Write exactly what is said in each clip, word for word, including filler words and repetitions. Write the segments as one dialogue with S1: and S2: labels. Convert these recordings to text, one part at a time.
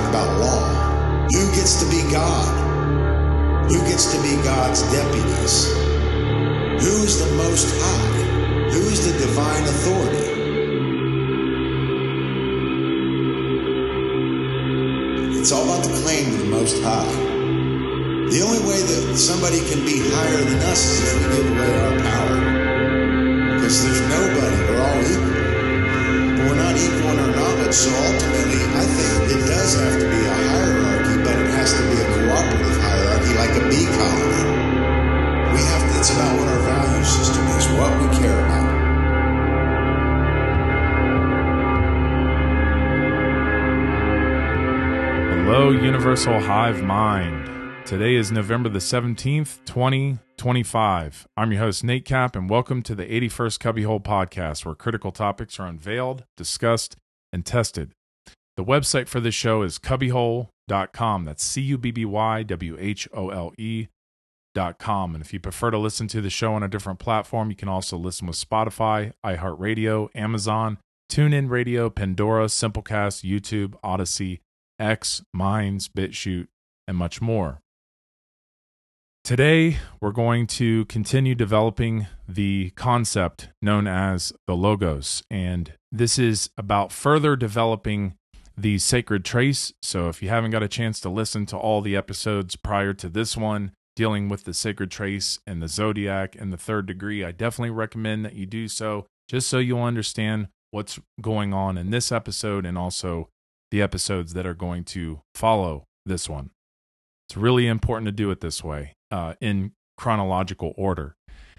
S1: about law. Who gets to be God? Who gets to be God's deputies? Who's the Most High? Who's the divine authority? It's all about the claim to the Most High. The only way that somebody can be higher than us is if we give away our power. Because there's nobody, we're all equal. But we're not equal in our knowledge, so ultimately I think it does have to be a hierarchy, but it has to be a cooperative hierarchy, like a bee colony. We have to, it's about what our value system is, what we care about.
S2: Hello, Universal Hive Mind. Today is November the seventeenth, twenty twenty-five. I'm your host, Nate Cap, and welcome to the eighty-first Cubbyhole Podcast, where critical topics are unveiled, discussed, and tested. The website for this show is cubbyhole dot com. That's C U B B Y W H O L E dot com. And if you prefer to listen to the show on a different platform, you can also listen with Spotify, iHeartRadio, Amazon, TuneIn Radio, Pandora, Simplecast, YouTube, Odyssey, X, Minds, BitChute, and much more. Today, we're going to continue developing the concept known as the Logos, and this is about further developing the sacred trace. So if you haven't got a chance to listen to all the episodes prior to this one, dealing with the sacred trace and the zodiac and the third degree, I definitely recommend that you do so, just so you'll understand what's going on in this episode and also the episodes that are going to follow this one. It's really important to do it this way, uh, in chronological order.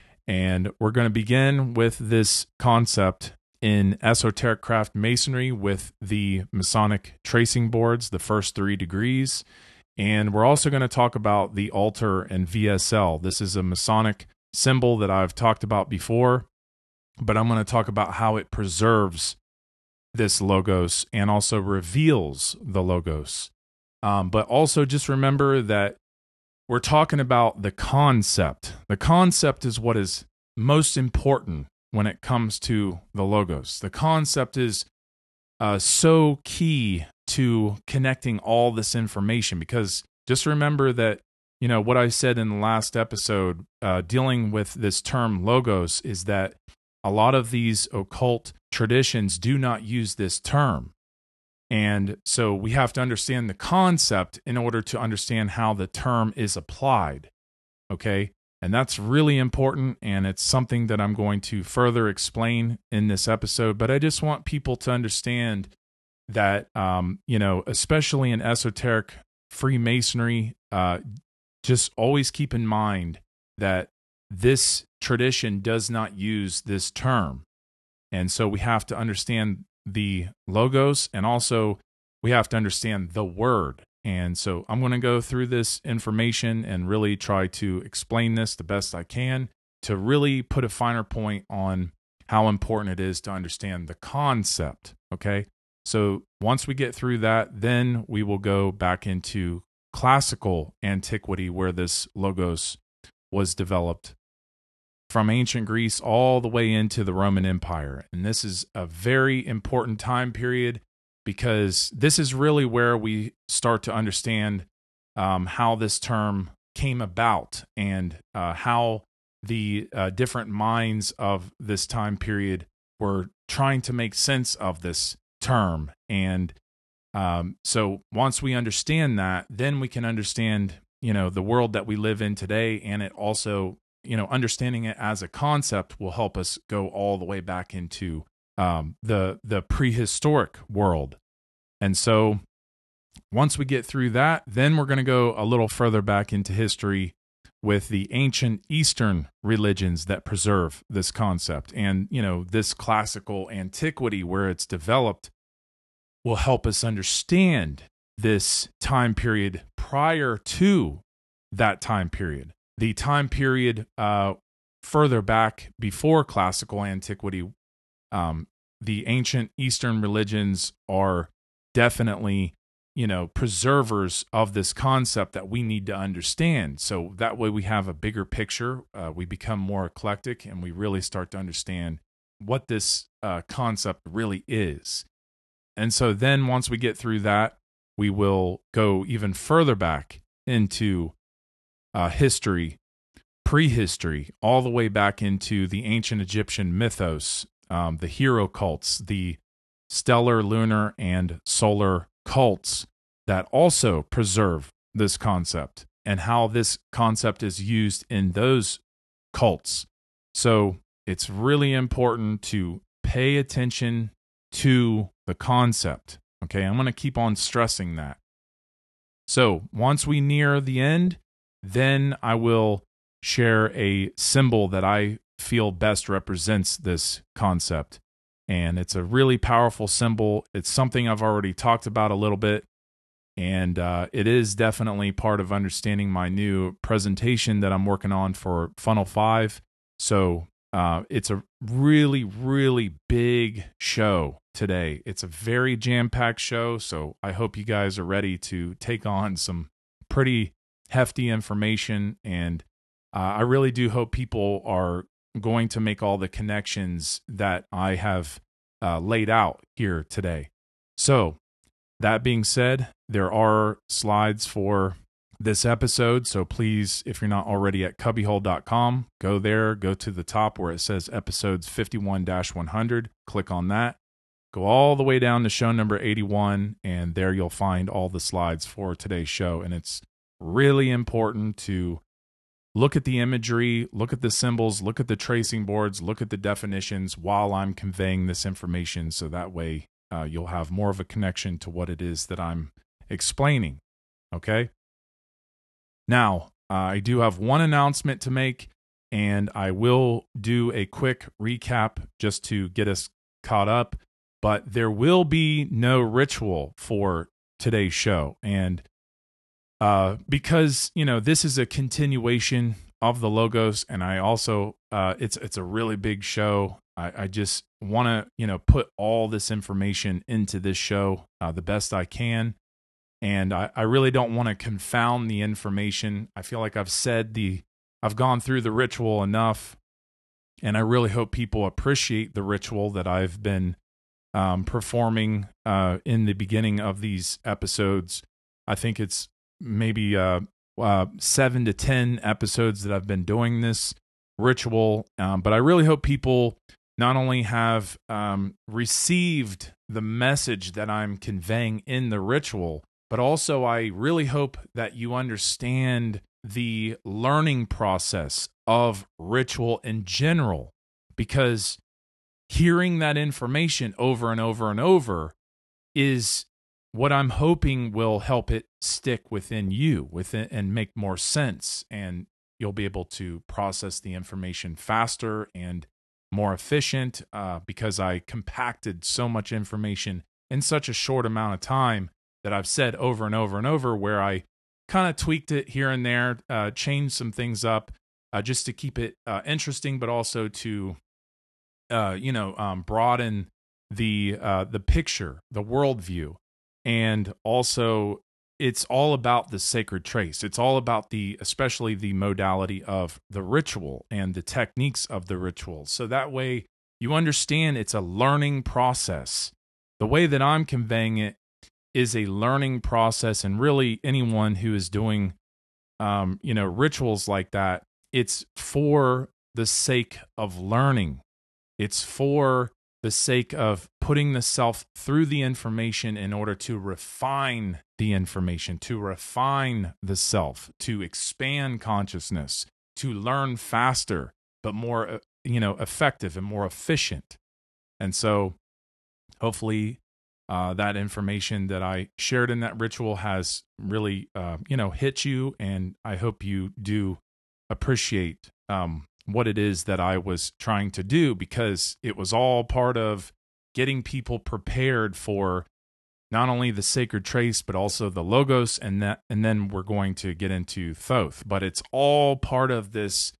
S2: And we're going to begin with this concept in esoteric craft masonry with the Masonic tracing boards, the first three degrees. And we're also going to talk about the altar and V S L. This is a Masonic symbol that I've talked about before, but I'm going to talk about how it preserves this Logos and also reveals the Logos. Um, but also just remember that we're talking about the concept. The concept is what is most important when it comes to the Logos. The concept is uh, so key to connecting all this information, because just remember that, you know, what I said in the last episode, uh, dealing with this term Logos, is that a lot of these occult traditions do not use this term. And so we have to understand the concept in order to understand how the term is applied. Okay? And that's really important, and it's something that I'm going to further explain in this episode. But I just want people to understand that, um, you know, especially in esoteric Freemasonry, uh, just always keep in mind that this tradition does not use this term. And so we have to understand the Logos, and also we have to understand the word. And so I'm going to go through this information and really try to explain this the best I can to really put a finer point on how important it is to understand the concept. Okay. So once we get through that, then we will go back into classical antiquity, where this Logos was developed from ancient Greece all the way into the Roman Empire. And this is a very important time period, because this is really where we start to understand um, how this term came about, and uh, how the uh, different minds of this time period were trying to make sense of this term. And um, so once we understand that, then we can understand, you know, the world that we live in today, and it also, you know, understanding it as a concept will help us go all the way back into um, the the prehistoric world. And so once we get through that, then we're going to go a little further back into history with the ancient Eastern religions that preserve this concept. And, you know, this classical antiquity where it's developed will help us understand this time period prior to that time period. The time period uh, further back before classical antiquity, um, the ancient Eastern religions are definitely, you know, preservers of this concept that we need to understand. So that way we have a bigger picture, uh, we become more eclectic, and we really start to understand what this uh, concept really is. And so then once we get through that, we will go even further back into uh, history, prehistory, all the way back into the ancient Egyptian mythos, um, the hero cults, the stellar, lunar, and solar cults that also preserve this concept and how this concept is used in those cults. So it's really important to pay attention to the concept. Okay, I'm going to keep on stressing that. So once we near the end, then I will share a symbol that I feel best represents this concept. And it's a really powerful symbol. It's something I've already talked about a little bit. And uh, it is definitely part of understanding my new presentation that I'm working on for Funnel five. So uh, it's a really, really big show today. It's a very jam-packed show. So I hope you guys are ready to take on some pretty hefty information. And uh, I really do hope people are going to make all the connections that I have uh, laid out here today. So that being said, there are slides for this episode. So please, if you're not already at cubbyhole dot com, go there, go to the top where it says episodes fifty-one dash one hundred, click on that, go all the way down to show number eighty-one, and there you'll find all the slides for today's show. And it's really important to look at the imagery, look at the symbols, look at the tracing boards, look at the definitions while I'm conveying this information, so that way uh, you'll have more of a connection to what it is that I'm explaining, okay? Now, uh, I do have one announcement to make, and I will do a quick recap just to get us caught up, but there will be no ritual for today's show, and Uh, because, you know, this is a continuation of the Logos, and I also, uh, it's it's a really big show. I, I just want to, you know, put all this information into this show uh, the best I can, and I, I really don't want to confound the information. I feel like I've said the, I've gone through the ritual enough, and I really hope people appreciate the ritual that I've been um, performing uh, in the beginning of these episodes. I think it's maybe uh, uh, seven to ten episodes that I've been doing this ritual. Um, but I really hope people not only have um, received the message that I'm conveying in the ritual, but also I really hope that you understand the learning process of ritual in general, because hearing that information over and over and over is what I'm hoping will help it stick within you within and make more sense, and you'll be able to process the information faster and more efficient uh, because I compacted so much information in such a short amount of time that I've said over and over and over, where I kind of tweaked it here and there, uh, changed some things up uh, just to keep it uh, interesting, but also to uh, you know um, broaden the uh, the picture, the worldview. And also, it's all about the sacred trace. It's all about the, especially the modality of the ritual and the techniques of the ritual. So that way you understand it's a learning process. The way that I'm conveying it is a learning process, and really anyone who is doing, um, you know, rituals like that, it's for the sake of learning. It's for the sake of putting the self through the information in order to refine the information, to refine the self, to expand consciousness, to learn faster, but more, you know, effective and more efficient. And so hopefully uh, that information that I shared in that ritual has really, uh, you know, hit you, and I hope you do appreciate um what it is that I was trying to do, because it was all part of getting people prepared for not only the sacred trace, but also the Logos, and that, and then we're going to get into Thoth. But it's all part of this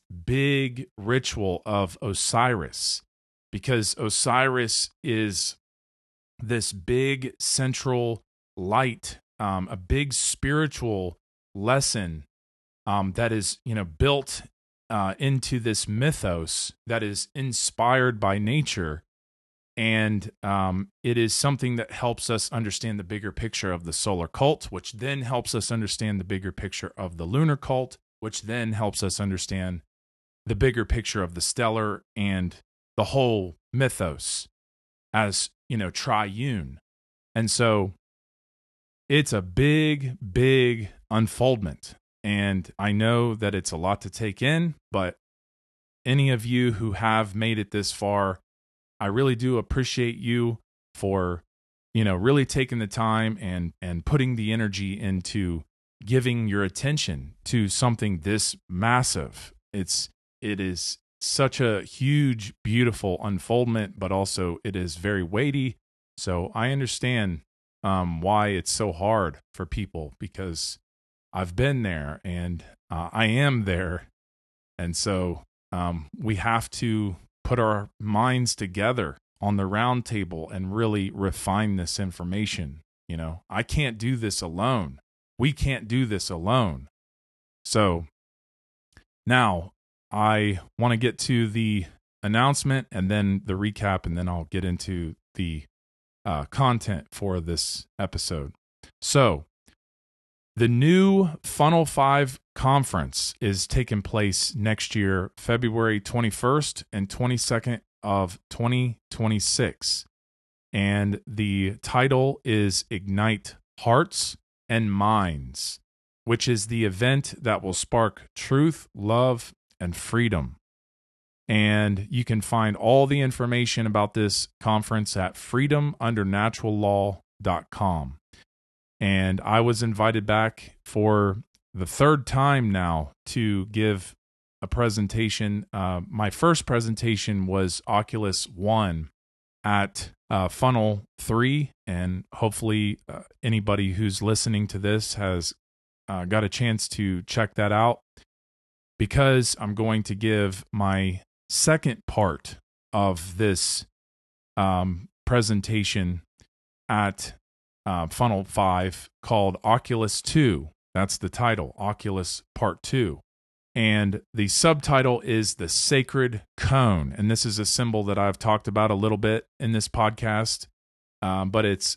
S2: big ritual of Osiris, because Osiris is this big central light, um, a big spiritual lesson um, that is, you know, built Uh, into this mythos that is inspired by nature, And um, it is something that helps us understand the bigger picture of the solar cult, which then helps us understand the bigger picture of the lunar cult, which then helps us understand the bigger picture of the stellar and the whole mythos as, you know, triune. And so it's a big, big unfoldment. And I know that it's a lot to take in, but any of you who have made it this far, I really do appreciate you for, you know, really taking the time and and putting the energy into giving your attention to something this massive. It's it is such a huge, beautiful unfoldment, but also it is very weighty. So I understand um, why it's so hard for people, because I've been there and uh, I am there. And so um, we have to put our minds together on the round table and really refine this information. You know, I can't do this alone. We can't do this alone. So now I want to get to the announcement and then the recap, and then I'll get into the uh, content for this episode. So the new Funnel five conference is taking place next year, February twenty-first and twenty-second of twenty twenty-six. And the title is Ignite Hearts and Minds, which is the event that will spark truth, love, and freedom. And you can find all the information about this conference at freedom under natural law dot com. And I was invited back for the third time now to give a presentation. Uh, my first presentation was Oculus One at uh, Funnel three, and hopefully uh, anybody who's listening to this has uh, got a chance to check that out, because I'm going to give my second part of this um, presentation at uh, Funnel five called Oculus two. That's the title, Oculus Part two. And the subtitle is The Sacred Cone. And this is a symbol that I've talked about a little bit in this podcast, um, but it's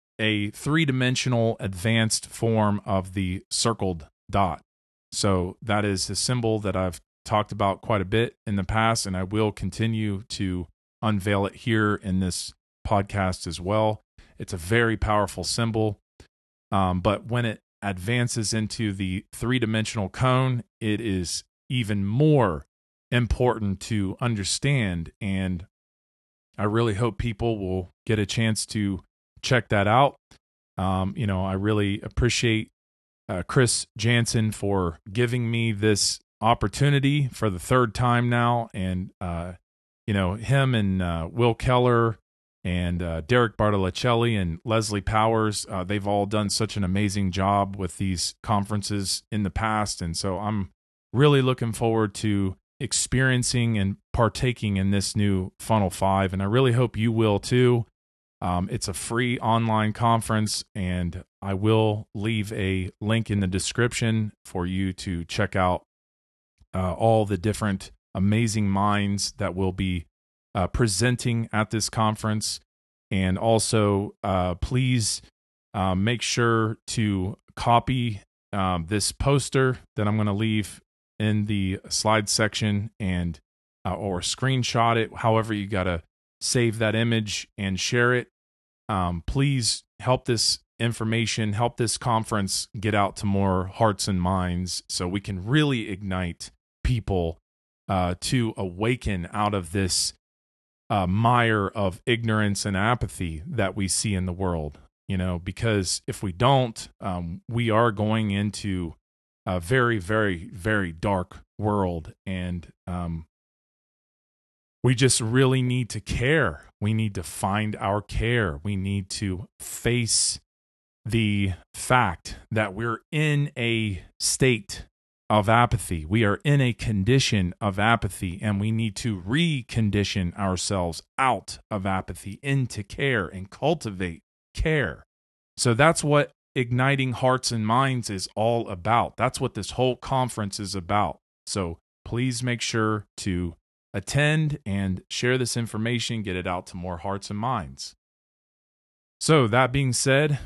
S2: a three-dimensional advanced form of the circled dot. So that is a symbol that I've talked about quite a bit in the past, and I will continue to unveil it here in this podcast as well. It's a very powerful symbol, um, but when it advances into the three-dimensional cone, it is even more important to understand, and I really hope people will get a chance to check that out. Um, you know, I really appreciate uh, Chris Jansen for giving me this opportunity for the third time now, and uh, you know, him and uh, Will Keller and uh, Derek Bartolocelli and Leslie Powers, uh, they've all done such an amazing job with these conferences in the past. And so I'm really looking forward to experiencing and partaking in this new Funnel five. And I really hope you will too. Um, it's a free online conference, and I will leave a link in the description for you to check out uh, all the different amazing minds that will be Uh, presenting at this conference. And also uh, please uh, make sure to copy um, this poster that I'm going to leave in the slide section, and uh, or screenshot it, however you got to save that image and share it. Um, please help this information, help this conference get out to more hearts and minds, so we can really ignite people uh, to awaken out of this Uh, mire of ignorance and apathy that we see in the world, you know, because if we don't, um, we are going into a very, very, very dark world, and um, we just really need to care. We need to find our care. We need to face the fact that we're in a state of apathy. We are in a condition of apathy, and we need to recondition ourselves out of apathy into care and cultivate care. So that's what Igniting Hearts and Minds is all about. That's what this whole conference is about. So please make sure to attend and share this information, get it out to more hearts and minds. So that being said,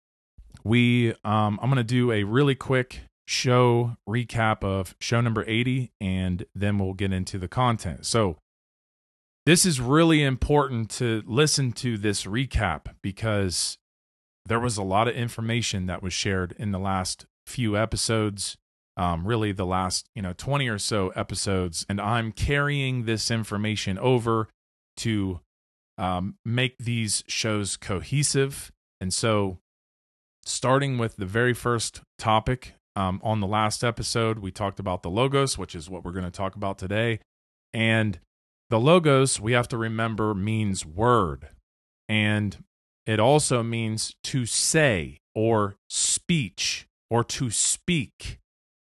S2: we um, I'm going to do a really quick show recap of show number eighty, and then we'll get into the content. So this is really important to listen to this recap because there was a lot of information that was shared in the last few episodes, um, really the last you know twenty or so episodes, and I'm carrying this information over to um, make these shows cohesive. And so starting with the very first topic, um, on the last episode, we talked about the Logos, which is what we're going to talk about today. And the Logos, we have to remember, means word. And it also means to say or speech or to speak.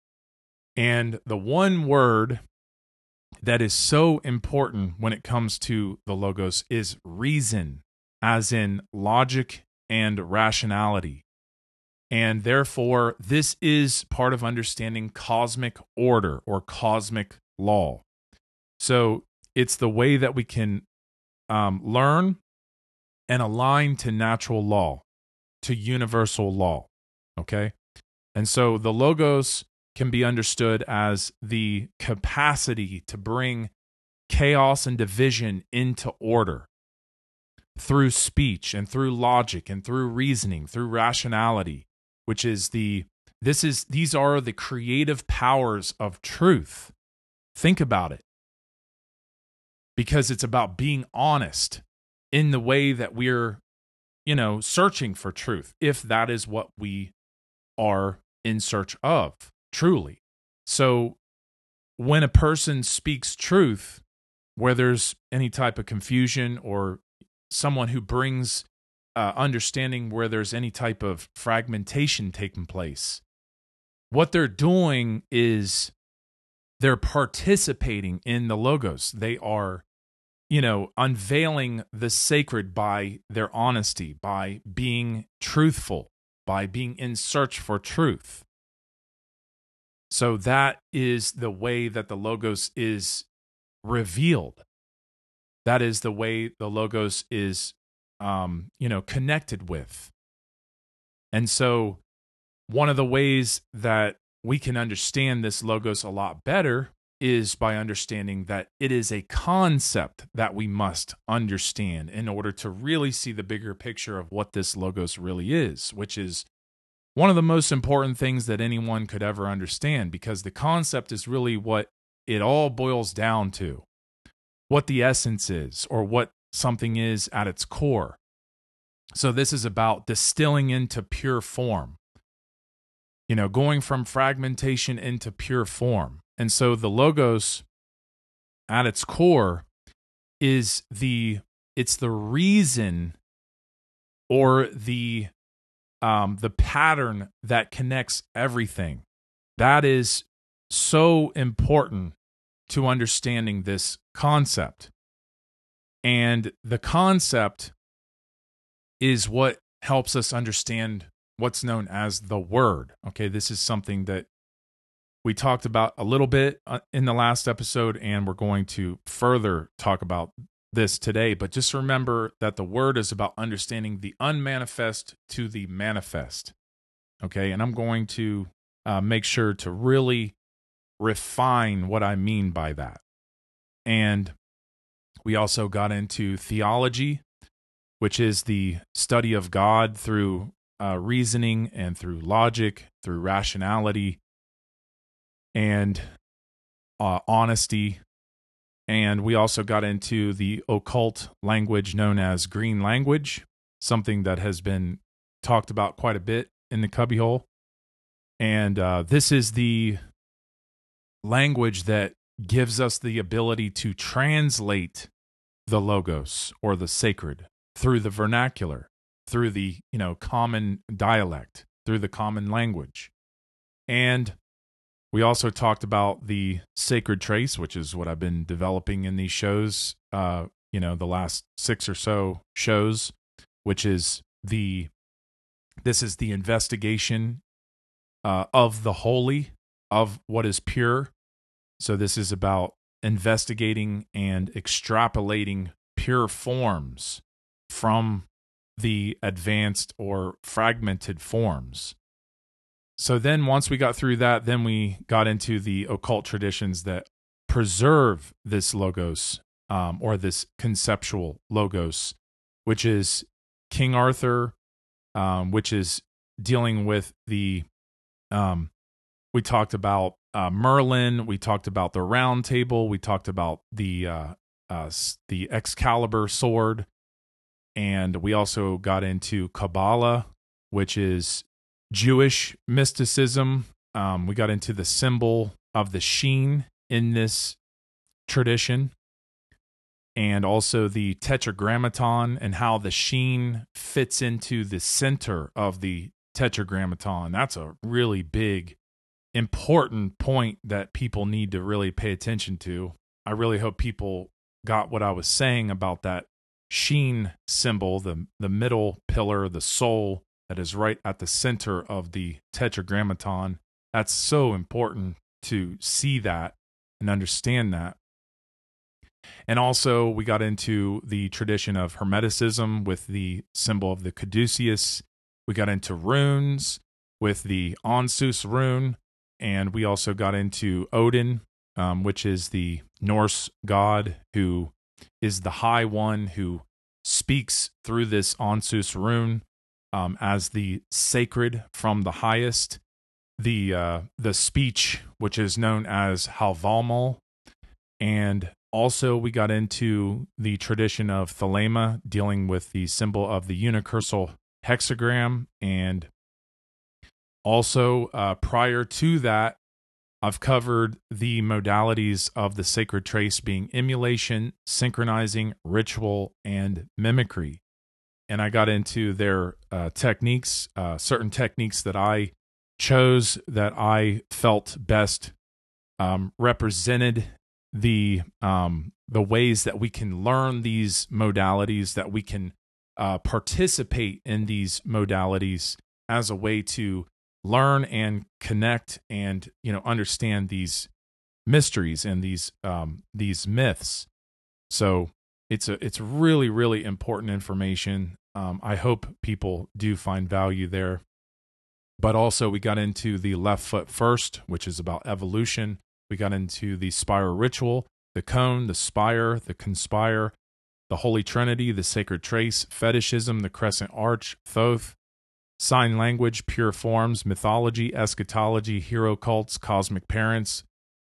S2: And the one word that is so important when it comes to the Logos is reason, as in logic and rationality. And therefore, this is part of understanding cosmic order or cosmic law. So it's the way that we can um, learn and align to natural law, to universal law, okay? And so the Logos can be understood as the capacity to bring chaos and division into order through speech and through logic and through reasoning, through rationality, which is the, this is, these are the creative powers of truth. Think about it. Because it's about being honest in the way that we're, you know, searching for truth, if that is what we are in search of, truly. So when a person speaks truth, where there's any type of confusion or someone who brings uh, understanding where there's any type of fragmentation taking place, what they're doing is they're participating in the Logos. They are, you know, unveiling the sacred by their honesty, by being truthful, by being in search for truth. So that is the way that the Logos is revealed. That is the way the Logos is, um, you know, connected with. And so one of the ways that we can understand this Logos a lot better is by understanding that it is a concept that we must understand in order to really see the bigger picture of what this Logos really is, which is one of the most important things that anyone could ever understand, because the concept is really what it all boils down to, what the essence is or what something is at its core. So this is about distilling into pure form, you know, going from fragmentation into pure form. And so the Logos at its core is the, it's the reason or the, um, the pattern that connects everything. That is so important to understanding this concept. And the concept is what helps us understand what's known as the Word. Okay, this is something that we talked about a little bit in the last episode, and we're going to further talk about this today. But just remember that the Word is about understanding the unmanifest to the manifest. Okay, and I'm going to uh, make sure to really refine what I mean by that. And we also got into theology, which is the study of God through uh, reasoning and through logic, through rationality, and uh, honesty. And we also got into the occult language known as green language, something that has been talked about quite a bit in the cubbyhole. And uh, this is the language that gives us the ability to translate the Logos or the sacred through the vernacular, through the, you know, common dialect, through the common language. And we also talked about the sacred trace, which is what I've been developing in these shows, uh, you know, the last six or so shows, which is the, this is the investigation uh, of the holy, of what is pure. So this is about investigating and extrapolating pure forms from the advanced or fragmented forms. So then once we got through that, then we got into the occult traditions that preserve this logos, um, or this conceptual logos, which is King Arthur, um, which is dealing with the, um, we talked about uh, Merlin, we talked about the Round Table, we talked about the uh, uh, the Excalibur sword, and we also got into Kabbalah, which is Jewish mysticism. Um, we got into the symbol of the sheen in this tradition, and also the Tetragrammaton and how the sheen fits into the center of the Tetragrammaton. That's a really big, important point that people need to really pay attention to. I really hope people got what I was saying about that sheen symbol, the, the middle pillar, the soul that is right at the center of the Tetragrammaton. That's so important to see that and understand that. And also, we got into the tradition of Hermeticism with the symbol of the caduceus. We got into runes with the Onsus rune. And we also got into Odin, um, which is the Norse god who is the High One who speaks through this Onsus rune um, as the sacred from the highest. The uh, the speech, which is known as Halvalmal. And also we got into the tradition of Thelema, dealing with the symbol of the unicursal hexagram. And also, uh, prior to that, I've covered the modalities of the sacred trace being emulation, synchronizing, ritual, and mimicry. And I got into their uh, techniques, uh, certain techniques that I chose that I felt best um, represented the um, the ways that we can learn these modalities, that we can uh, participate in these modalities as a way to learn and connect and, you know, understand these mysteries and these um, these myths. So it's a it's really, really important information. Um, I hope people do find value there. But also we got into the left foot first, which is about evolution. We got into the spiral ritual, the cone, the spire, the conspire, the Holy Trinity, the sacred trace, fetishism, the crescent arch, Thoth, sign language, pure forms, mythology, eschatology, hero cults, cosmic parents,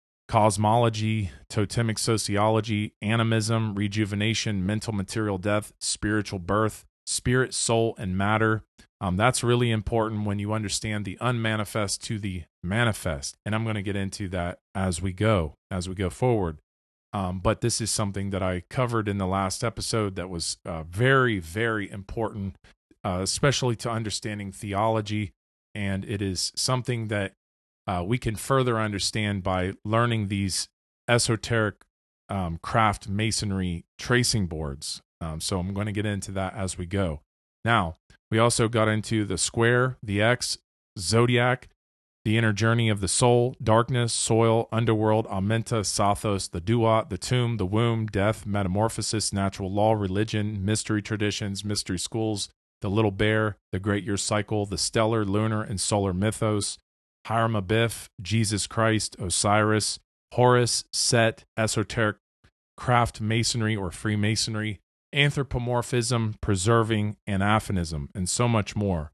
S2: cosmology, totemic sociology, animism, rejuvenation, mental material death, spiritual birth, spirit, soul, and matter. Um, that's really important when you understand the unmanifest to the manifest. And I'm going to get into that as we go, as we go forward. Um, but this is something that I covered in the last episode that was uh, very, very important, uh, especially to understanding theology. And it is something that uh, we can further understand by learning these esoteric um, craft masonry tracing boards. Um, so I'm going to get into that as we go. Now, we also got into the square, the X, zodiac, the inner journey of the soul, darkness, soil, underworld, aumenta, sathos, the duat, the tomb, the womb, death, metamorphosis, natural law, religion, mystery traditions, mystery schools, the little bear, the great year cycle, the stellar, lunar, and solar mythos, Hiram Abiff, Jesus Christ, Osiris, Horus, Set, esoteric craft masonry or Freemasonry, anthropomorphism, preserving, and aphonism, and so much more.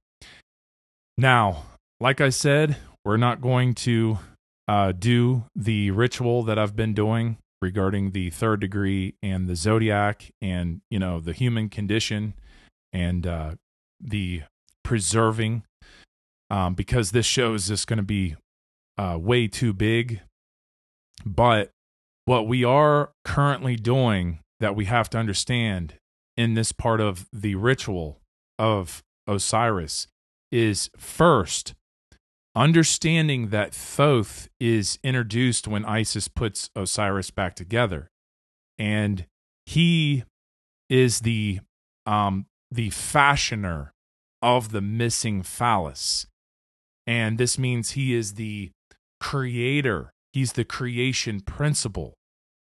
S2: Now, like I said, we're not going to uh, do the ritual that I've been doing regarding the third degree and the zodiac and, you know, the human condition and uh, the preserving, um, because this show is just going to be uh, way too big. But what we are currently doing that we have to understand in this part of the ritual of Osiris is first understanding that Thoth is introduced when Isis puts Osiris back together, and he is the um, the fashioner of the missing phallus, and this means he is the creator. He's the creation principle.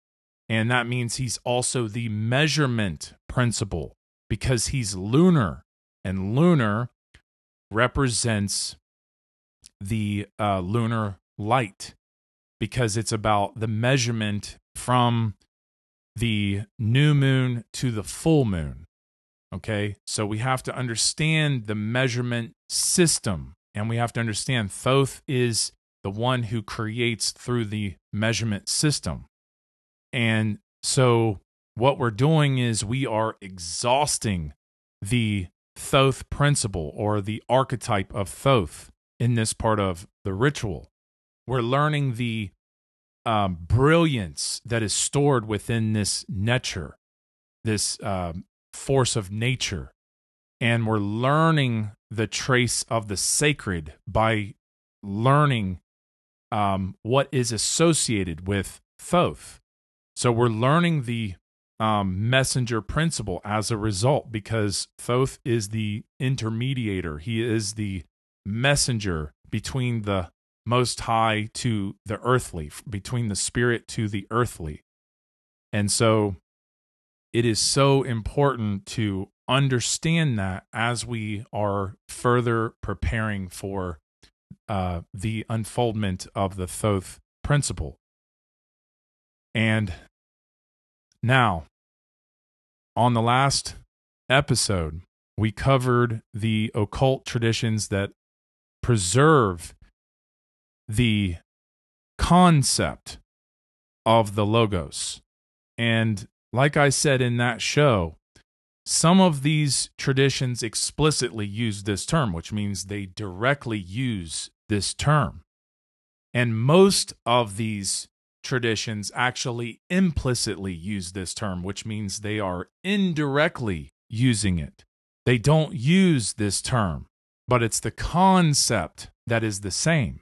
S2: And that means he's also the measurement principle because he's lunar. And lunar represents the uh, lunar light because it's about the measurement from the new moon to the full moon. Okay, so we have to understand the measurement system, and we have to understand Thoth is the one who creates through the measurement system. And so what we're doing is we are exhausting the Thoth principle or the archetype of Thoth in this part of the ritual. We're learning the um, brilliance that is stored within this nature, this um, force of nature. And we're learning the trace of the sacred by learning um, what is associated with Thoth. So we're learning the um, messenger principle as a result because Thoth is the intermediator. He is the messenger between the Most High to the earthly, between the spirit to the earthly. And so it is so important to understand that as we are further preparing for uh, the unfoldment of the Thoth principle. And now, on the last episode, we covered the occult traditions that preserve the concept of the Logos. And like I said in that show, some of these traditions explicitly use this term, which means they directly use this term. And most of these traditions actually implicitly use this term, which means they are indirectly using it. They don't use this term, but it's the concept that is the same.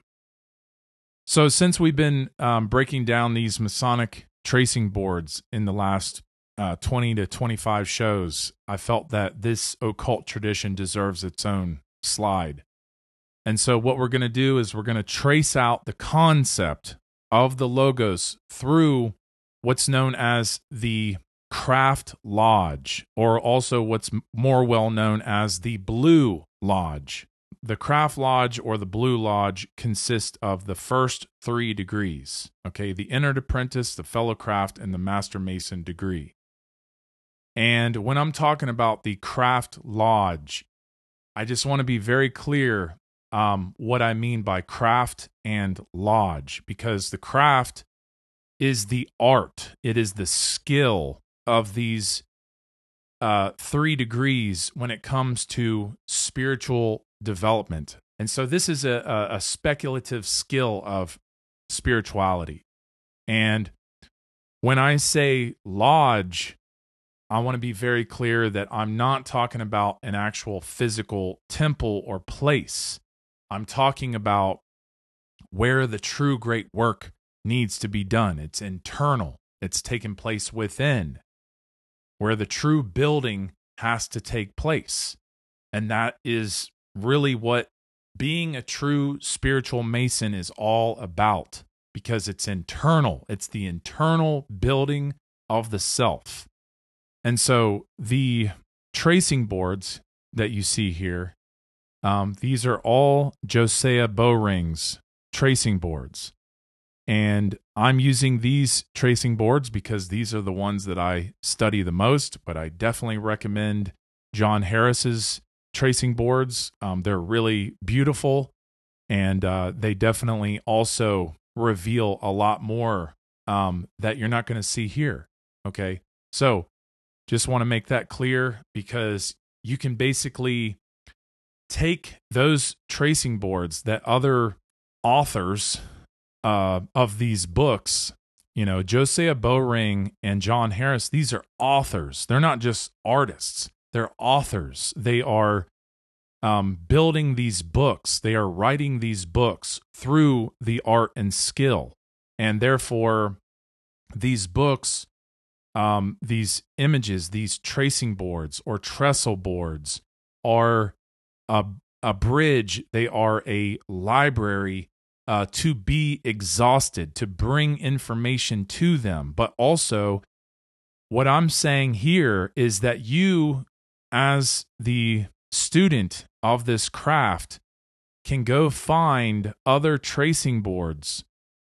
S2: So since we've been um, breaking down these Masonic tracing boards in the last uh, twenty to twenty-five shows, I felt that this occult tradition deserves its own slide. And so what we're going to do is we're going to trace out the concept of the Logos through what's known as the Craft Lodge, or also what's more well known as the Blue Lodge. The Craft Lodge or the Blue Lodge consists of the first three degrees, okay, the Entered Apprentice, the Fellow Craft, and the Master Mason degree. And when I'm talking about the Craft Lodge, I just want to be very clear um, what I mean by craft and lodge, because the craft is the art, it is the skill of these uh, three degrees when it comes to spiritual development. And so this is a, a, a speculative skill of spirituality. And when I say lodge, I want to be very clear that I'm not talking about an actual physical temple or place. I'm talking about where the true great work needs to be done. It's internal. It's taking place within, where the true building has to take place. And that is really what being a true spiritual Mason is all about, because it's internal. It's the internal building of the self. And so the tracing boards that you see here, um, these are all Josiah Bowring's tracing boards. And I'm using these tracing boards because these are the ones that I study the most, but I definitely recommend John Harris's tracing boards. Um, they're really beautiful, and uh, they definitely also reveal a lot more um, that you're not going to see here. Okay, so just want to make that clear, because you can basically take those tracing boards that other authors uh, of these books, you know, Josiah Bowring and John Harris, these are authors. They're not just artists. They're authors. They are um, building these books. They are writing these books through the art and skill. And therefore, these books, um, these images, these tracing boards or trestle boards are a, a bridge. They are a library uh, to be exhausted, to bring information to them. But also, what I'm saying here is that you, as the student of this craft, can go find other tracing boards,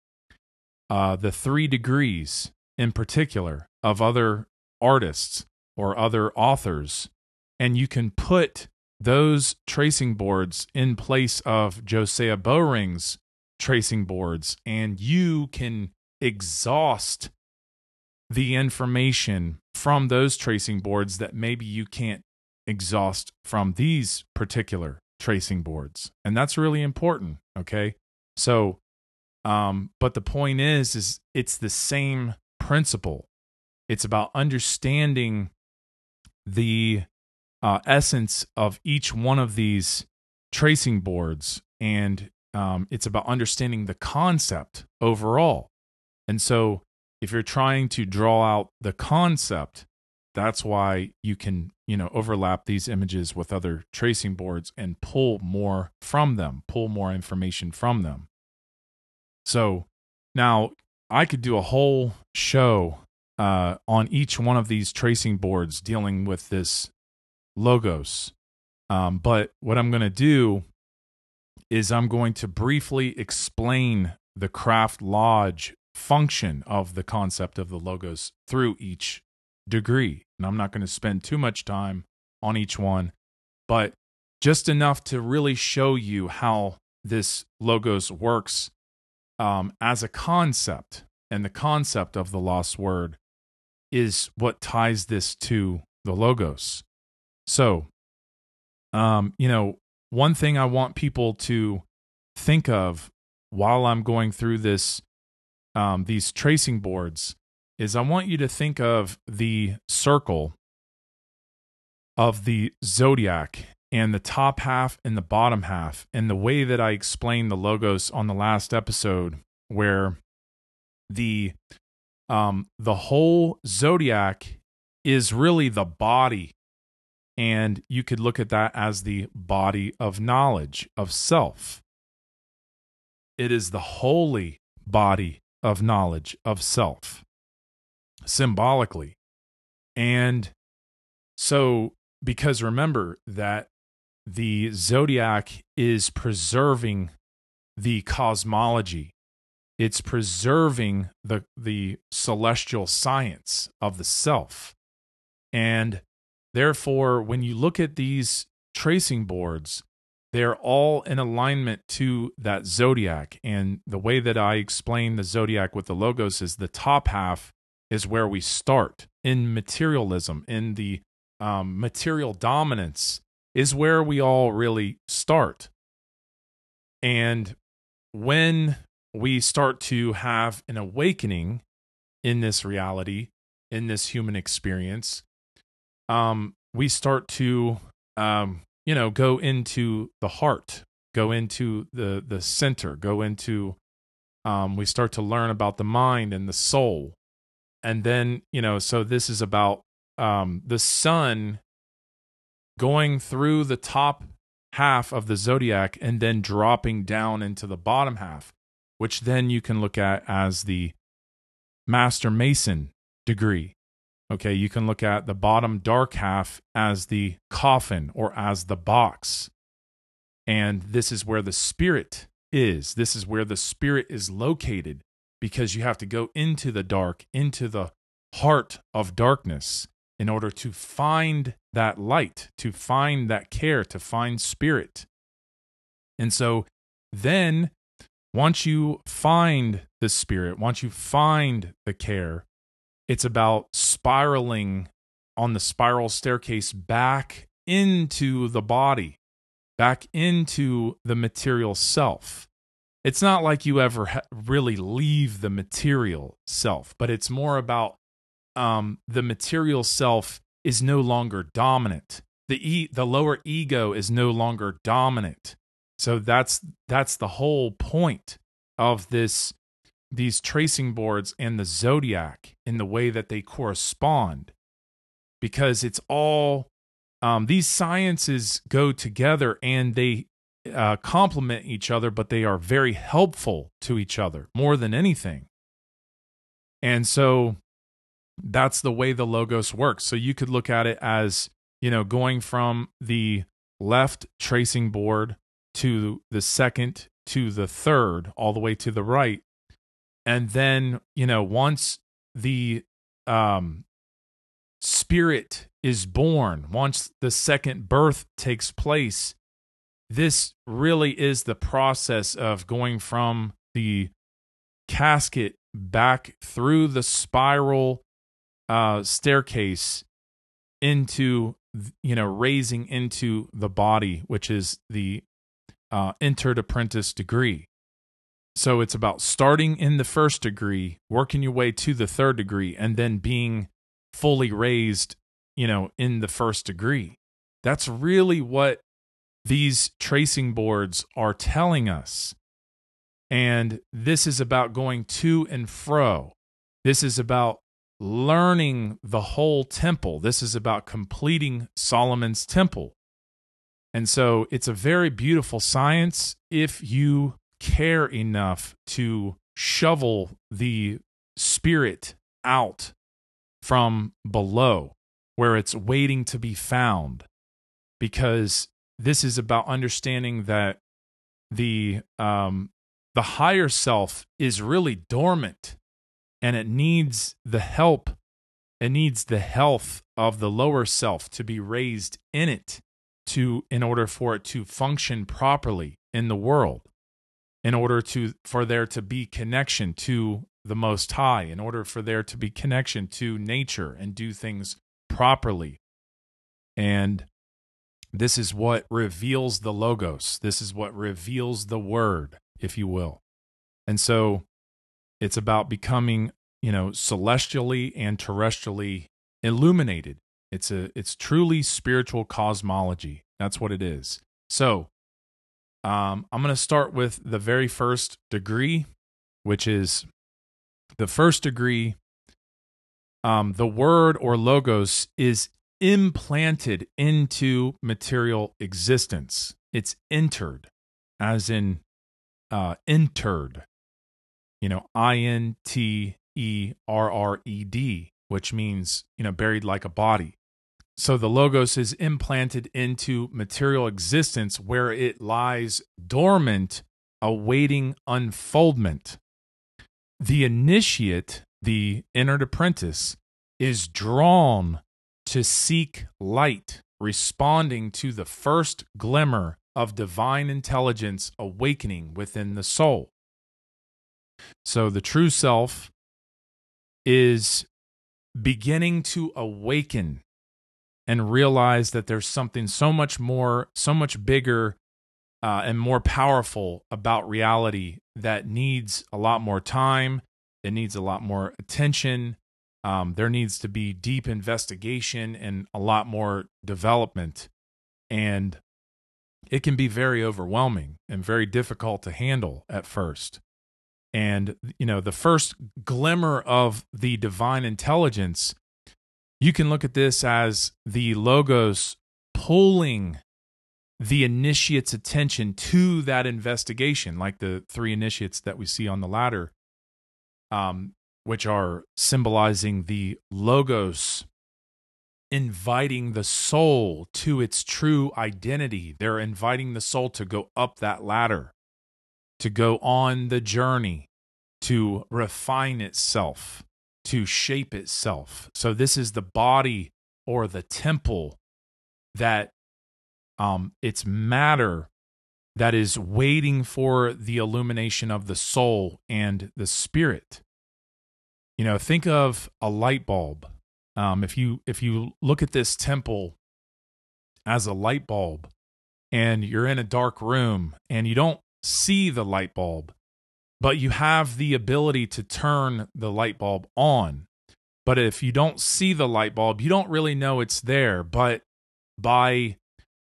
S2: uh, the three degrees in particular of other artists or other authors, and you can put those tracing boards in place of Josiah Bowring's tracing boards, and you can exhaust the information from those tracing boards that maybe you can't exhaust from these particular tracing boards. And that's really important, okay? So, um, but the point is, is it's the same principle. It's about understanding the uh, essence of each one of these tracing boards, and um, it's about understanding the concept overall. And so if you're trying to draw out the concept, that's why you can, you know, overlap these images with other tracing boards and pull more from them, pull more information from them. So now I could do a whole show uh, on each one of these tracing boards dealing with this logos. Um, but what I'm going to do is I'm going to briefly explain the Craft Lodge function of the concept of the logos through each degree. And I'm not going to spend too much time on each one, but just enough to really show you how this logos works um, as a concept. And the concept of the lost word is what ties this to the logos. So, um, you know, one thing I want people to think of while I'm going through this, um, these tracing boards, is I want you to think of the circle of the zodiac and the top half and the bottom half, and the way that I explained the logos on the last episode, where the um, the whole zodiac is really the body. And you could look at that as the body of knowledge, of self. It is the holy body of knowledge of self, symbolically. And so, because remember that the zodiac is preserving the cosmology, it's preserving the, the celestial science of the self. And therefore, when you look at these tracing boards, they're all in alignment to that zodiac. And the way that I explain the zodiac with the logos is the top half is where we start in materialism, in the um, material dominance is where we all really start. And when we start to have an awakening in this reality, in this human experience, Um, we start to, um, you know, go into the heart, go into the the center, go into, um, we start to learn about the mind and the soul. And then, you know, so this is about um, the sun going through the top half of the zodiac and then dropping down into the bottom half, which then you can look at as the Master Mason degree. Okay, you can look at the bottom dark half as the coffin or as the box. And this is where the spirit is. This is where the spirit is located, because you have to go into the dark, into the heart of darkness in order to find that light, to find that care, to find spirit. And so then once you find the spirit, once you find the care, it's about spiraling on the spiral staircase back into the body, back into the material self. It's not like you ever ha- really leave the material self, but it's more about um, the material self is no longer dominant. The e- the lower ego is no longer dominant. So that's that's the whole point of this. These tracing boards and the zodiac in the way that they correspond, because it's all um, these sciences go together, and they uh, complement each other, but they are very helpful to each other more than anything. And so that's the way the Logos works. So you could look at it as, you know, going from the left tracing board to the second to the third, all the way to the right. And then, you know, once the um, spirit is born, once the second birth takes place, this really is the process of going from the casket back through the spiral uh, staircase into, you know, raising into the body, which is the uh, entered apprentice degree. So it's about starting in the first degree, working your way to the third degree, and then being fully raised, you know, in the first degree. That's really what these tracing boards are telling us. And this is about going to and fro. This is about learning the whole temple. This is about completing Solomon's temple. And so it's a very beautiful science if you care enough to shovel the spirit out from below where it's waiting to be found. Because this is about understanding that the um, the higher self is really dormant, and it needs the help, it needs the health of the lower self to be raised in it to in order for it to function properly in the world, in order to for there to be connection to the Most High, in order for there to be connection to nature and do things properly. And this is what reveals the Logos. This is what reveals the Word, if you will. And so it's about becoming, you know, celestially and terrestrially illuminated. It's a it's truly spiritual cosmology. That's what it is. So um, I'm going to start with the very first degree, which is the first degree. Um, the Word or Logos is implanted into material existence. It's entered, as in uh, entered, you know, I N T E R R E D, which means, you know, buried like a body. So the Logos is implanted into material existence where it lies dormant, awaiting unfoldment. The initiate, the entered apprentice, is drawn to seek light, responding to the first glimmer of divine intelligence awakening within the soul. So the true self is beginning to awaken and realize that there's something so much more, so much bigger uh, and more powerful about reality that needs a lot more time. It needs a lot more attention. Um, there needs to be deep investigation and a lot more development. And it can be very overwhelming and very difficult to handle at first. And, you know, the first glimmer of the divine intelligence, you can look at this as the Logos pulling the initiate's attention to that investigation, like the three initiates that we see on the ladder. Um, which are symbolizing the Logos inviting the soul to its true identity. They're inviting the soul to go up that ladder, to go on the journey, to refine itself, to shape itself. So this is the body or the temple that um, it's matter that is waiting for the illumination of the soul and the spirit. You know, think of a light bulb. Um, if you if you look at this temple as a light bulb, and you're in a dark room and you don't see the light bulb, but you have the ability to turn the light bulb on. But if you don't see the light bulb, you don't really know it's there. But by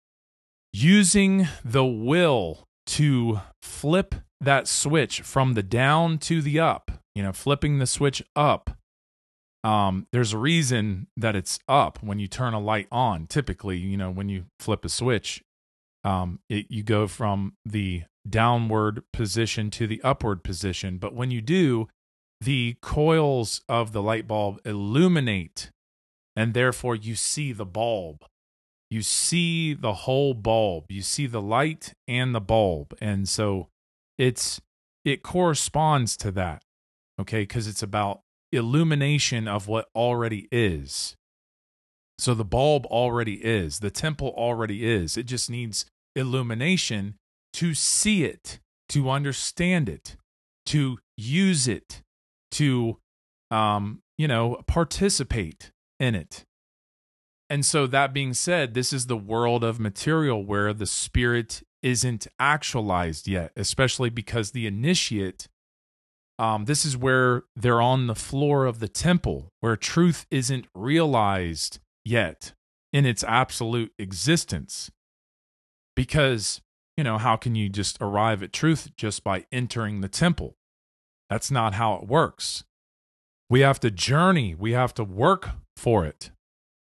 S2: using the will to flip that switch from the down to the up, you know, flipping the switch up, um, there's a reason that it's up when you turn a light on. Typically, you know, when you flip a switch, Um, it, you go from the downward position to the upward position. But when you do, the coils of the light bulb illuminate, and therefore you see the bulb. You see the whole bulb. You see the light and the bulb. And so it's it corresponds to that, okay? Because it's about illumination of what already is. So the bulb already is. The temple already is. It just needs illumination to see it, to understand it, to use it, to, um, you know, participate in it. And so that being said, this is the world of material where the spirit isn't actualized yet, especially because the initiate, um, this is where they're on the floor of the temple, where truth isn't realized yet in its absolute existence. Because, you know, how can you just arrive at truth just by entering the temple? That's not how it works. We have to journey. We have to work for it.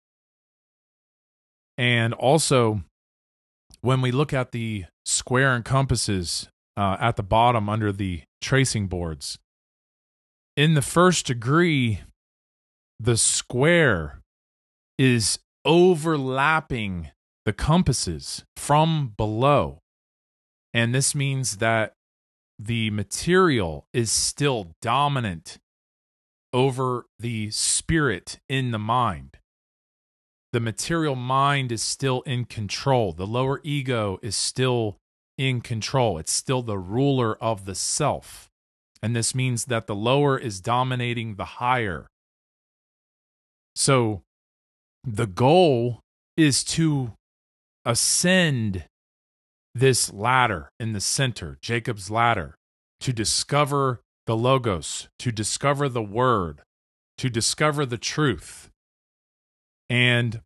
S2: And also, when we look at the square and compasses uh, at the bottom under the tracing boards, in the first degree, the square is overlapping the compasses from below. And this means that the material is still dominant over the spirit in the mind. The material mind is still in control. The lower ego is still in control. It's still the ruler of the self. And this means that the lower is dominating the higher. So the goal is to ascend this ladder in the center, Jacob's ladder, to discover the Logos, to discover the Word, to discover the truth. And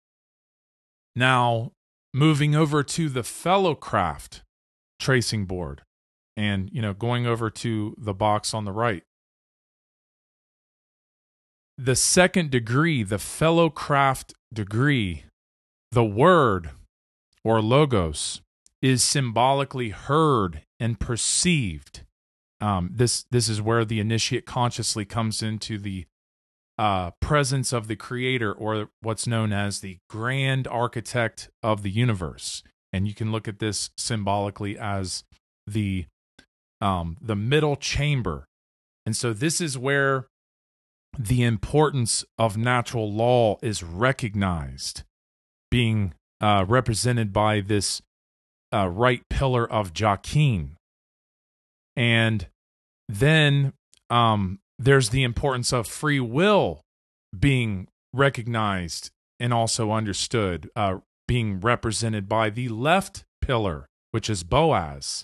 S2: now moving over to the Fellowcraft tracing board and, you know, going over to the box on the right. The second degree, the Fellowcraft degree, the Word or Logos is symbolically heard and perceived. Um, this this is where the initiate consciously comes into the uh, presence of the Creator, or what's known as the Grand Architect of the universe. And you can look at this symbolically as the um, the middle chamber. And so this is where the importance of natural law is recognized, being uh, represented by this uh, right pillar of Jachin. And then um, there's the importance of free will being recognized and also understood, uh, being represented by the left pillar, which is Boaz.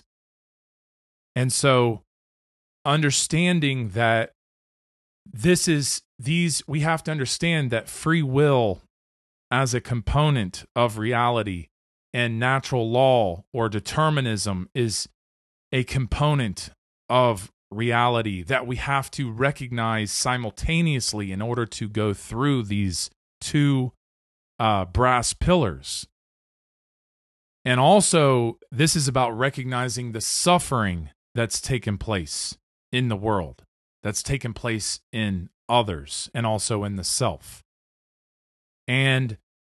S2: And so understanding that this is these, we have to understand that free will as a component of reality and natural law or determinism is a component of reality that we have to recognize simultaneously in order to go through these two uh, brass pillars. And also, this is about recognizing the suffering that's taken place in the world, that's taken place in others, and also in the self. And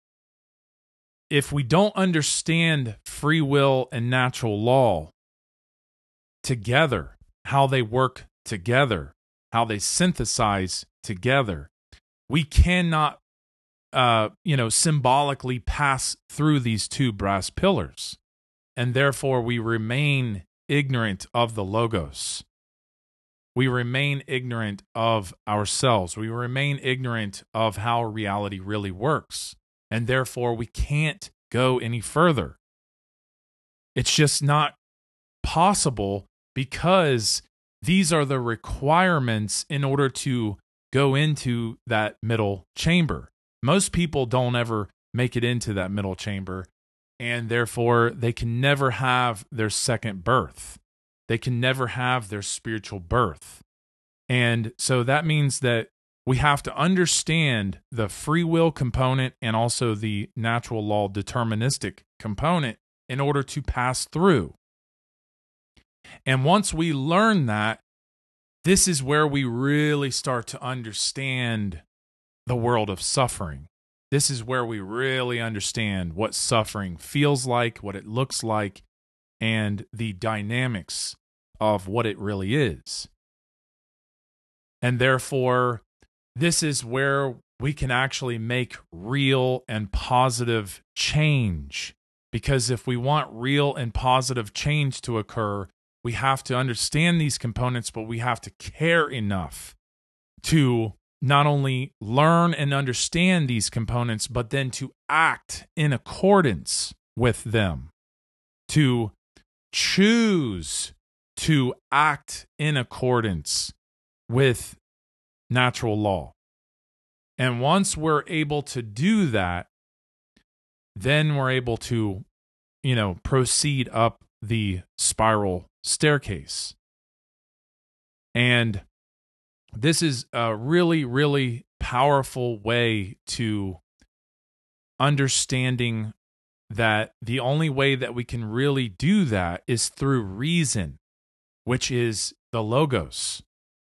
S2: if we don't understand free will and natural law together, how they work together, how they synthesize together, we cannot, uh, you know, symbolically pass through these two brass pillars. And therefore, we remain ignorant of the Logos. We remain ignorant of ourselves. We remain ignorant of how reality really works. And therefore, we can't go any further. It's just not possible, because these are the requirements in order to go into that middle chamber. Most people don't ever make it into that middle chamber, and therefore they can never have their second birth. They can never have their spiritual birth. And so that means that we have to understand the free will component and also the natural law deterministic component in order to pass through. And once we learn that, this is where we really start to understand the world of suffering. This is where we really understand what suffering feels like, what it looks like, and the dynamics of what it really is. And therefore, this is where we can actually make real and positive change. Because if we want real and positive change to occur, we have to understand these components, but we have to care enough to not only learn and understand these components, but then to act in accordance with them, to choose to act in accordance with natural law. And once we're able to do that, then we're able to, you know, proceed up the spiral staircase. And this is a really, really powerful way to understanding that the only way that we can really do that is through reason, which is the Logos.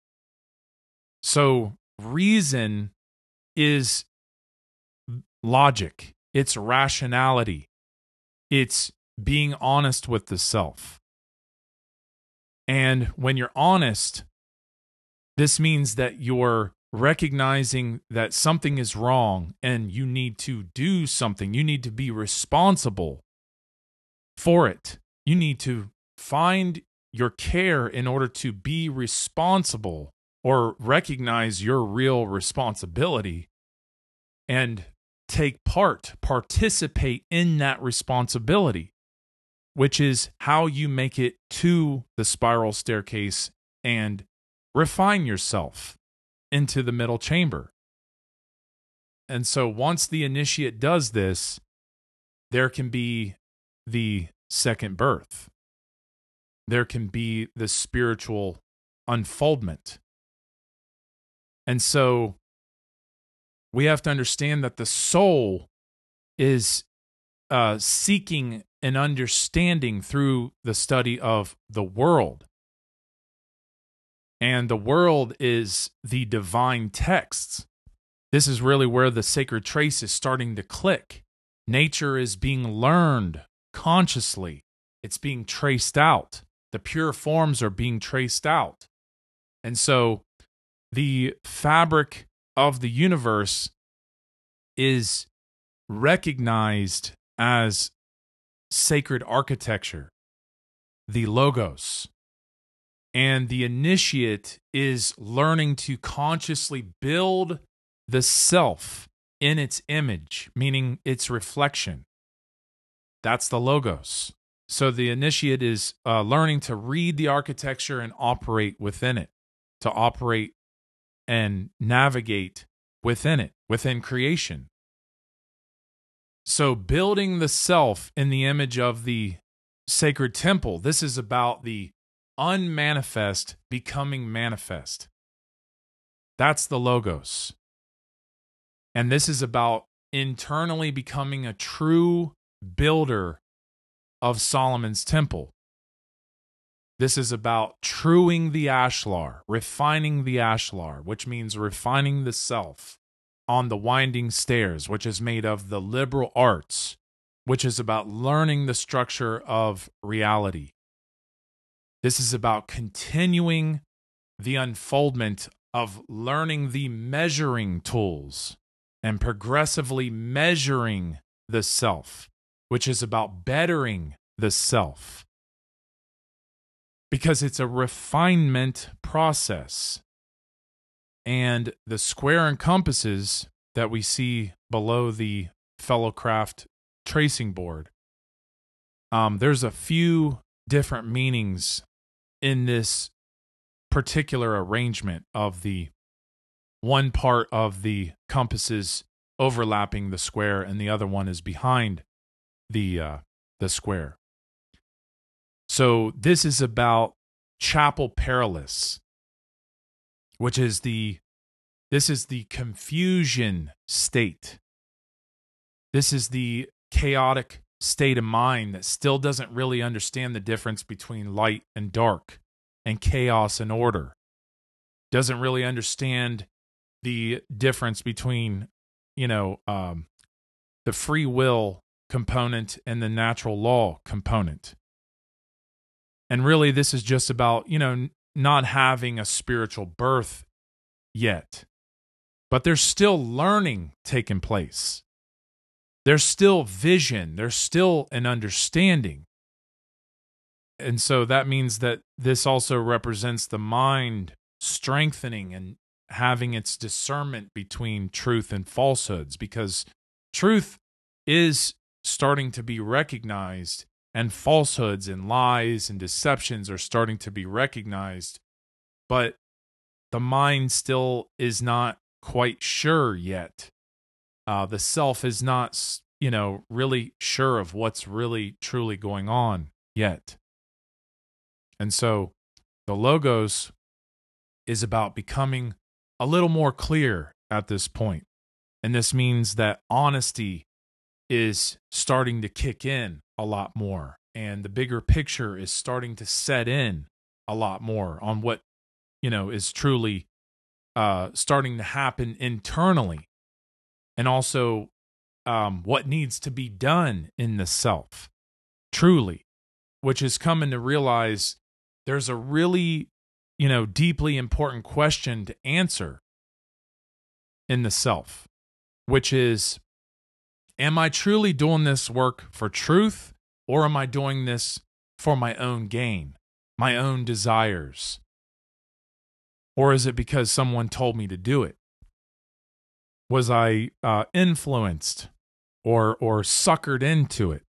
S2: So reason is logic, it's rationality, it's being honest with the self. And when you're honest, this means that you're recognizing that something is wrong and you need to do something. You need to be responsible for it. You need to find your care in order to be responsible or recognize your real responsibility and take part, participate in that responsibility, which is how you make it to the spiral staircase and refine yourself into the middle chamber. And so once the initiate does this, there can be the second birth. There can be the spiritual unfoldment. And so we have to understand that the soul is uh, seeking an understanding through the study of the world. And the world is the divine texts. This is really where the sacred trace is starting to click. Nature is being learned consciously. It's being traced out. The pure forms are being traced out. And so the fabric of the universe is recognized as sacred architecture, the Logos. And the initiate is learning to consciously build the self in its image, meaning its reflection. That's the Logos. So the initiate is uh, learning to read the architecture and operate within it, to operate and navigate within it, within creation. So building the self in the image of the sacred temple, this is about the unmanifest becoming manifest. That's the Logos. And this is about internally becoming a true builder of Solomon's temple. This is about truing the ashlar, refining the ashlar, which means refining the self on the winding stairs, which is made of the liberal arts, which is about learning the structure of reality. This is about continuing the unfoldment of learning the measuring tools and progressively measuring the self, which is about bettering the self. Because it's a refinement process. And the square and compasses that we see below the Fellowcraft tracing board, um, there's a few different meanings in this particular arrangement of the one part of the compasses overlapping the square and the other one is behind the uh, the square. So this is about Chapel Perilous, which is the this is the confusion state. This is the chaotic state of mind that still doesn't really understand the difference between light and dark and chaos and order, doesn't really understand the difference between, you know, um, the free will component and the natural law component. And really, this is just about, you know, n- not having a spiritual birth yet. But there's still learning taking place. There's still vision. There's still an understanding. And so that means that this also represents the mind strengthening and having its discernment between truth and falsehoods, because truth is starting to be recognized, and falsehoods and lies and deceptions are starting to be recognized, but the mind still is not quite sure yet. Uh, the self is not, you know, really sure of what's really truly going on yet. And so the Logos is about becoming a little more clear at this point. And this means that honesty is starting to kick in a lot more, and the bigger picture is starting to set in a lot more on what, you know, is truly uh, starting to happen internally, and also um, what needs to be done in the self, truly, which is coming to realize there's a really, you know, deeply important question to answer in the self, which is, am I truly doing this work for truth, or am I doing this for my own gain, my own desires? Or is it because someone told me to do it? Was I uh, influenced or or suckered into it?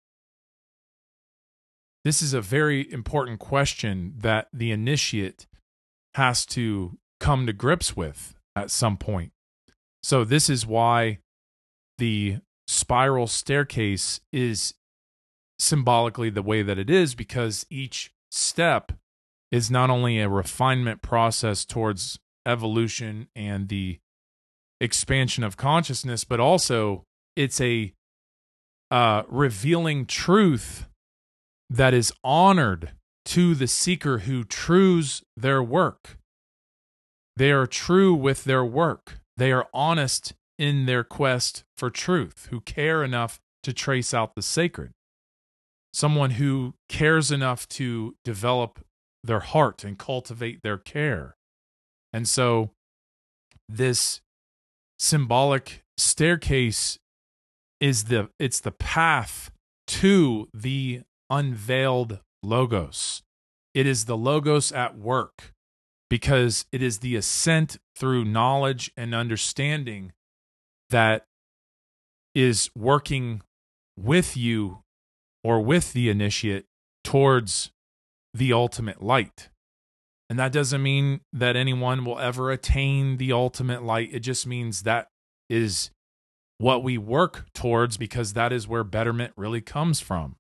S2: This is a very important question that the initiate has to come to grips with at some point. So this is why the spiral staircase is symbolically the way that it is, because each step is not only a refinement process towards evolution and the expansion of consciousness, but also it's a uh, revealing truth that is honored to the seeker who trues their work. They are true with their work. They are honest in their quest for truth, who care enough to trace out the sacred. Someone who cares enough to develop their heart and cultivate their care. And so this symbolic staircase is the it's the path to the unveiled Logos. It is the Logos at work, because it is the ascent through knowledge and understanding that is working with you or with the initiate towards the ultimate light. And that doesn't mean that anyone will ever attain the ultimate light. It just means that is what we work towards, because that is where betterment really comes from.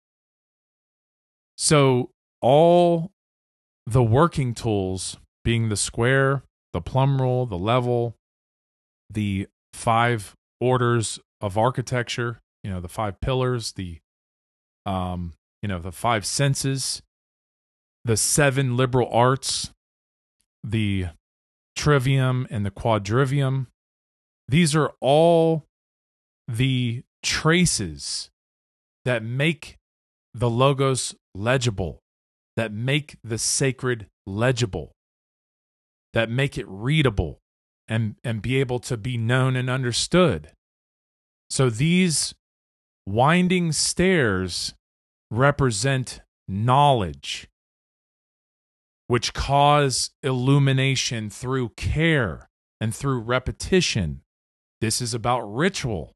S2: So all the working tools, being the square, the plumb rule, the level, the five orders of architecture, you know, the five pillars, the, um, you know, the five senses, the seven liberal arts, the trivium and the quadrivium. These are all the traces that make the Logos legible, that make the sacred legible, that make it readable and, and be able to be known and understood. So these winding stairs represent knowledge, which cause illumination through care and through repetition. This is about ritual.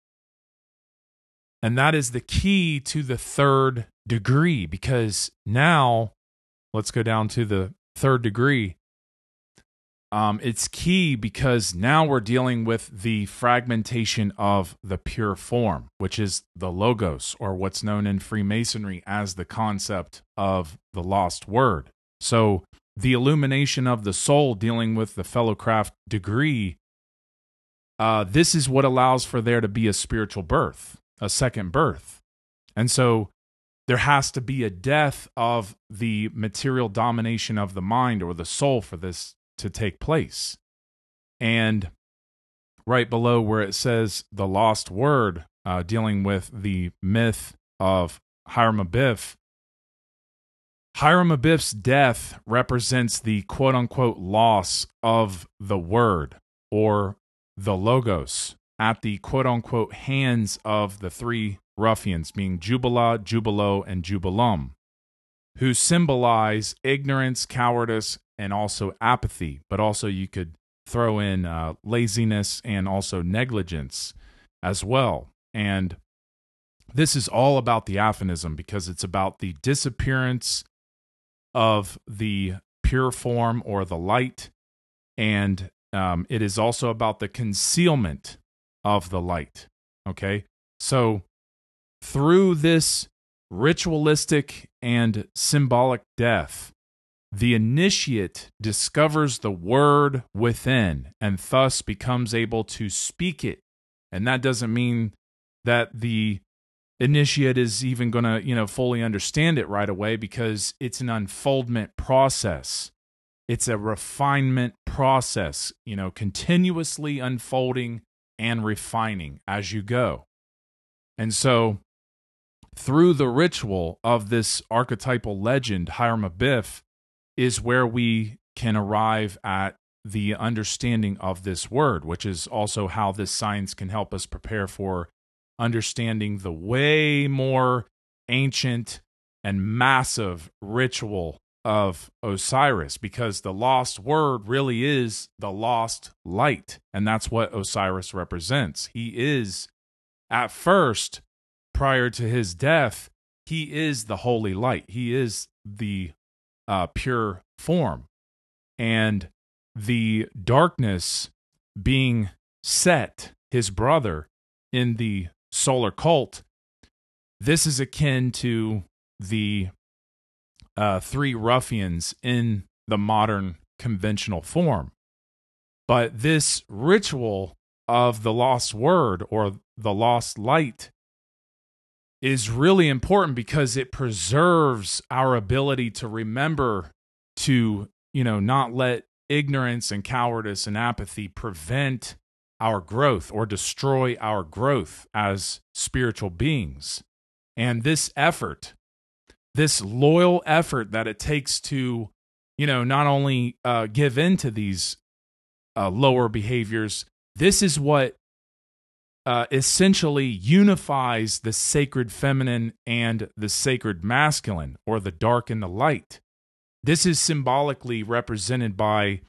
S2: And that is the key to the third degree, because now, let's go down to the third degree. Um, it's key because now we're dealing with the fragmentation of the pure form, which is the Logos, or what's known in Freemasonry as the concept of the lost word. So the illumination of the soul, dealing with the fellowcraft degree, uh, this is what allows for there to be a spiritual birth, a second birth. And so there has to be a death of the material domination of the mind or the soul for this to take place. And right below where it says the lost word, uh, dealing with the myth of Hiram Abiff, Hiram Abiff's death represents the quote-unquote loss of the word or the logos at the quote-unquote hands of the three ruffians, being Jubala, Jubilo, and Jubilum, who symbolize ignorance, cowardice, and also apathy. But also you could throw in uh, laziness and also negligence as well. And this is all about the aphonism because it's about the disappearance of the pure form or the light, and um, it is also about the concealment of the light. Okay, so through this ritualistic and symbolic death, the initiate discovers the word within and thus becomes able to speak it. And that doesn't mean that the initiate is even going to, you know, fully understand it right away, because it's an unfoldment process. It's a refinement process, you know, continuously unfolding and refining as you go. And so through the ritual of this archetypal legend, Hiram Abiff, is where we can arrive at the understanding of this word, which is also how this science can help us prepare for understanding the way more ancient and massive ritual of Osiris, because the lost word really is the lost light, and that's what Osiris represents. He is, at first, prior to his death, he is the holy light. He is the uh, pure form. And the darkness being Set, his brother, in the solar cult, this is akin to the uh, three ruffians in the modern conventional form. But this ritual of the lost word or the lost light is really important because it preserves our ability to remember to, you know, not let ignorance and cowardice and apathy prevent our growth or destroy our growth as spiritual beings. And this effort, this loyal effort that it takes to, you know, not only uh, give in to these uh, lower behaviors, this is what uh, essentially unifies the sacred feminine and the sacred masculine, or the dark and the light. This is symbolically represented by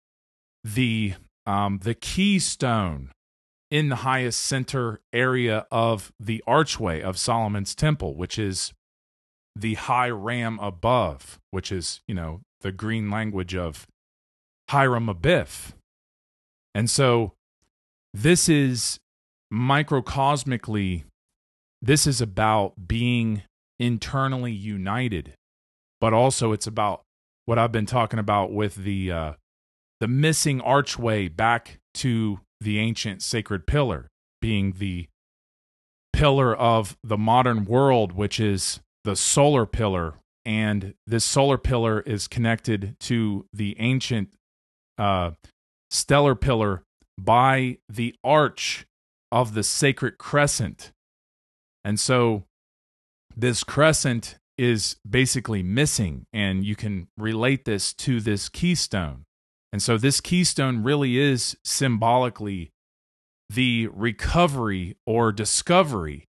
S2: the um, the keystone in the highest center area of the archway of Solomon's temple, which is the high ram above, which is, you know, the green language of Hiram Abiff. And so this is microcosmically, this is about being internally united, but also it's about what I've been talking about with the uh, the missing archway back to the ancient sacred pillar, being the pillar of the modern world, which is the solar pillar. And this solar pillar is connected to the ancient uh, stellar pillar by the arch of the sacred crescent. And so this crescent is basically missing, and you can relate this to this keystone. And so this keystone really is symbolically the recovery or discovery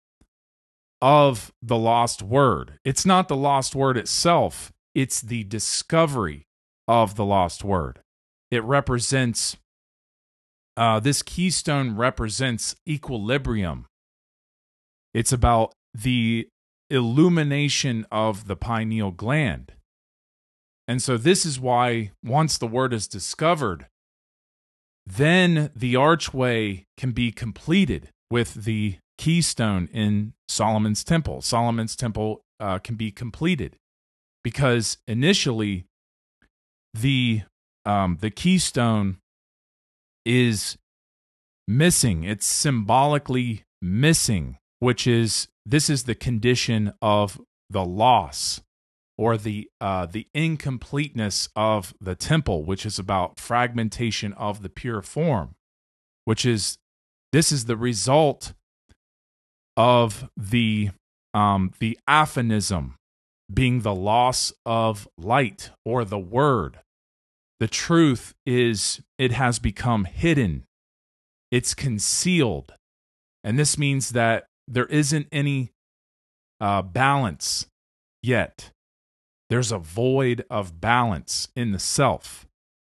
S2: of the lost word. It's not the lost word itself, it's the discovery of the lost word. It represents, uh, this keystone represents equilibrium. It's about the illumination of the pineal gland. And so this is why once the word is discovered, then the archway can be completed with the keystone in Solomon's temple. Solomon's temple uh, can be completed because initially the um, the keystone is missing. It's symbolically missing, which is this is the condition of the loss or the uh, the incompleteness of the temple, which is about fragmentation of the pure form, which is this is the result of the um, the aphonism being the loss of light or the word. The truth is it has become hidden. It's concealed. And this means that there isn't any uh, balance yet. There's a void of balance in the self.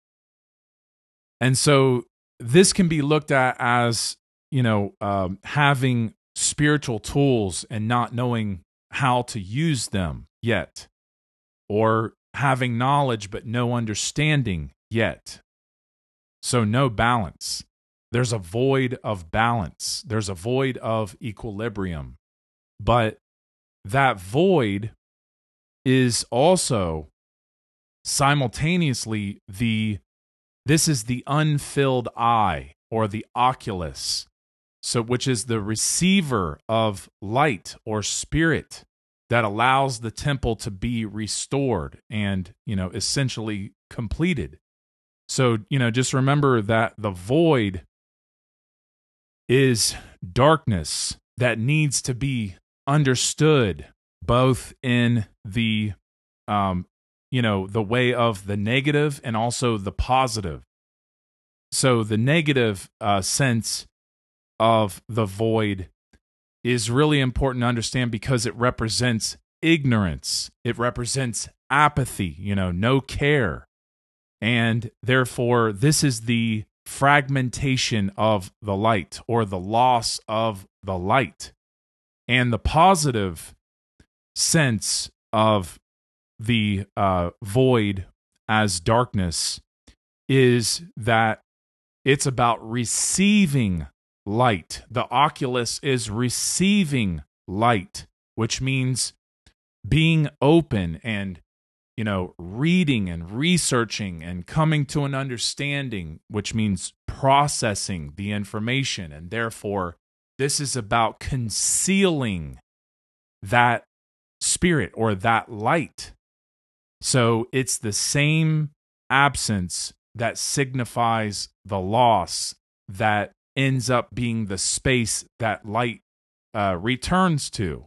S2: And so this can be looked at as, you know, um, having spiritual tools and not knowing how to use them yet, or having knowledge but no understanding yet. So no balance. There's a void of balance. There's a void of equilibrium. But that void is also simultaneously the, this is the unfilled eye or the oculus. So which is the receiver of light or spirit that allows the temple to be restored and, you know, essentially completed. So, you know, just remember that the void is darkness that needs to be understood both in the, um, you know, the way of the negative and also the positive. So the negative uh, sense of the void is really important to understand because it represents ignorance. It represents apathy, you know, no care. And therefore, this is the fragmentation of the light or the loss of the light. And the positive sense of the uh, void as darkness is that it's about receiving light. The oculus is receiving light, which means being open and, you know, reading and researching and coming to an understanding, which means processing the information. And therefore, this is about concealing that spirit or that light. So it's the same absence that signifies the loss that ends up being the space that light uh, returns to.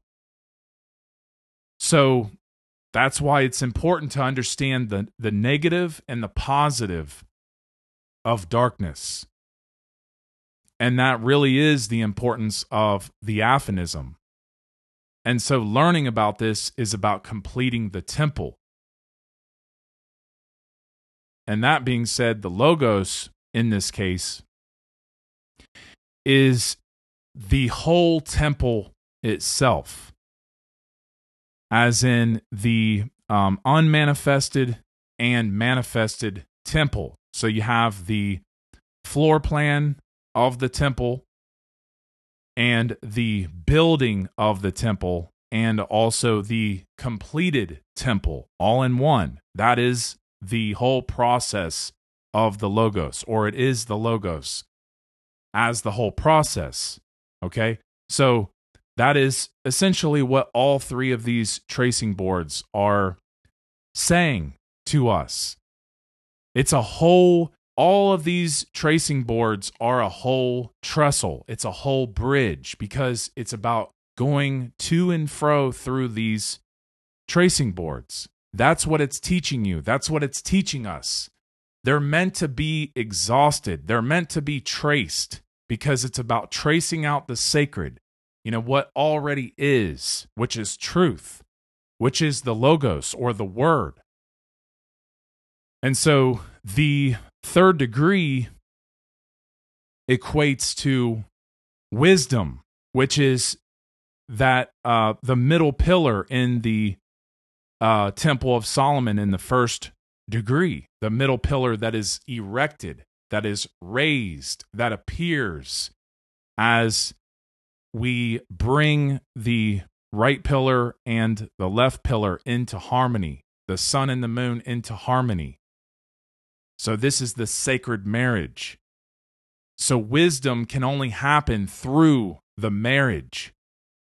S2: So that's why it's important to understand the, the negative and the positive of darkness. And that really is the importance of the aphonism. And so learning about this is about completing the temple. And that being said, the Logos, in this case, is the whole temple itself, as in the um, unmanifested and manifested temple. So you have the floor plan of the temple and the building of the temple and also the completed temple all in one. That is the whole process of the Logos, or it is the Logos as the whole process. Okay? So that is essentially what all three of these tracing boards are saying to us. It's a whole, all of these tracing boards are a whole trestle. It's a whole bridge because it's about going to and fro through these tracing boards. That's what it's teaching you. That's what it's teaching us. They're meant to be exhausted. They're meant to be traced because it's about tracing out the sacred, you know, what already is, which is truth, which is the Logos or the Word. And so the third degree equates to wisdom, which is that uh, the middle pillar in the uh, Temple of Solomon in the first degree, the middle pillar that is erected, that is raised, that appears as we bring the right pillar and the left pillar into harmony, the sun and the moon into harmony. So this is the sacred marriage. So wisdom can only happen through the marriage.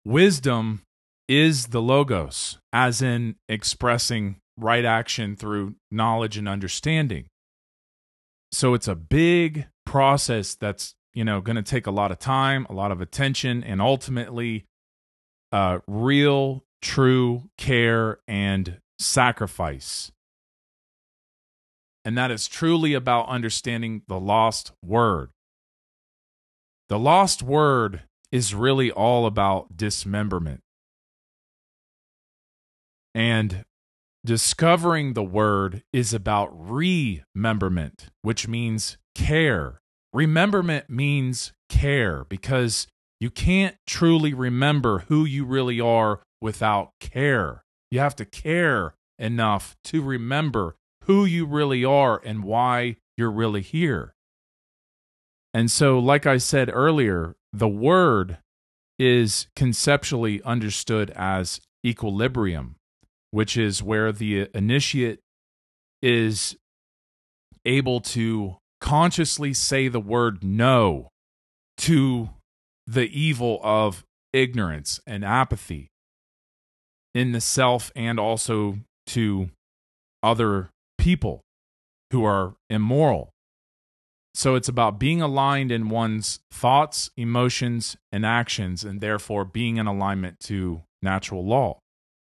S2: wisdom is the logos, as in expressing right action through knowledge and understanding. So it's a big process that's, you know, going to take a lot of time, a lot of attention, and ultimately uh, real, true care and sacrifice. And that is truly about understanding the lost word. The lost word is really all about dismemberment. And discovering the word is about rememberment, which means care. Rememberment means care, because you can't truly remember who you really are without care. You have to care enough to remember who you really are and why you're really here. And so, like I said earlier, the word is conceptually understood as equilibrium, which is where the initiate is able to consciously say the word no to the evil of ignorance and apathy in the self, and also to other people who are immoral. So it's about being aligned in one's thoughts, emotions, and actions, and therefore being in alignment to natural law.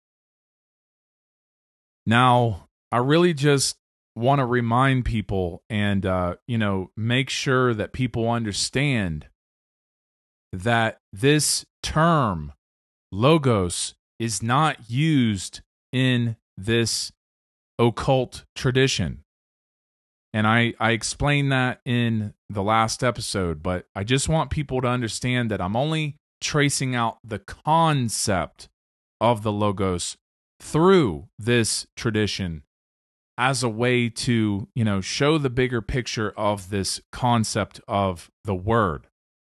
S2: Now, I really just want to remind people and, uh, you know, make sure that people understand that this term, logos, is not used in this occult tradition. And I, I explained that in the last episode, but I just want people to understand that I'm only tracing out the concept of the logos through this tradition as a way to, you know, show the bigger picture of this concept of the word.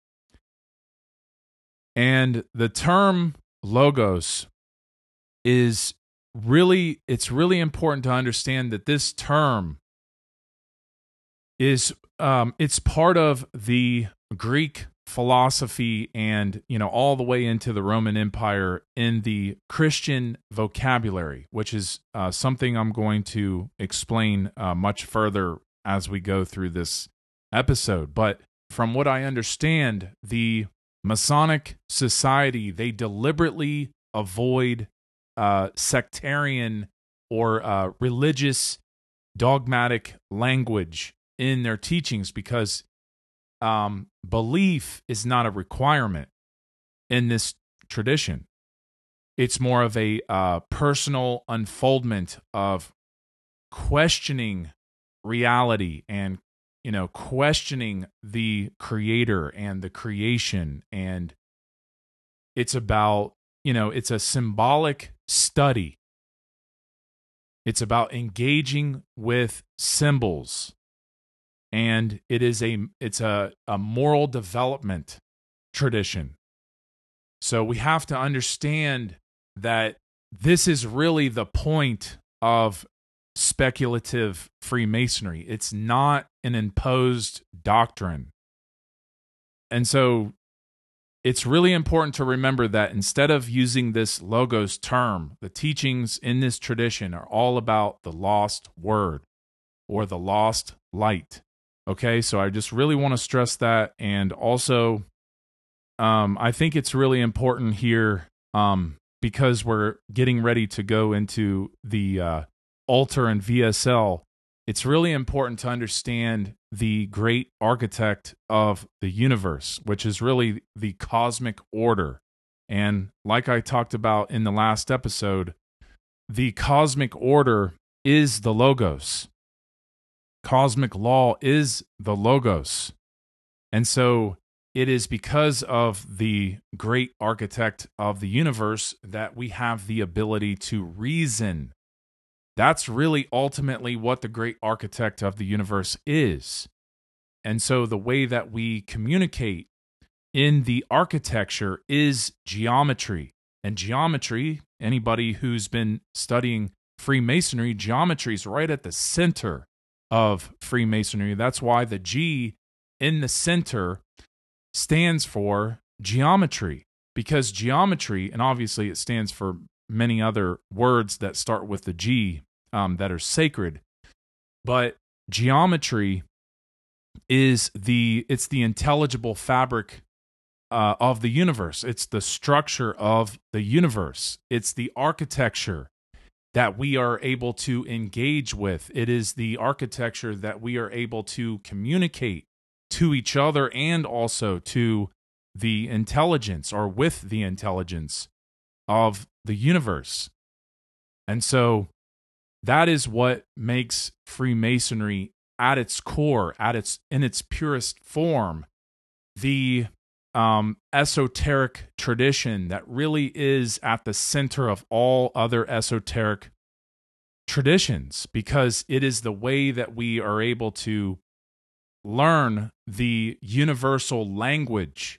S2: And the term logos is really, it's really important to understand that this term is, um, it's part of the Greek philosophy and, you know, all the way into the Roman Empire in the Christian vocabulary, which is uh, something I'm going to explain uh, much further as we go through this episode. But from what I understand, the Masonic Society, they deliberately avoid uh, sectarian or uh, religious dogmatic language in their teachings, because um, belief is not a requirement in this tradition. It's more of a uh, personal unfoldment of questioning reality and, you know, questioning the creator and the creation. And it's about, you know, it's a symbolic study. It's about engaging with symbols. And it is a it's a, a moral development tradition. So we have to understand that this is really the point of speculative Freemasonry. It's not an imposed doctrine. And so it's really important to remember that instead of using this logos term, the teachings in this tradition are all about the lost word or the lost light. Okay, so I just really want to stress that. And also, um, I think it's really important here um, because we're getting ready to go into the uh, altar and V S L. It's really important to understand the great architect of the universe, which is really the cosmic order. And like I talked about in the last episode, the cosmic order is the logos. Cosmic law is the logos. And so it is because of the great architect of the universe that we have the ability to reason. That's really ultimately what the great architect of the universe is. And so the way that we communicate in the architecture is geometry. And geometry, anybody who's been studying Freemasonry, geometry is right at the center of Freemasonry. That's why the G in the center stands for geometry. because geometry, and obviously it stands for many other words that start with the G um, that are sacred, but geometry is the it's the intelligible fabric uh, of the universe. It's the structure of the universe. It's the architecture that we are able to engage with. It is the architecture that we are able to communicate to each other and also to the intelligence, or with the intelligence of the universe. And so that is what makes Freemasonry at its core, at its in its purest form, the um, esoteric tradition that really is at the center of all other esoteric traditions, because it is the way that we are able to learn the universal language.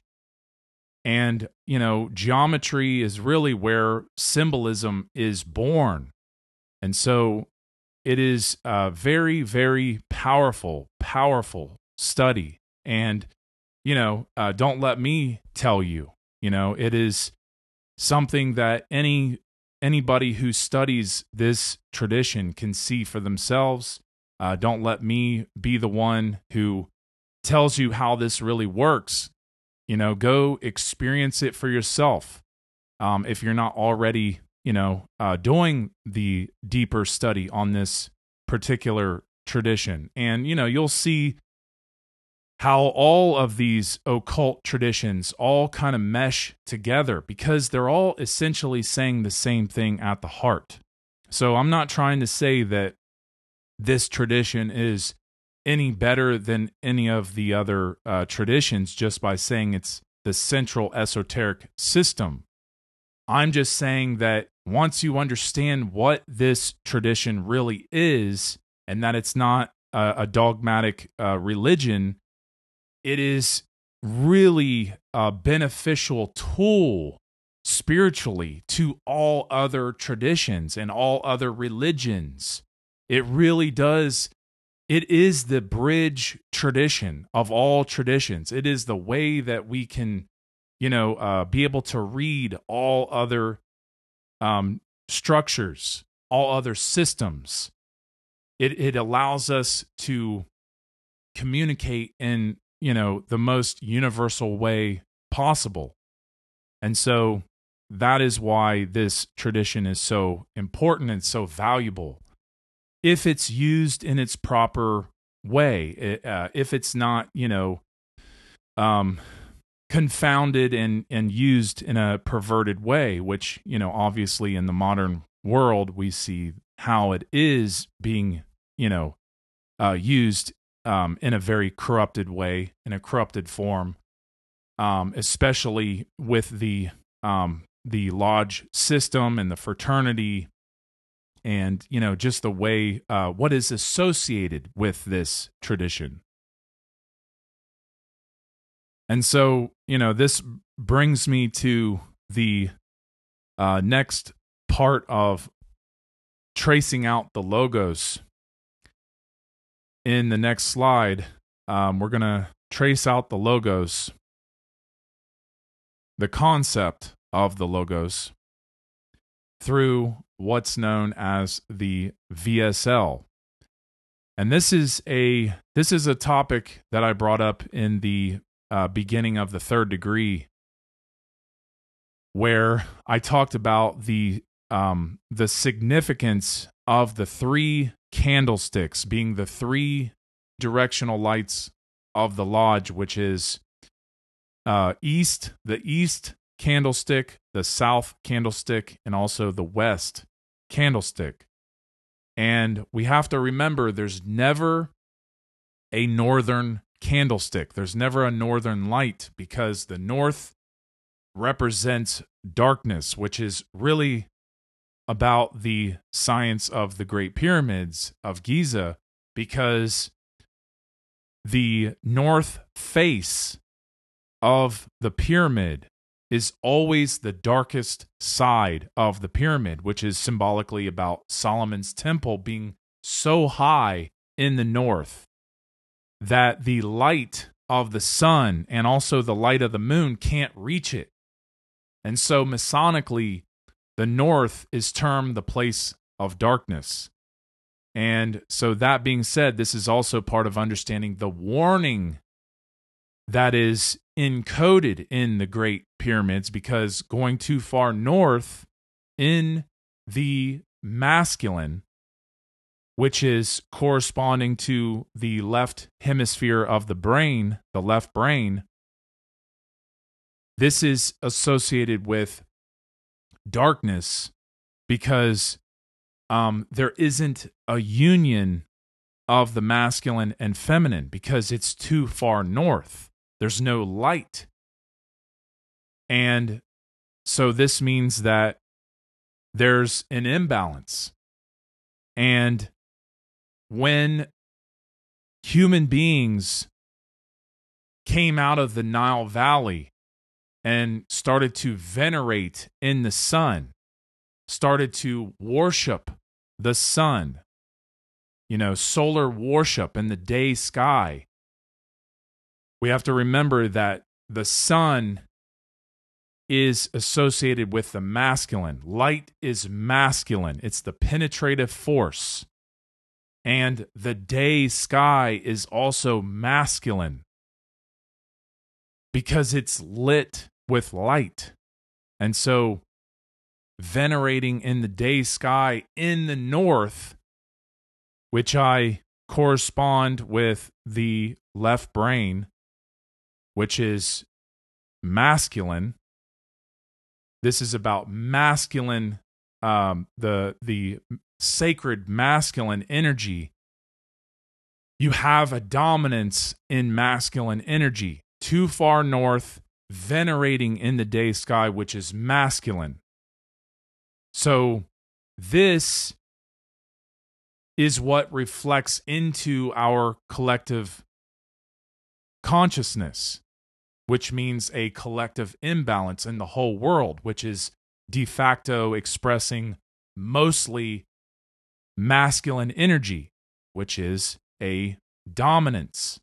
S2: And, you know, geometry is really where symbolism is born. And so it is a very, very powerful, powerful study. And, you know, uh, don't let me tell you, you know, it is something that any anybody who studies this tradition can see for themselves. Uh, don't let me be the one who tells you how this really works. You know, go experience it for yourself. Um, if you're not already, you know, uh, doing the deeper study on this particular tradition. And, you know, you'll see how all of these occult traditions all kind of mesh together, because they're all essentially saying the same thing at the heart. So I'm not trying to say that this tradition is any better than any of the other uh, traditions just by saying it's the central esoteric system. I'm just saying that once you understand what this tradition really is, and that it's not a, a dogmatic uh, religion, it is really a beneficial tool spiritually to all other traditions and all other religions. It really does. It is the bridge tradition of all traditions. It is the way that we can, you know, uh, be able to read all other um, structures, all other systems. It it allows us to communicate in, you know, the most universal way possible. And so that is why this tradition is so important and so valuable. If it's used in its proper way, uh, if it's not, you know, um, confounded and, and used in a perverted way, which, you know, obviously in the modern world, we see how it is being, you know, uh, used um, in a very corrupted way, in a corrupted form, um, especially with the um, the lodge system and the fraternity. And, you know, just the way, uh, what is associated with this tradition. And so, you know, this brings me to the uh, next part of tracing out the logos. In the next slide, um, we're going to trace out the logos, the concept of the logos, through what's known as the V S L. And this is a this is a topic that I brought up in the uh, beginning of the third degree, where I talked about the um, the significance of the three candlesticks being the three directional lights of the lodge, which is uh, east, the east candlestick, the south candlestick, and also the west candlestick. And we have to remember there's never a northern candlestick. There's never a northern light, because the north represents darkness, which is really about the science of the Great Pyramids of Giza, because the north face of the pyramid is always the darkest side of the pyramid, which is symbolically about Solomon's temple being so high in the north that the light of the sun and also the light of the moon can't reach it. And so Masonically, the north is termed the place of darkness. And so that being said, this is also part of understanding the warning that is encoded in the Great Pyramids, because going too far north in the masculine, which is corresponding to the left hemisphere of the brain, the left brain, this is associated with darkness because um, there isn't a union of the masculine and feminine because it's too far north. There's no light. And so this means that there's an imbalance. And when human beings came out of the Nile Valley and started to venerate in the sun, started to worship the sun, you know, solar worship in the day sky, we have to remember that the sun is associated with the masculine. Light is masculine. It's the penetrative force. And the day sky is also masculine because it's lit with light. And so venerating in the day sky in the north, which I correspond with the left brain, which is masculine. This is about masculine, um, the the sacred masculine energy. You have a dominance in masculine energy. Too far north, venerating in the day sky, which is masculine. So this is what reflects into our collective consciousness, which means a collective imbalance in the whole world, which is de facto expressing mostly masculine energy, which is a dominance.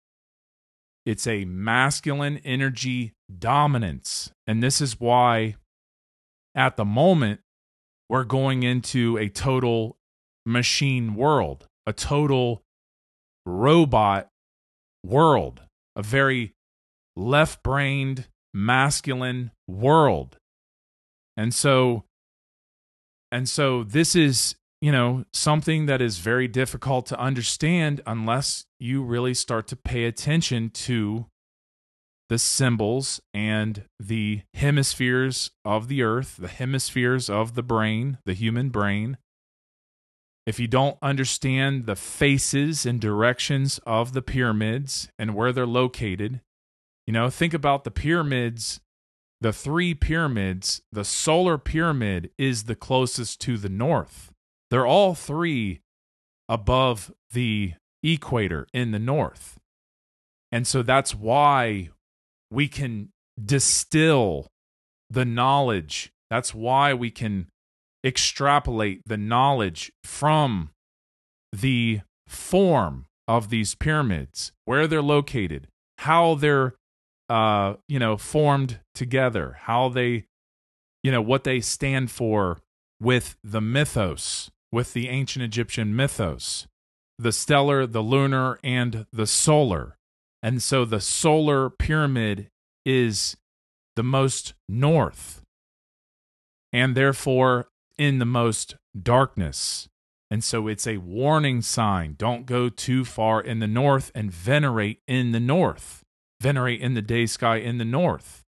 S2: It's a masculine energy dominance. And this is why, at the moment, we're going into a total machine world, a total robot world, a very left-brained, masculine world. And so, and so this is, you know, something that is very difficult to understand unless you really start to pay attention to the symbols and the hemispheres of the earth, the hemispheres of the brain, the human brain. If you don't understand the faces and directions of the pyramids and where they're located, you know, think about the pyramids, the three pyramids. The solar pyramid is the closest to the north. They're all three above the equator in the north. And so that's why we can distill the knowledge. That's why we can extrapolate the knowledge from the form of these pyramids, where they're located, how they're uh, you know, formed together, how they, you know, what they stand for with the mythos, with the ancient Egyptian mythos, the stellar, the lunar, and the solar. And so the solar pyramid is the most north, and therefore in the most darkness. And so it's a warning sign. Don't go too far in the north and venerate in the north. Venerate in the day sky in the north.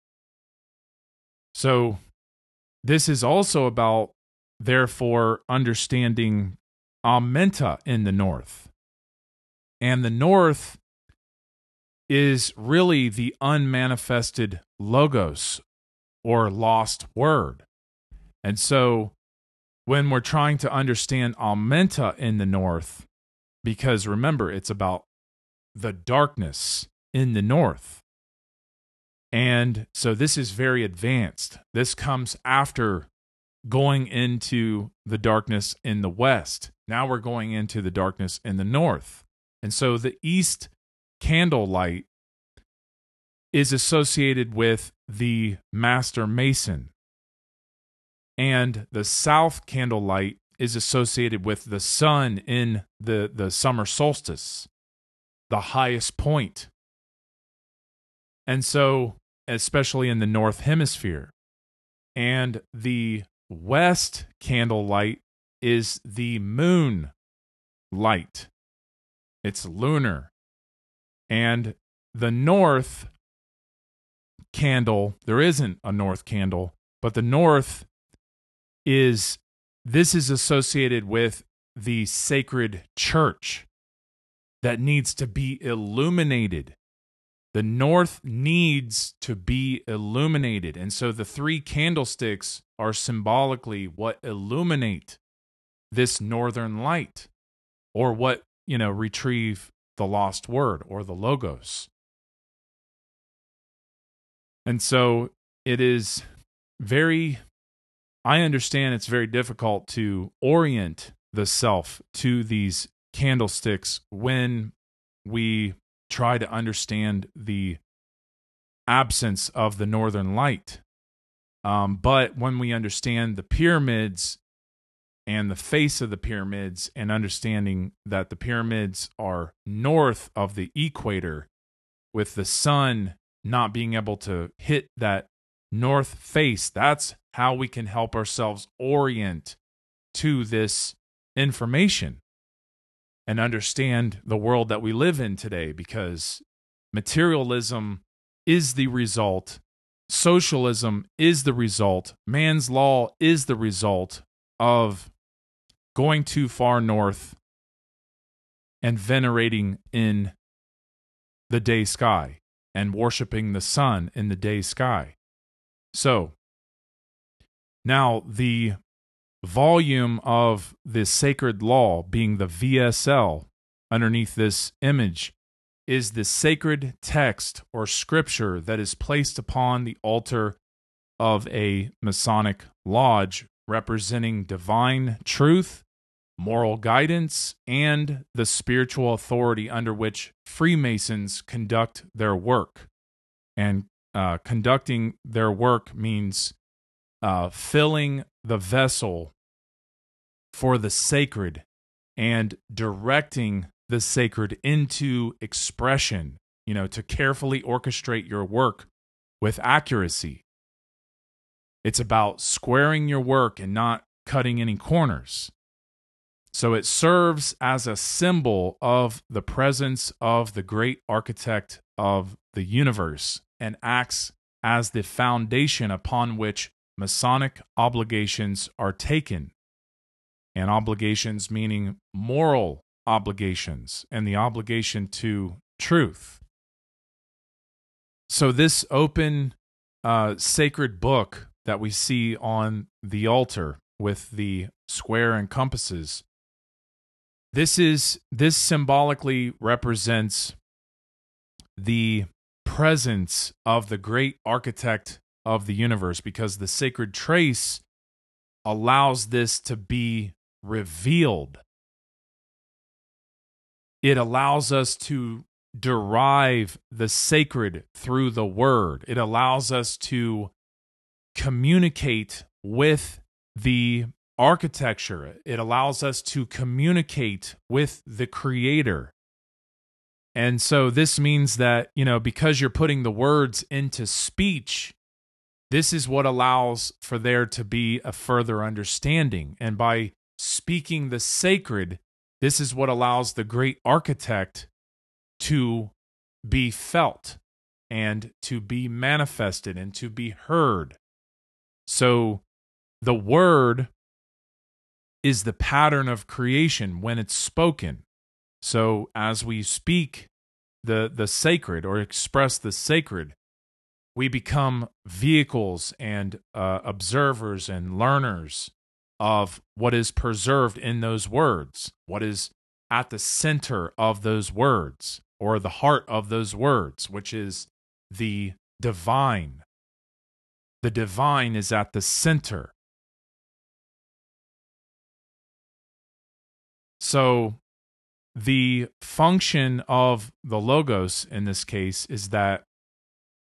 S2: So this is also about, therefore, understanding Amenta in the north. And the north is really the unmanifested logos, or lost word. And so when we're trying to understand Amenta in the north, because remember, it's about the darkness in the north. And so this is very advanced. This comes after going into the darkness in the west. Now we're going into the darkness in the north. And so the east candlelight is associated with the master mason. And the south candlelight is associated with the sun in the, the summer solstice, the highest point. And so, especially in the north hemisphere. And the west candlelight is the moon light. It's lunar. And the north candle, there isn't a north candle, but the north is, this is associated with the sacred church that needs to be illuminated. The north needs to be illuminated. And so the three candlesticks are symbolically what illuminate this northern light, or what, you know, retrieve the lost word or the logos. And so it is very, I understand it's very difficult to orient the self to these candlesticks when we try to understand the absence of the northern light. Um, but when we understand the pyramids and the face of the pyramids, and understanding that the pyramids are north of the equator, with the sun not being able to hit that north face, that's how we can help ourselves orient to this information and understand the world that we live in today, because materialism is the result, socialism is the result, man's law is the result of going too far north and venerating in the day sky and worshiping the sun in the day sky. So, now the volume of the sacred law, being the V S L underneath this image, is the sacred text or scripture that is placed upon the altar of a Masonic lodge, representing divine truth, moral guidance, and the spiritual authority under which Freemasons conduct their work. And uh, conducting their work means uh, filling the vessel for the sacred and directing the sacred into expression, you know, to carefully orchestrate your work with accuracy. It's about squaring your work and not cutting any corners. So it serves as a symbol of the presence of the great architect of the universe, and acts as the foundation upon which Masonic obligations are taken. And obligations meaning moral obligations, and the obligation to truth. So this open uh, sacred book that we see on the altar with the square and compasses, this is this symbolically represents the presence of the great architect of the universe, because the sacred trace allows this to be revealed. It allows us to derive the sacred through the word. It allows us to communicate with the architecture. It allows us to communicate with the creator. And so this means that, you know, because you're putting the words into speech, this is what allows for there to be a further understanding. And by speaking the sacred, this is what allows the great architect to be felt and to be manifested and to be heard. So the word is the pattern of creation when it's spoken. So as we speak the, the sacred, or express the sacred, we become vehicles and uh, observers and learners of what is preserved in those words, what is at the center of those words, or the heart of those words, which is the divine. The divine is at the center. So the function of the logos in this case is that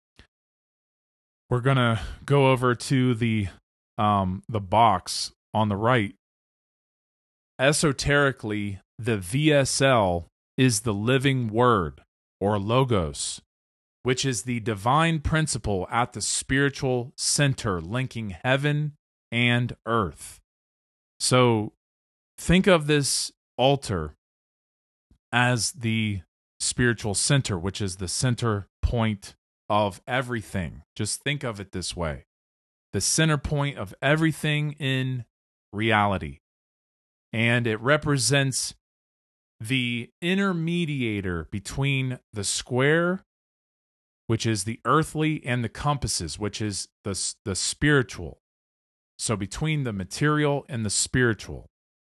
S2: we're going to go over to the um, the box on the right. Esoterically, the V S L is the living word, or logos, which is the divine principle at the spiritual center linking heaven and earth. So think of this altar as the spiritual center, which is the center point of everything. Just think of it this way. The center point of everything in reality. And it represents the intermediator between the square, which is the earthly, and the compasses, which is the, the spiritual. So between the material and the spiritual.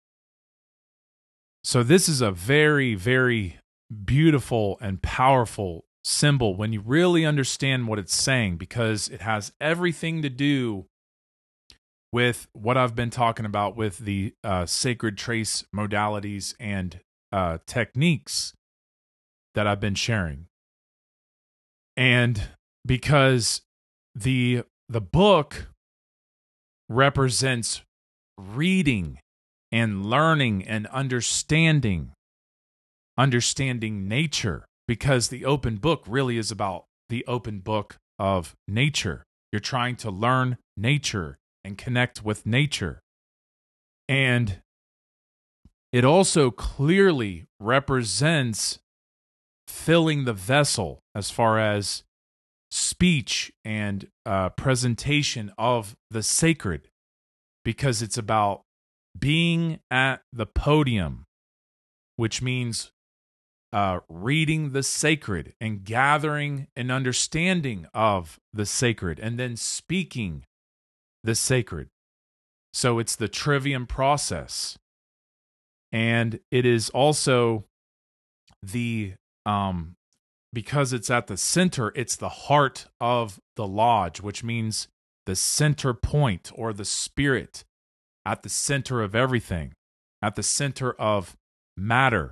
S2: So this is a very, very beautiful and powerful symbol when you really understand what it's saying, because it has everything to do with what I've been talking about with the uh, sacred trace modalities and uh, techniques that I've been sharing. And because the the book represents reading and learning and understanding, understanding nature, because the open book really is about the open book of nature. You're trying to learn nature and connect with nature. And it also clearly represents filling the vessel as far as speech and uh, presentation of the sacred, because it's about being at the podium, which means uh, reading the sacred and gathering an understanding of the sacred and then speaking the sacred. So it's the trivium process. And it is also the, um, because it's at the center, it's the heart of the lodge, which means the center point or the spirit at the center of everything, at the center of matter.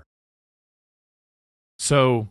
S2: So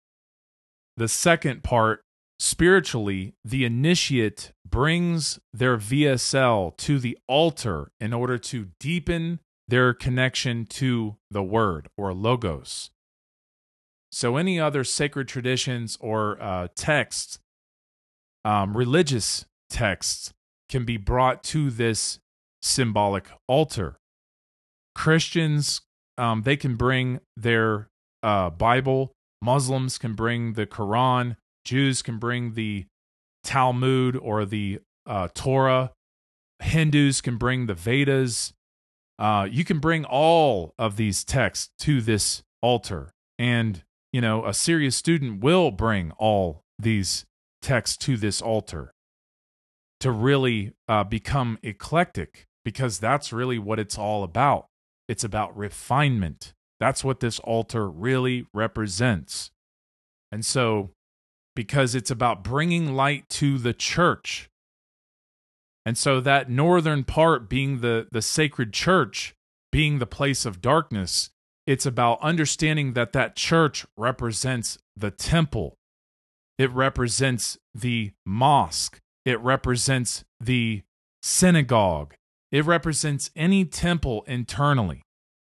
S2: the second part, spiritually, the initiate brings their V S L to the altar in order to deepen their connection to the word or logos. So any other sacred traditions or uh, texts, um, religious texts, can be brought to this symbolic altar. Christians, um, they can bring their uh, Bible. Muslims can bring the Quran. Jews can bring the Talmud or the uh, Torah. Hindus can bring the Vedas. Uh, you can bring all of these texts to this altar. And, you know, a serious student will bring all these texts to this altar to really uh, become eclectic, because that's really what it's all about. It's about refinement. That's what this altar really represents. And so, because it's about bringing light to the church. And so that northern part being the, the sacred church, being the place of darkness, it's about understanding that that church represents the temple. It represents the mosque. It represents the synagogue. It represents any temple internally.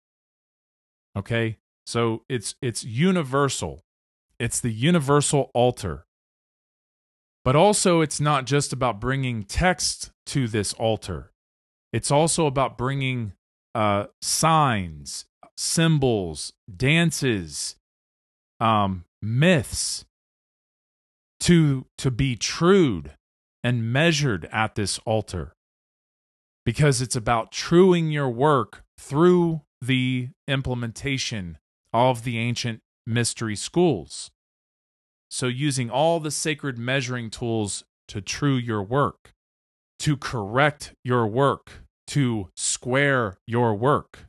S2: Okay? So it's it's universal. It's the universal altar. But also, it's not just about bringing text to this altar. It's also about bringing uh, signs, symbols, dances, um, myths to, to be trued and measured at this altar. Because it's about truing your work through the implementation of the ancient mystery schools. So using all the sacred measuring tools to true your work, to correct your work, to square your work.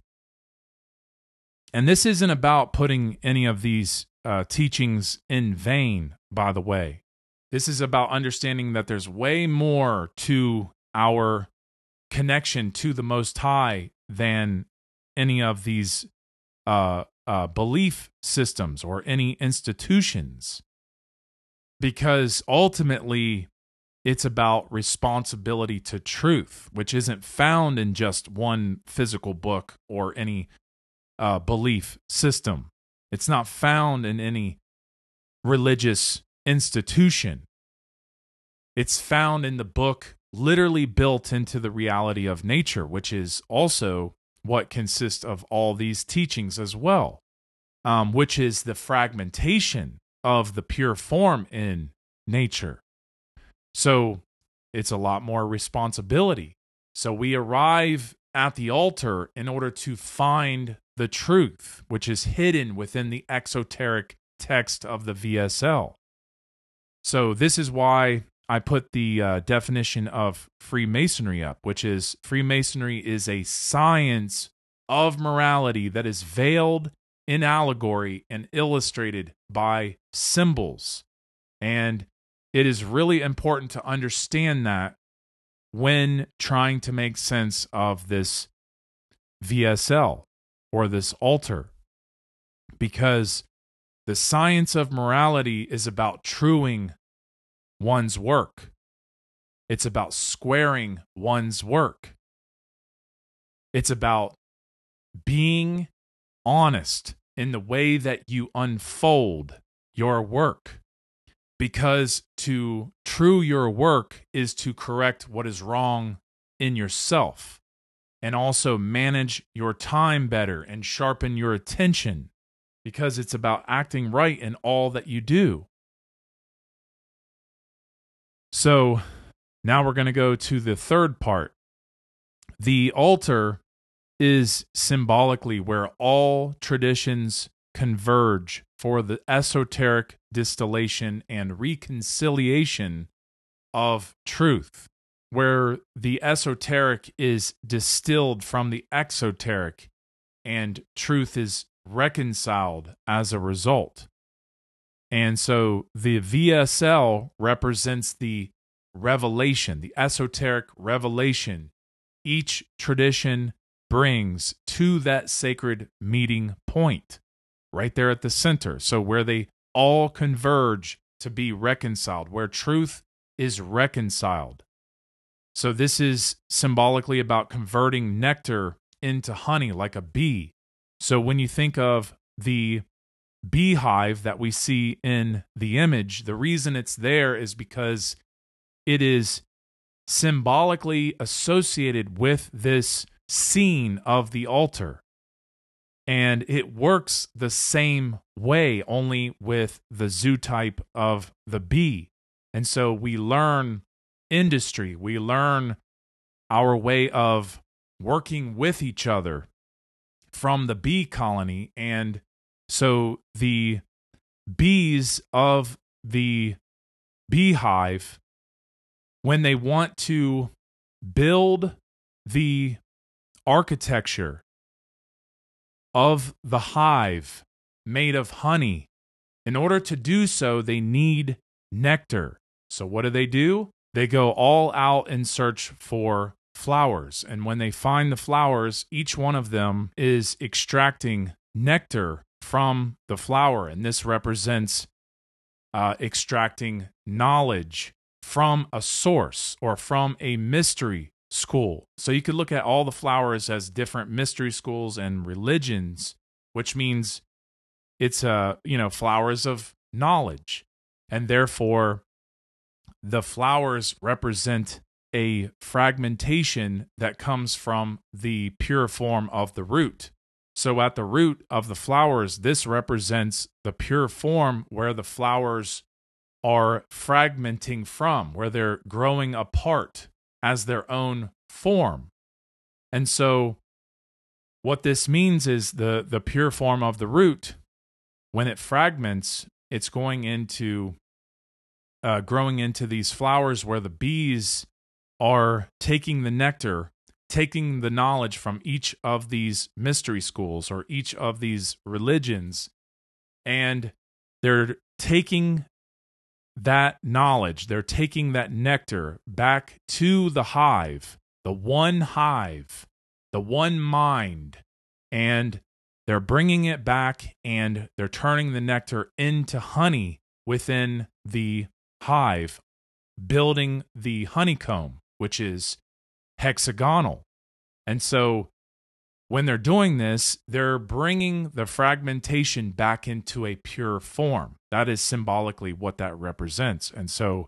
S2: And this isn't about putting any of these uh, teachings in vain, by the way. This is about understanding that there's way more to our connection to the Most High than any of these uh, uh, belief systems or any institutions. Because ultimately, it's about responsibility to truth, which isn't found in just one physical book or any uh, belief system. It's not found in any religious institution. It's found in the book, literally built into the reality of nature, which is also what consists of all these teachings as well, um, which is the fragmentation of the pure form in nature. So it's a lot more responsibility. So we arrive at the altar in order to find the truth, which is hidden within the exoteric text of the V S L. So this is why I put the uh, definition of Freemasonry up, which is Freemasonry is a science of morality that is veiled in allegory and illustrated by symbols. And it is really important to understand that when trying to make sense of this V S L or this altar, because the science of morality is about truing one's work. It's about squaring one's work. It's about being honest in the way that you unfold your work. Because to true your work is to correct what is wrong in yourself and also manage your time better and sharpen your attention, because it's about acting right in all that you do. So now we're going to go to the third part. The altar is symbolically where all traditions converge for the esoteric distillation and reconciliation of truth, where the esoteric is distilled from the exoteric and truth is reconciled as a result. And so the V S L represents the revelation, the esoteric revelation each tradition brings to that sacred meeting point, right there at the center. So where they all converge to be reconciled, where truth is reconciled. So this is symbolically about converting nectar into honey like a bee. So when you think of the beehive that we see in the image, the reason it's there is because it is symbolically associated with this scene of the altar. And it works the same way, only with the zootype of the bee. And so we learn industry, we learn our way of working with each other from the bee colony. And so the bees of the beehive, when they want to build the architecture of the hive made of honey, in order to do so, they need nectar. So what do they do? They go all out in search for flowers. And when they find the flowers, each one of them is extracting nectar from the flower. And this represents uh, extracting knowledge from a source or from a mystery school. So you could look at all the flowers as different mystery schools and religions, which means it's uh, you know, flowers of knowledge. And therefore, the flowers represent a fragmentation that comes from the pure form of the root. So at the root of the flowers, this represents the pure form where the flowers are fragmenting from, where they're growing apart as their own form. And so what this means is the, the pure form of the root, when it fragments, it's going into uh, growing into these flowers where the bees are taking the nectar, taking the knowledge from each of these mystery schools or each of these religions, and they're taking that knowledge, they're taking that nectar back to the hive, the one hive, the one mind, and they're bringing it back and they're turning the nectar into honey within the hive building the honeycomb, which is hexagonal. And so when they're doing this, they're bringing the fragmentation back into a pure form. That is symbolically what that represents. And so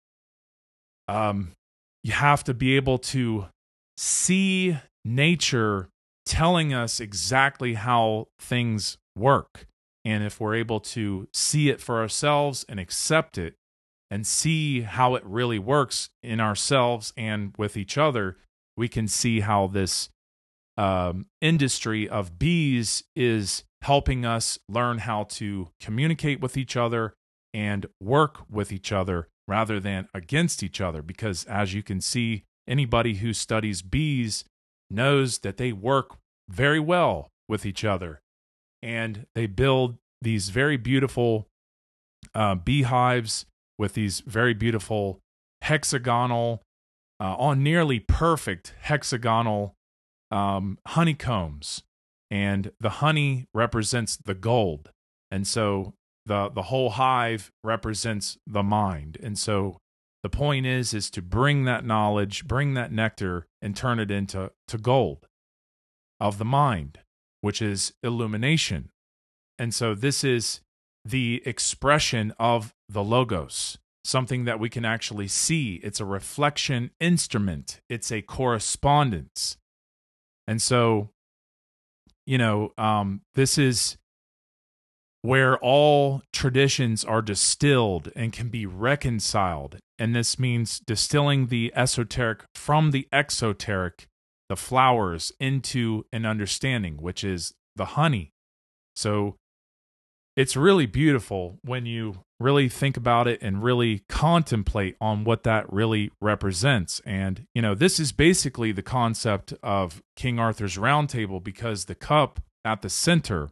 S2: um, you have to be able to see nature telling us exactly how things work. And if we're able to see it for ourselves and accept it and see how it really works in ourselves and with each other, we can see how this um, industry of bees is helping us learn how to communicate with each other and work with each other rather than against each other. Because as you can see, anybody who studies bees knows that they work very well with each other, and they build these very beautiful uh, beehives with these very beautiful hexagonal, uh, on nearly perfect hexagonal um, honeycombs, and the honey represents the gold, and so the the whole hive represents the mind. And so the point is is to bring that knowledge, bring that nectar, and turn it into to gold of the mind, which is illumination. And so this is the expression of the Logos, something that we can actually see. It's a reflection instrument. It's a correspondence. And so, you know, um, this is where all traditions are distilled and can be reconciled. And this means distilling the esoteric from the exoteric, the flowers, into an understanding, which is the honey. So it's really beautiful when you really think about it and really contemplate on what that really represents. And, you know, this is basically the concept of King Arthur's Round Table, because the cup at the center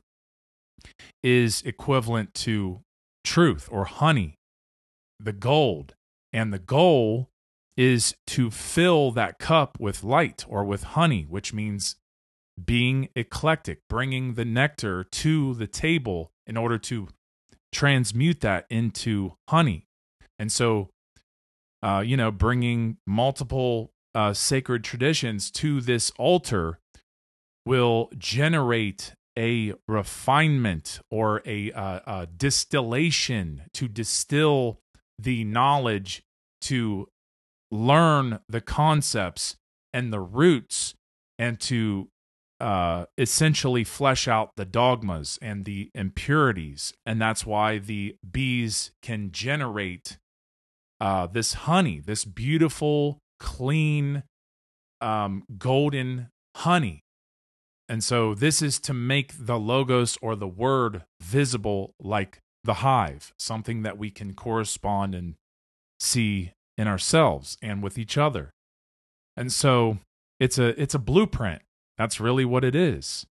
S2: is equivalent to truth or honey, the gold. And the goal is to fill that cup with light or with honey, which means being eclectic, bringing the nectar to the table in order to transmute that into honey. And so, uh, you know, bringing multiple uh, sacred traditions to this altar will generate a refinement or a, uh, a distillation to distill the knowledge, to learn the concepts and the roots, and to uh, essentially flesh out the dogmas and the impurities. And that's why the bees can generate uh, this honey, this beautiful, clean, um, golden honey. And so this is to make the Logos or the word visible like the hive, something that we can correspond and see in ourselves and with each other. And so it's a it's a blueprint. That's really what it is.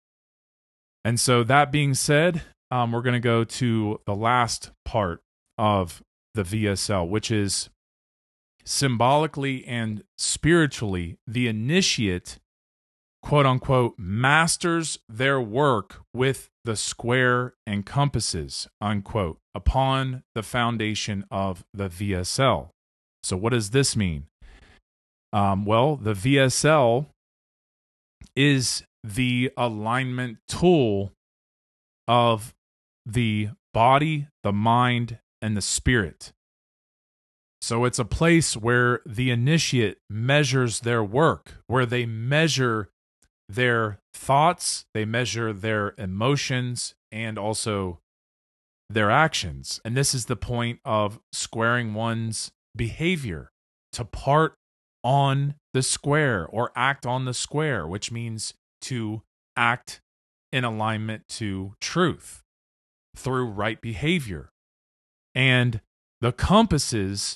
S2: And so that being said, um, we're going to go to the last part of the V S L, which is symbolically and spiritually the initiate, quote unquote, masters their work with the square and compasses, unquote, upon the foundation of the V S L. So what does this mean? Um, well, the V S L is the alignment tool of the body, the mind, and the spirit. So it's a place where the initiate measures their work, where they measure their thoughts, they measure their emotions, and also their actions. And this is the point of squaring one's behavior, to part on the square or act on the square, which means to act in alignment to truth through right behavior. And the compasses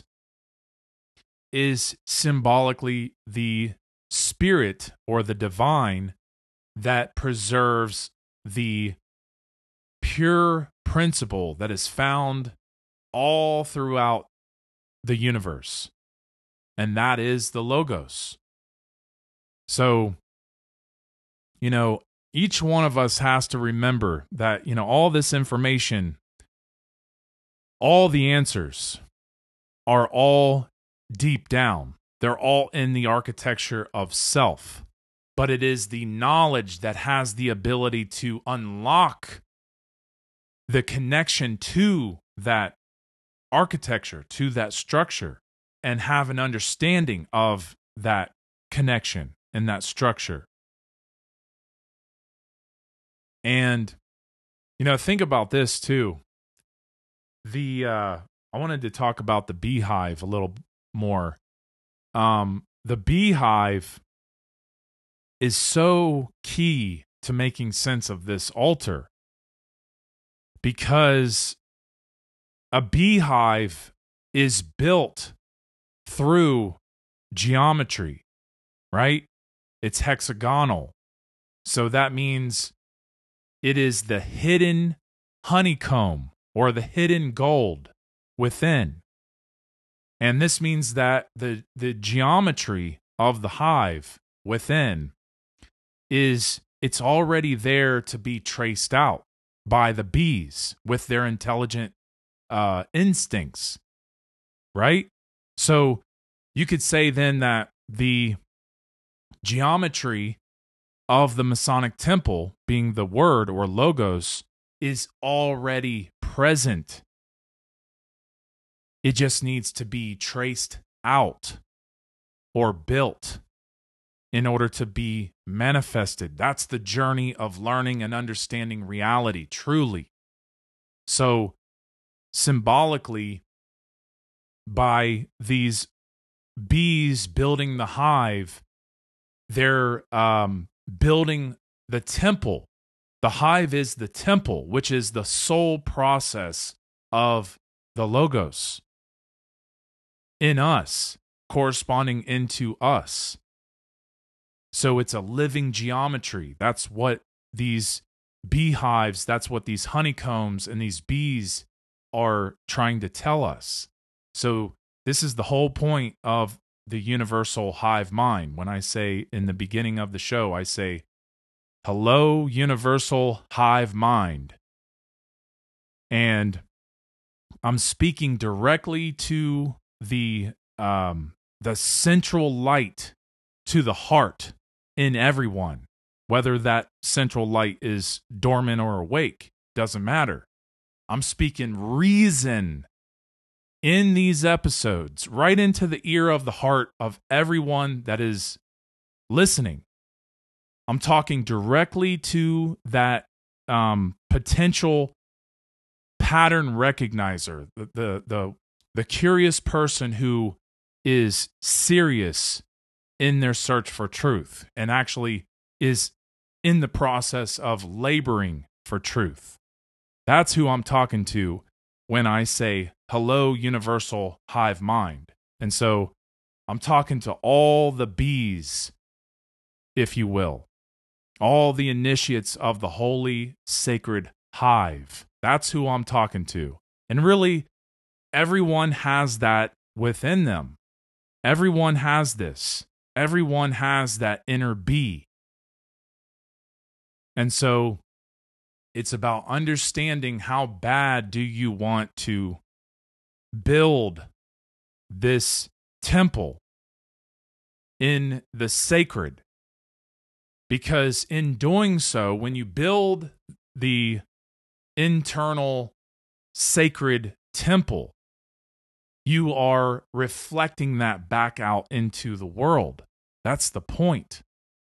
S2: is symbolically the spirit or the divine that preserves the pure principle that is found all throughout the universe. And that is the Logos. So, you know, each one of us has to remember that, you know, all this information, all the answers are all deep down. They're all in the architecture of self. But it is the knowledge that has the ability to unlock the connection to that architecture, to that structure, and have an understanding of that connection and that structure. And, you know, think about this too. The uh, I wanted to talk about the beehive a little more. Um, the beehive is so key to making sense of this altar, because a beehive is built through geometry, right? It's hexagonal. So that means it is the hidden honeycomb or the hidden gold within. And this means that the, the geometry of the hive within is, it's already there to be traced out by the bees with their intelligent uh, instincts, right? So you could say then that the geometry of the Masonic temple, being the word or logos, is already present. It just needs to be traced out or built in order to be manifested. That's the journey of learning and understanding reality, truly. So, symbolically, by these bees building the hive, they're um, building the temple. The hive is the temple, which is the soul process of the Logos in us, corresponding into us. So it's a living geometry. That's what these beehives, that's what these honeycombs and these bees are trying to tell us. So this is the whole point of the universal hive mind. When I say in the beginning of the show, I say, hello, universal hive mind. And I'm speaking directly to the um, the central light, to the heart in everyone. Whether that central light is dormant or awake, doesn't matter. I'm speaking reason in these episodes, right into the ear of the heart of everyone that is listening. I'm talking directly to that um, potential pattern recognizer, the, the the the curious person who is serious in their search for truth and actually is in the process of laboring for truth. That's who I'm talking to when I say, hello, universal hive mind. And so I'm talking to all the bees, if you will, all the initiates of the holy, sacred hive. That's who I'm talking to. And really, everyone has that within them. Everyone has this. Everyone has that inner bee. And so it's about understanding how bad do you want to build this temple in the sacred. Because in doing so, when you build the internal sacred temple, you are reflecting that back out into the world. That's the point.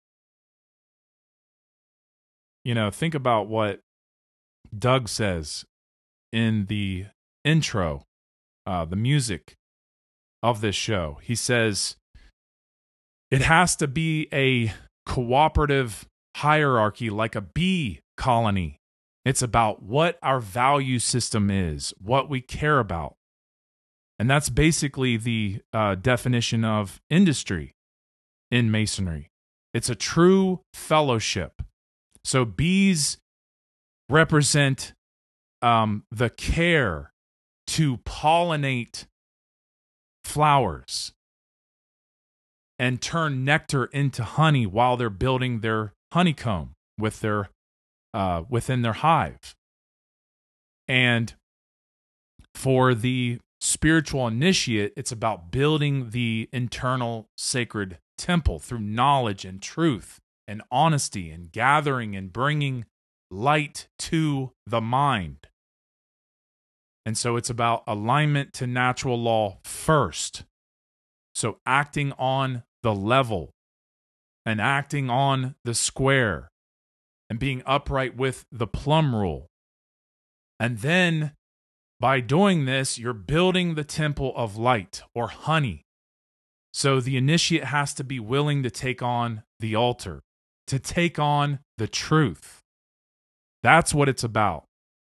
S2: You know, think about what Doug says in the intro, uh, the music of this show. He says, it has to be a cooperative hierarchy like a bee colony. It's about what our value system is, what we care about. And that's basically the uh, definition of industry in Masonry. It's a true fellowship. So bees represent um, the care to pollinate flowers and turn nectar into honey while they're building their honeycomb with their uh, within their hive. And for the spiritual initiate, it's about building the internal sacred temple through knowledge and truth and honesty and gathering and bringing light to the mind. And so it's about alignment to natural law first. So acting on the level and acting on the square and being upright with the plumb rule. And then by doing this, you're building the temple of light or honey. So the initiate has to be willing to take on the altar, to take on the truth. That's what it's about.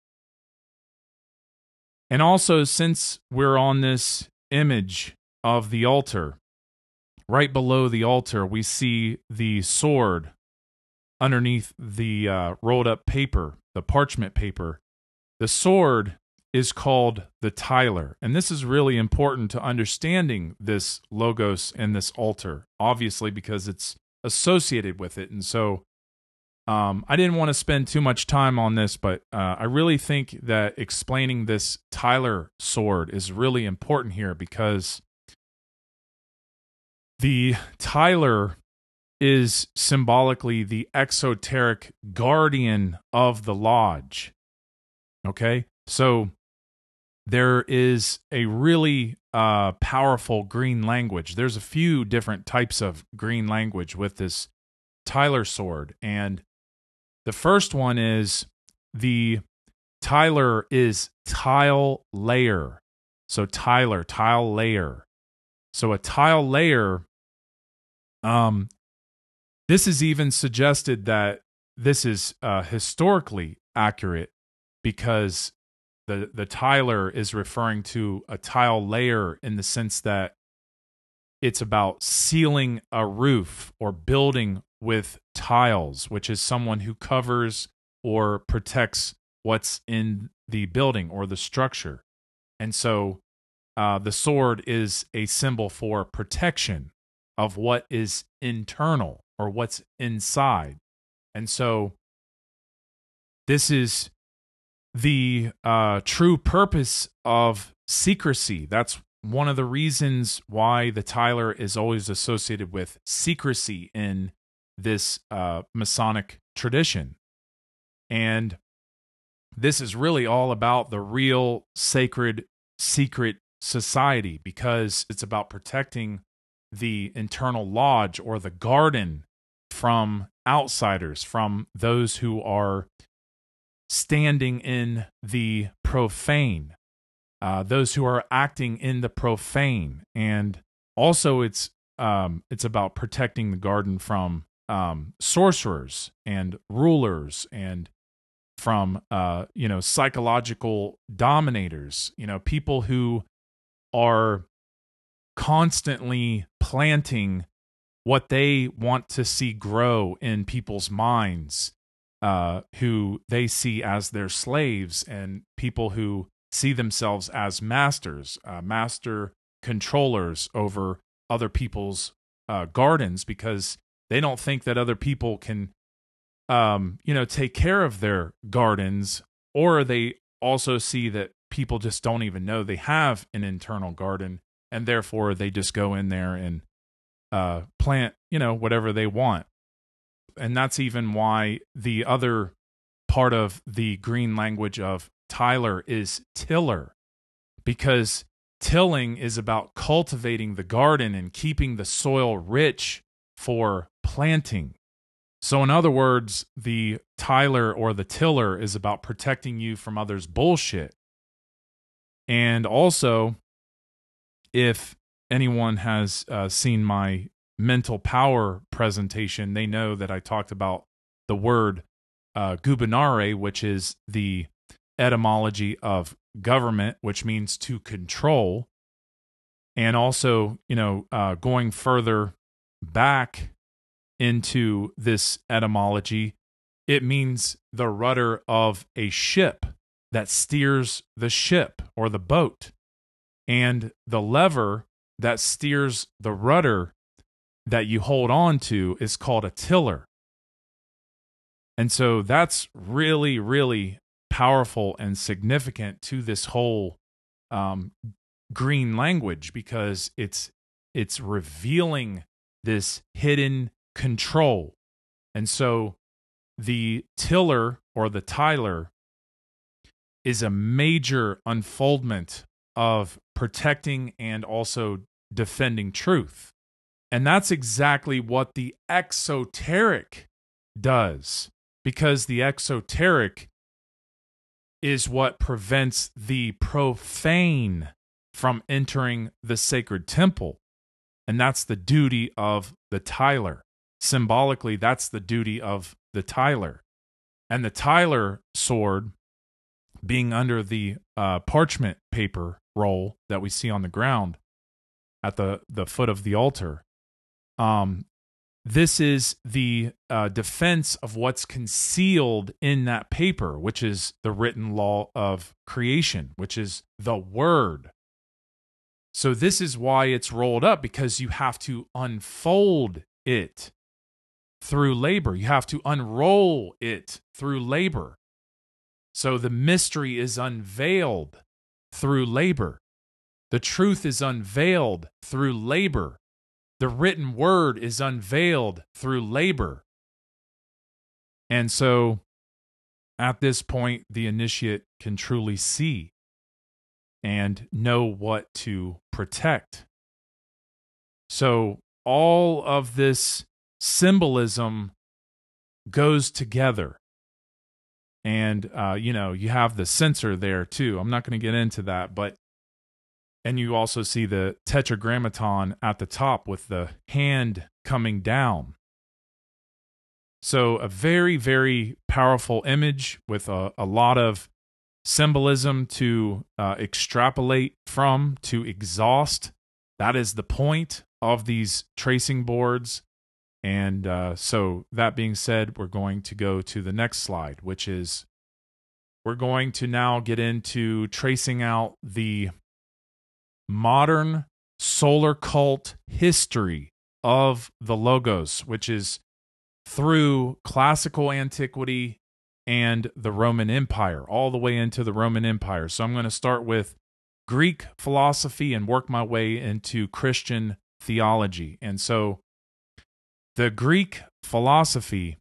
S2: And also, since we're on this image of the altar, right below the altar, we see the sword underneath the uh, rolled up paper, the parchment paper. The sword is called the Tyler. And this is really important to understanding this logos and this altar, obviously, because it's associated with it. And so um, I didn't want to spend too much time on this, but uh, I really think that explaining this Tyler sword is really important here, because the Tyler is symbolically the exoteric guardian of the lodge. Okay? So there is a really uh, powerful green language. There's a few different types of green language with this Tyler sword. And the first one is the Tyler is tile layer. So Tyler, tile layer. So a tile layer, um, this is even suggested that this is uh, historically accurate, because the the Tyler is referring to a tile layer in the sense that it's about sealing a roof or building with tiles, which is someone who covers or protects what's in the building or the structure. And so uh, the sword is a symbol for protection of what is internal or what's inside. And so this is the uh, true purpose of secrecy. That's one of the reasons why the Tyler is always associated with secrecy in this uh, Masonic tradition. And this is really all about the real sacred secret society, because it's about protecting the internal lodge or the garden from outsiders, from those who are standing in the profane, uh, those who are acting in the profane. And also it's um, it's about protecting the garden from um, sorcerers and rulers, and from uh, you know, psychological dominators, you know, people who are constantly planting what they want to see grow in people's minds, uh, who they see as their slaves, and people who see themselves as masters, uh, master controllers over other people's uh, gardens, because they don't think that other people can, um, you know, take care of their gardens, or they also see that people just don't even know they have an internal garden, and therefore they just go in there and uh, plant, you know, whatever they want. And that's even why the other part of the green language of Tyler is tiller, because tilling is about cultivating the garden and keeping the soil rich for planting. So in other words, the Tyler or the tiller is about protecting you from others' bullshit. And also, if anyone has uh, seen my mental power presentation, they know that I talked about the word uh, gubernare, which is the etymology of government, which means to control. And also, you know, uh, going further back into this etymology, it means the rudder of a ship that steers the ship or the boat. And the lever that steers the rudder that you hold on to is called a tiller. And so that's really, really powerful and significant to this whole um, green language because it's it's revealing this hidden control. And so the tiller or the Tyler is a major unfoldment of protecting and also defending truth. And that's exactly what the exoteric does, because the exoteric is what prevents the profane from entering the sacred temple. And that's the duty of the Tyler. Symbolically, that's the duty of the Tyler. And the Tyler sword, being under the uh, parchment paper roll that we see on the ground at the, the foot of the altar, um, this is the uh, defense of what's concealed in that paper, which is the written law of creation, which is the word. So this is why it's rolled up, because you have to unfold it through labor. You have to unroll it through labor. So the mystery is unveiled through labor. The truth is unveiled through labor. The written word is unveiled through labor. And so at this point, the initiate can truly see and know what to protect. So all of this symbolism goes together. And, uh, you know, you have the censer there too. I'm not going to get into that, but, and you also see the tetragrammaton at the top with the hand coming down. So a very, very powerful image with a, a lot of symbolism to uh, extrapolate from, to exhaust. That is the point of these tracing boards. And uh, so that being said, we're going to go to the next slide, which is we're going to now get into tracing out the modern solar cult history of the Logos, which is through classical antiquity and the Roman Empire, all the way into the Roman Empire. So I'm going to start with Greek philosophy and work my way into Christian theology. And so the Greek philosophy,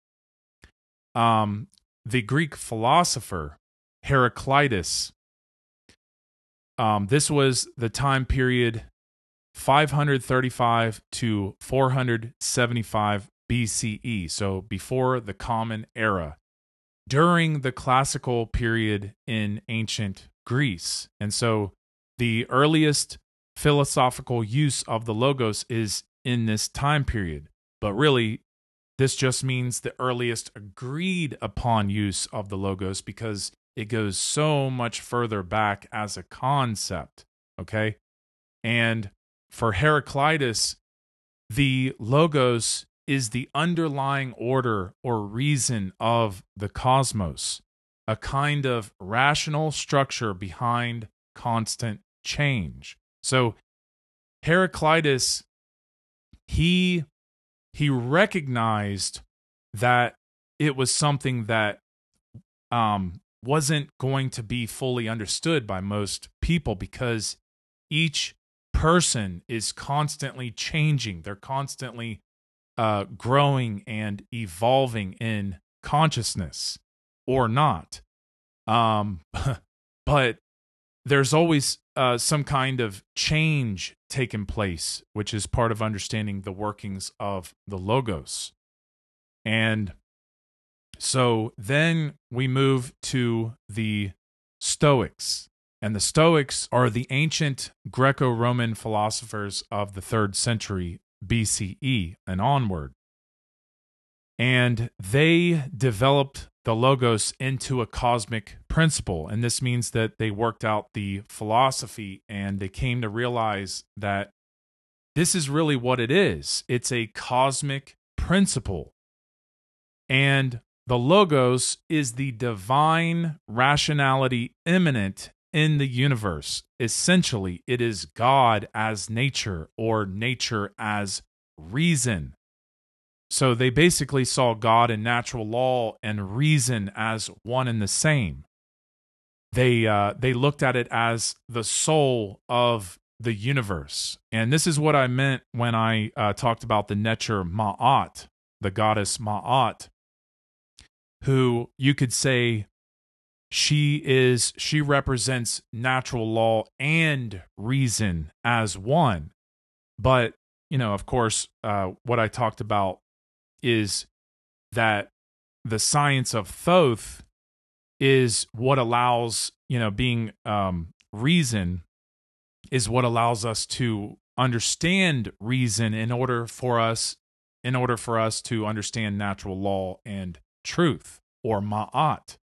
S2: um, the Greek philosopher Heraclitus, um, this was the time period five thirty-five to four seventy-five B C E, so before the Common Era, during the classical period in ancient Greece. And so the earliest philosophical use of the Logos is in this time period. But really, this just means the earliest agreed upon use of the Logos, because it goes so much further back as a concept, okay? And for Heraclitus, the Logos is the underlying order or reason of the cosmos, a kind of rational structure behind constant change. So Heraclitus, he he recognized that it was something that um, wasn't going to be fully understood by most people, because each person is constantly changing. They're constantly uh, growing and evolving in consciousness, or not. Um, but there's always uh, some kind of change taking place, which is part of understanding the workings of the Logos. And so then we move to the Stoics. And the Stoics are the ancient Greco-Roman philosophers of the third century B C E and onward. And they developed the Logos into a cosmic principle. And this means that they worked out the philosophy and they came to realize that this is really what it is. It's a cosmic principle. And the Logos is the divine rationality immanent in the universe. Essentially, it is God as nature, or nature as reason. So they basically saw God and natural law and reason as one and the same. they uh, they looked at it as the soul of the universe. And this is what I meant when I uh, talked about the Necher Ma'at, the goddess Ma'at, who you could say she is she represents natural law and reason as one. But, you know, of course, uh, what I talked about is that the science of Thoth is what allows, you know, being um, reason is what allows us to understand reason in order for us, in order for us to understand natural law and truth, or Ma'at.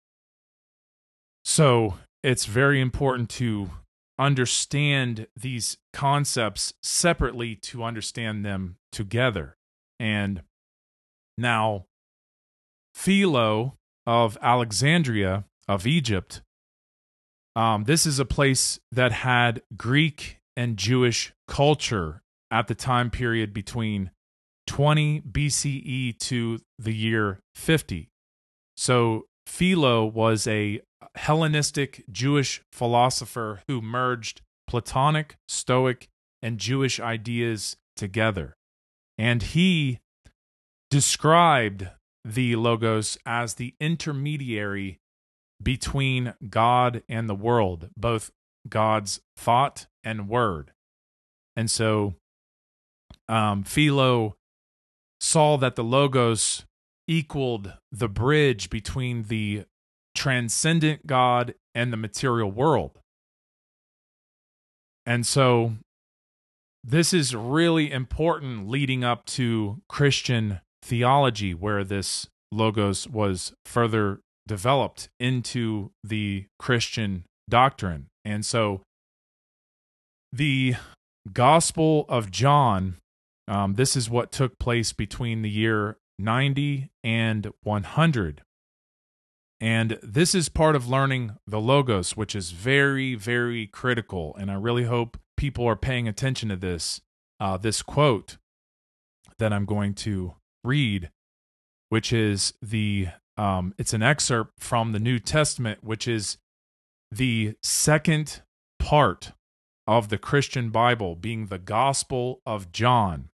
S2: So it's very important to understand these concepts separately to understand them together. And now, Philo of Alexandria of Egypt, um, this is a place that had Greek and Jewish culture at the time period between twenty B C E to the year fifty. So Philo was a Hellenistic Jewish philosopher who merged Platonic, Stoic, and Jewish ideas together. And he described the Logos as the intermediary between God and the world, both God's thought and word. And so um, Philo saw that the Logos equaled the bridge between the transcendent God and the material world. And so this is really important leading up to Christian theology, where this Logos was further developed into the Christian doctrine. And so the Gospel of John, um, this is what took place between the year ninety and one hundred. And this is part of learning the Logos, which is very, very critical. And I really hope people are paying attention to this, uh, this quote that I'm going to read, which is the, um, it's an excerpt from the New Testament, which is the second part of the Christian Bible, being the Gospel of John,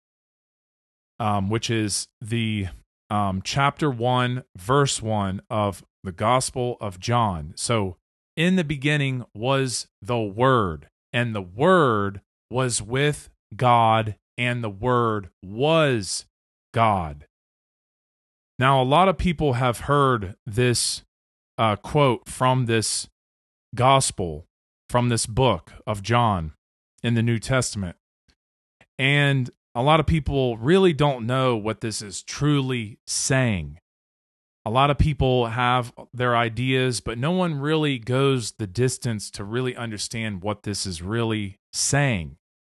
S2: um, which is the um, chapter one, verse one of the Gospel of John. So, in the beginning was the Word, and the Word was with God, and the Word was God. Now, a lot of people have heard this uh, quote from this Gospel, from this book of John in the New Testament. And a lot of people really don't know what this is truly saying. A lot of people have their ideas, but no one really goes the distance to really understand what this is really saying.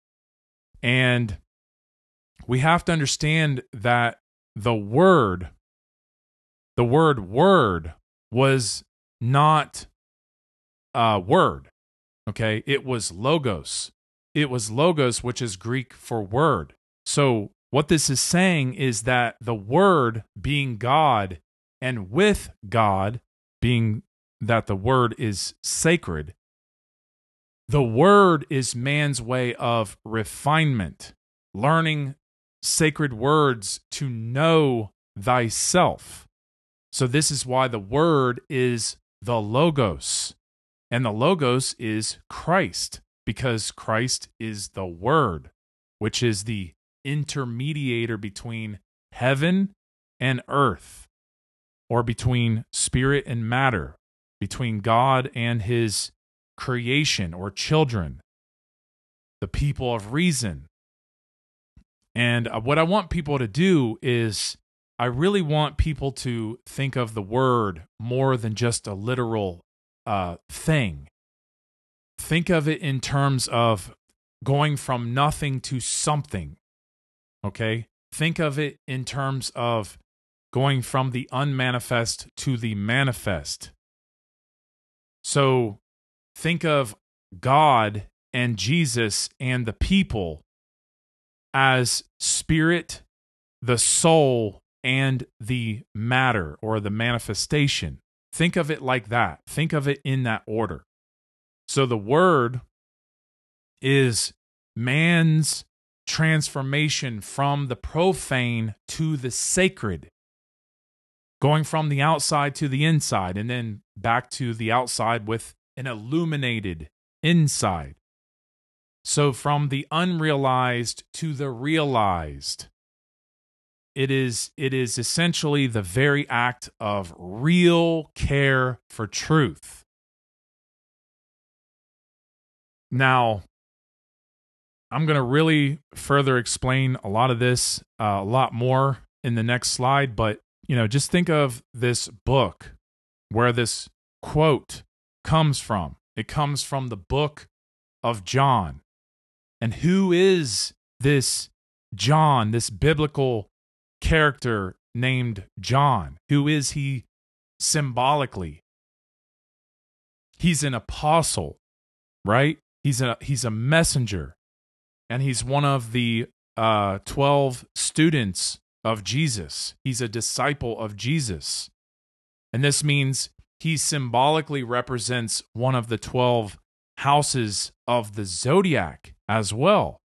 S2: And we have to understand that the word, the word word was not a word, okay? It was logos. It was logos, which is Greek for word. So what this is saying is that the word being God, and with God being that the word is sacred, the word is man's way of refinement, learning sacred words to know thyself. So this is why the word is the Logos, and the Logos is Christ, because Christ is the Word, which is the intermediator between heaven and earth, or between spirit and matter, between God and his creation or children, the people of reason. And what I want people to do is, I really want people to think of the word more than just a literal uh, thing. Think of it in terms of going from nothing to something, okay? Think of it in terms of going from the unmanifest to the manifest. So think of God and Jesus and the people as spirit, the soul, and the matter or the manifestation. Think of it like that. Think of it in that order. So the Word is man's transformation from the profane to the sacred, going from the outside to the inside, and then back to the outside with an illuminated inside. So from the unrealized to the realized. It is, it is essentially the very act of real care for truth. Now, I'm going to really further explain a lot of this, uh, a lot more in the next slide, but you know, just think of this book where this quote comes from. It comes from the book of John. And who is this John, this biblical character named John? Who is he symbolically? He's an apostle, right? He's a he's a messenger, and he's one of the uh, twelve students of Jesus. He's a disciple of Jesus, and this means he symbolically represents one of the twelve houses of the zodiac as well.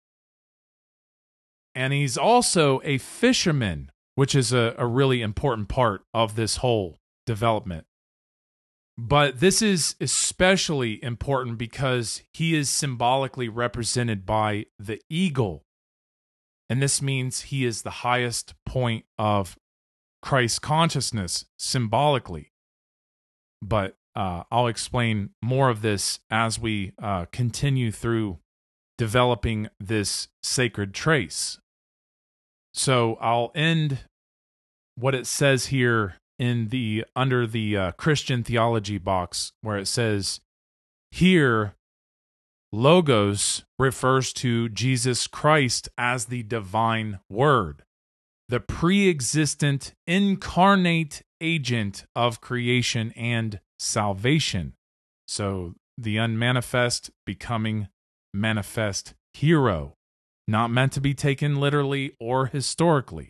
S2: And he's also a fisherman, which is a, a really important part of this whole development. But this is especially important because he is symbolically represented by the eagle. And this means he is the highest point of Christ consciousness symbolically. But uh, I'll explain more of this as we uh, continue through developing this sacred trace. So I'll end what it says here in the under the uh, Christian theology box, where it says, here, Logos refers to Jesus Christ as the divine Word, the pre-existent incarnate agent of creation and salvation. So the unmanifest becoming manifest hero, not meant to be taken literally or historically.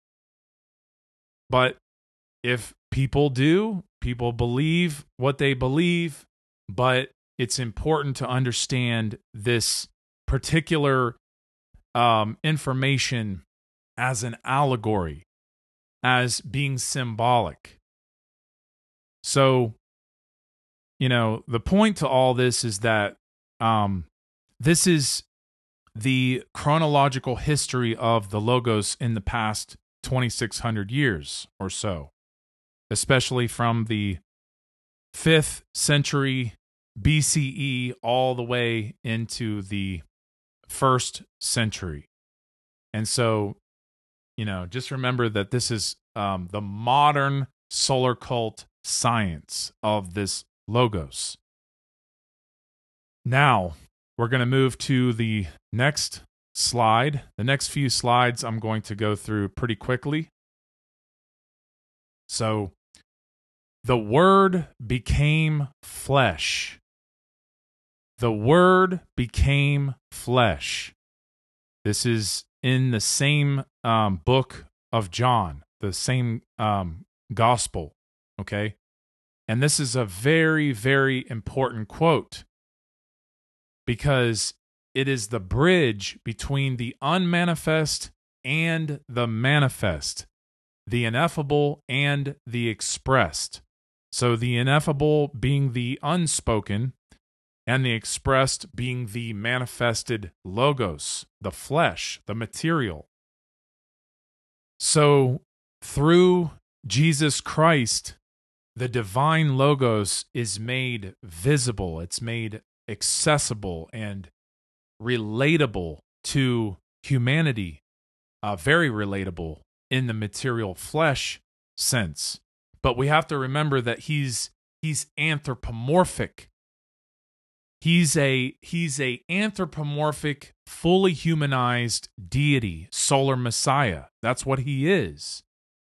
S2: But if people do, people believe what they believe, but it's important to understand this particular um, information as an allegory, as being symbolic. So, you know, the point to all this is that um, this is the chronological history of the Logos in the past twenty-six hundred years or so, especially from the fifth century B C E all the way into the first century. And so, you know, just remember that this is um, the modern solar cult science of this Logos. Now, we're going to move to the next slide. The next few slides I'm going to go through pretty quickly. So, the Word became flesh. The Word became flesh. This is in the same um, book of John, the same um, gospel, okay? And this is a very, very important quote because it is the bridge between the unmanifest and the manifest, the ineffable and the expressed. So the ineffable being the unspoken, and the expressed being the manifested Logos, the flesh, the material. So through Jesus Christ, the divine Logos is made visible. It's made accessible and relatable to humanity, uh, very relatable in the material flesh sense. But we have to remember that he's he's anthropomorphic. He's a he's a anthropomorphic, fully humanized deity, solar Messiah. That's what he is.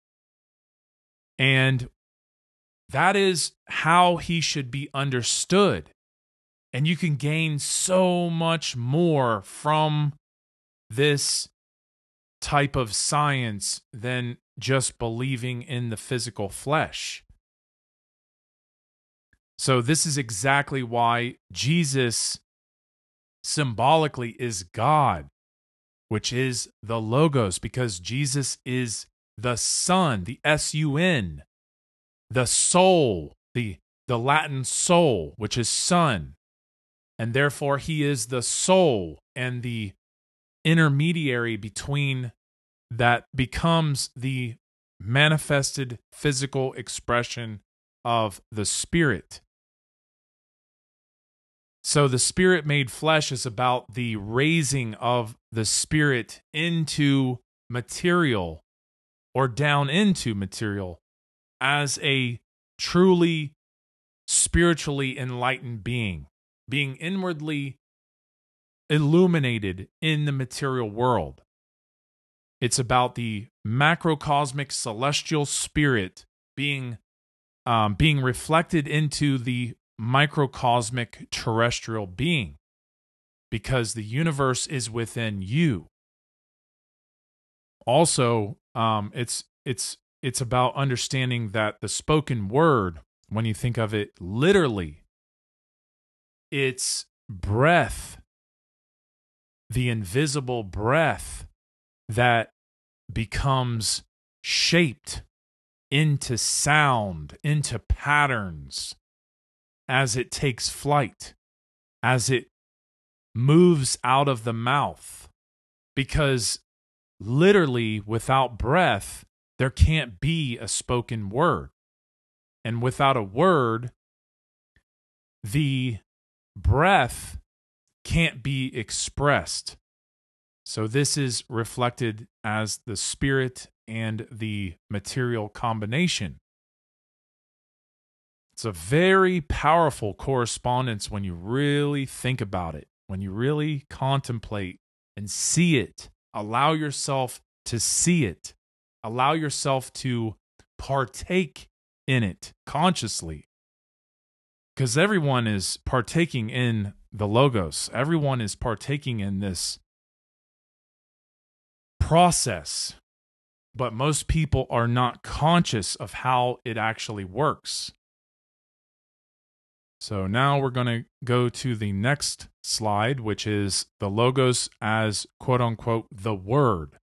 S2: And that is how he should be understood. And you can gain so much more from this type of science than just believing in the physical flesh. So this is exactly why Jesus symbolically is God, which is the Logos, because Jesus is the Son, the S U N, the soul, the, the Latin soul, which is Son. And therefore he is the soul and the intermediary between that becomes the manifested physical expression of the Spirit. So the Spirit made flesh is about the raising of the Spirit into material or down into material as a truly spiritually enlightened being, being inwardly illuminated in the material world. It's about the macrocosmic celestial spirit being um, being reflected into the microcosmic terrestrial being, because the universe is within you. Also, um, it's it's it's about understanding that the spoken word, when you think of it literally, it's breath, the invisible breath that becomes shaped into sound, into patterns, as it takes flight, as it moves out of the mouth. Because literally, without breath, there can't be a spoken word. And without a word, the breath can't be expressed. So this is reflected as the spirit and the material combination. It's a very powerful correspondence when you really think about it, when you really contemplate and see it. Allow yourself to see it. Allow yourself to partake in it consciously. Because everyone is partaking in the Logos. Everyone is partaking in this process. But most people are not conscious of how it actually works. So now we're going to go to the next slide, which is the Logos as quote unquote the Word.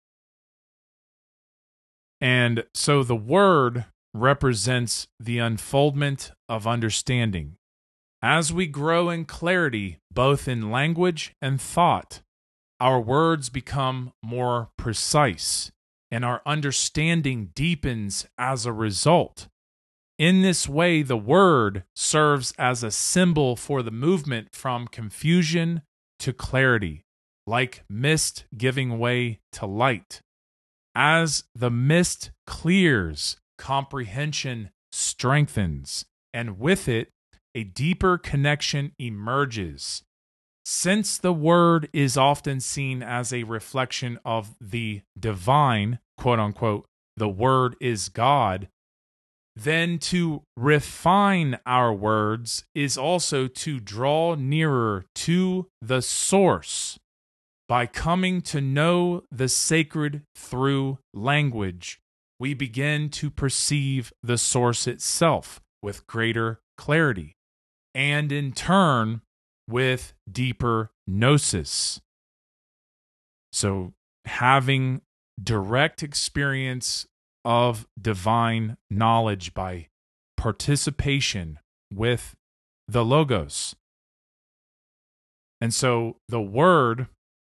S2: And so the Word represents the unfoldment of understanding. As we grow in clarity, both in language and thought, our words become more precise, and our understanding deepens as a result. In this way, the word serves as a symbol for the movement from confusion to clarity, like mist giving way to light. As the mist clears, comprehension strengthens, and with it, a deeper connection emerges. Since the word is often seen as a reflection of the divine, quote unquote, the word is God, then to refine our words is also to draw nearer to the source. By coming to know the sacred through language, we begin to perceive the source itself with greater clarity, and in turn, with deeper gnosis. So having direct experience of divine knowledge by participation with the Logos. And so the Word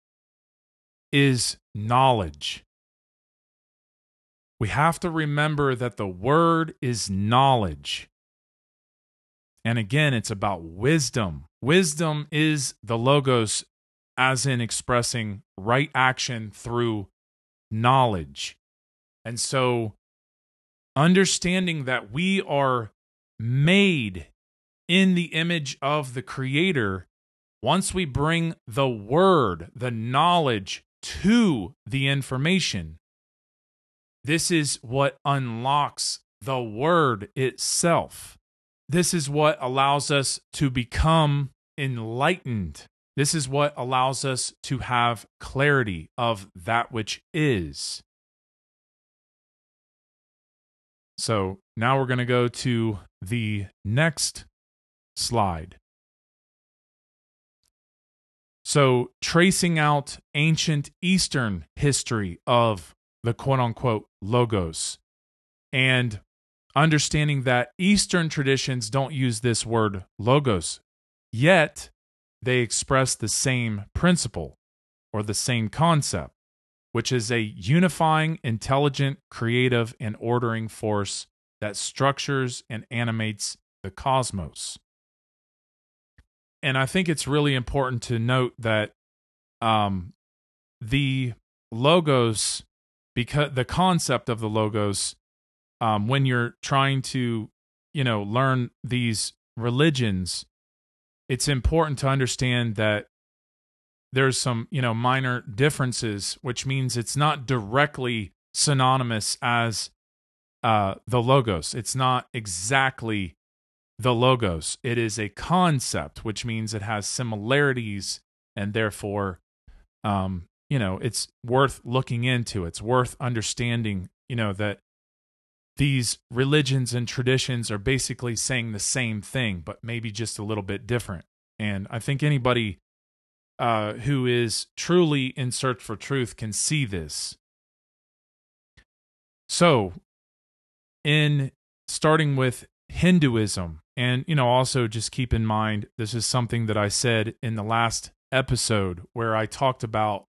S2: is knowledge. We have to remember that the Word is knowledge. And again, it's about wisdom. Wisdom is the Logos, as in expressing right action through knowledge. And so, understanding that we are made in the image of the Creator, once we bring the word, the knowledge to the information, this is what unlocks the word itself. This is what allows us to become enlightened. This is what allows us to have clarity of that which is. So now we're going to go to the next slide. So, tracing out ancient Eastern history of the quote-unquote logos, and understanding that Eastern traditions don't use this word logos, yet they express the same principle or the same concept, which is a unifying, intelligent, creative, and ordering force that structures and animates the cosmos. And I think it's really important to note that um, the logos, because the concept of the logos, um, when you're trying to, you know, learn these religions, it's important to understand that there's some, you know, minor differences, which means it's not directly synonymous as uh, the logos. It's not exactly the logos. It is a concept, which means it has similarities, and therefore, um, you know, it's worth looking into. It's worth understanding, you know, that these religions and traditions are basically saying the same thing, but maybe just a little bit different. And I think anybody uh, who is truly in search for truth can see this. So, in starting with Hinduism, and, you know, also just keep in mind, this is something that I said in the last episode where I talked about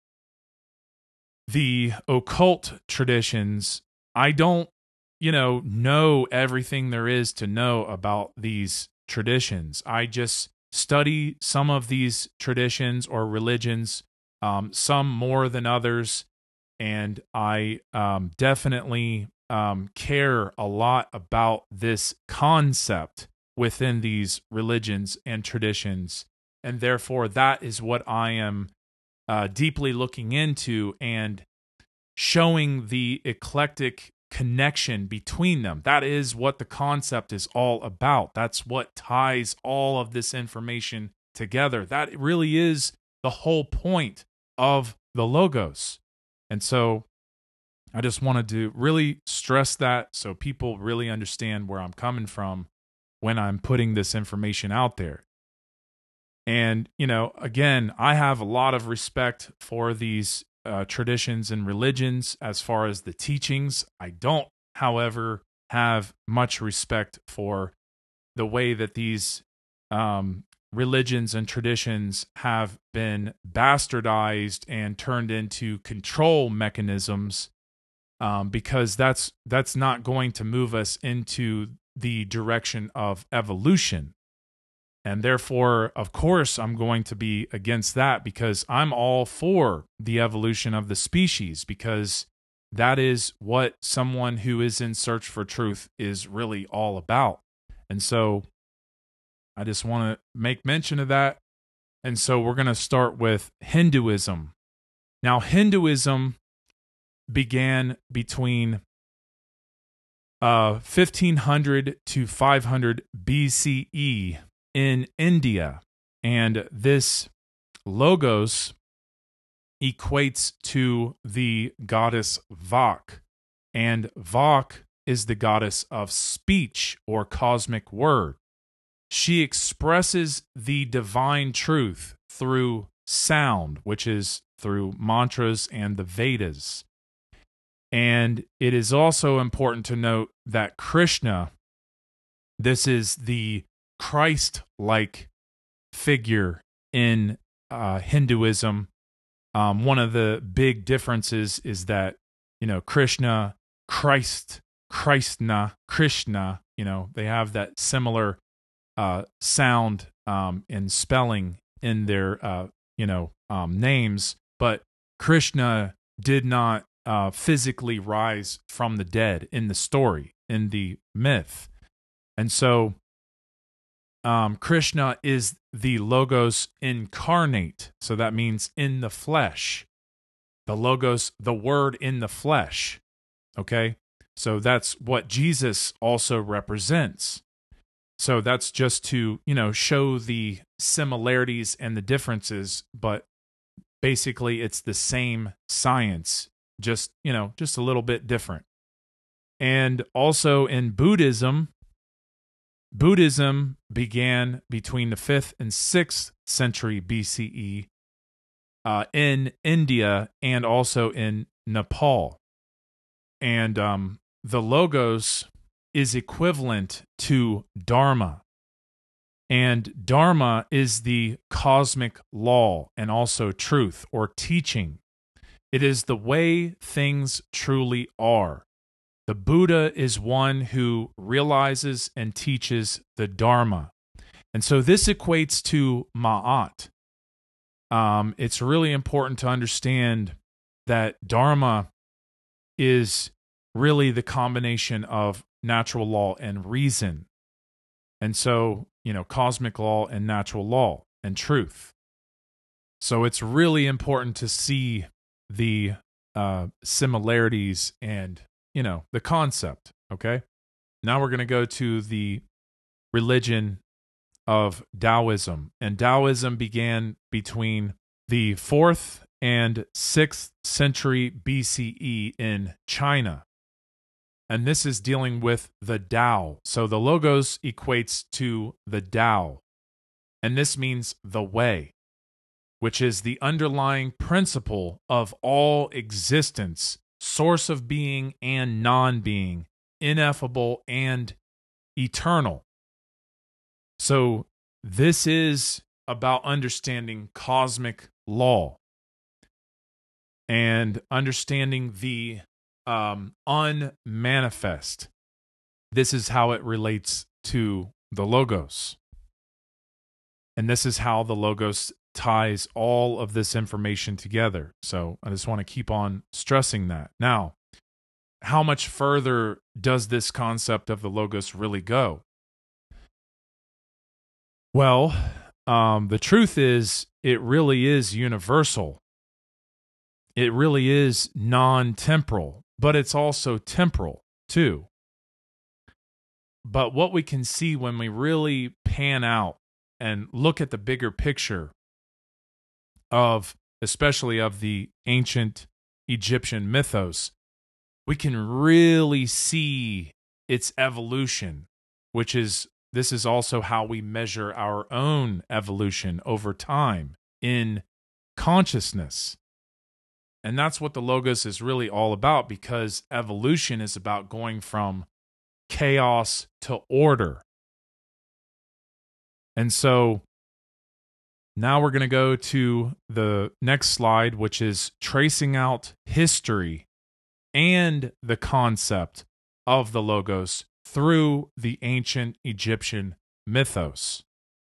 S2: the occult traditions. I don't, you know, know everything there is to know about these traditions. I just study some of these traditions or religions, um, some more than others, and I um, definitely um, care a lot about this concept within these religions and traditions, and therefore that is what I am uh, deeply looking into and showing the eclectic connection between them. That is what the concept is all about. That's what ties all of this information together. That really is the whole point of the logos. And so I just wanted to really stress that so people really understand where I'm coming from when I'm putting this information out there. And, you know, again, I have a lot of respect for these uh, traditions and religions as far as the teachings. I don't, however, have much respect for the way that these um, religions and traditions have been bastardized and turned into control mechanisms, um, because that's that's not going to move us into the direction of evolution. And therefore, of course, I'm going to be against that, because I'm all for the evolution of the species, because that is what someone who is in search for truth is really all about. And so I just want to make mention of that. And so we're going to start with Hinduism. Now, Hinduism began between uh, fifteen hundred to five hundred B C E in India, and this logos equates to the goddess Vak, and Vak is the goddess of speech or cosmic word. She expresses the divine truth through sound, which is through mantras and the Vedas. And it is also important to note that Krishna, this is the Christ-like figure in uh, Hinduism. Um, one of the big differences is that, you know, Krishna, Christ, Christna, Krishna, you know, they have that similar uh, sound um, and spelling in their, uh, you know, um, names. But Krishna did not uh, physically rise from the dead in the story, in the myth. And so Um, Krishna is the Logos incarnate, so that means in the flesh. The Logos, the Word in the flesh, okay? So that's what Jesus also represents. So that's just to, you know, show the similarities and the differences, but basically it's the same science, just, you know, just a little bit different. And also in Buddhism, Buddhism began between the fifth and sixth century B C E uh, in India and also in Nepal. And um, the Logos is equivalent to Dharma. And Dharma is the cosmic law and also truth or teaching. It is the way things truly are. The Buddha is one who realizes and teaches the Dharma. And so this equates to Ma'at. Um, it's really important to understand that Dharma is really the combination of natural law and reason. And so, you know, cosmic law and natural law and truth. So it's really important to see the uh, similarities and, you know, the concept, okay? Now we're going to go to the religion of Taoism. And Taoism began between the fourth and sixth century B C E in China. And this is dealing with the Tao. So the Logos equates to the Tao. And this means the way, which is the underlying principle of all existence, source of being and non-being, ineffable and eternal. So this is about understanding cosmic law and understanding the um, unmanifest. This is how it relates to the Logos. And this is how the Logos ties all of this information together. So I just want to keep on stressing that. Now, how much further does this concept of the Logos really go? Well, um, the truth is, it really is universal. It really is non-temporal, but it's also temporal too. But what we can see when we really pan out and look at the bigger picture of, especially of the ancient Egyptian mythos, we can really see its evolution, which is, this is also how we measure our own evolution over time in consciousness. And that's what the Logos is really all about, because evolution is about going from chaos to order. And so now we're going to go to the next slide, which is tracing out history and the concept of the Logos through the ancient Egyptian mythos.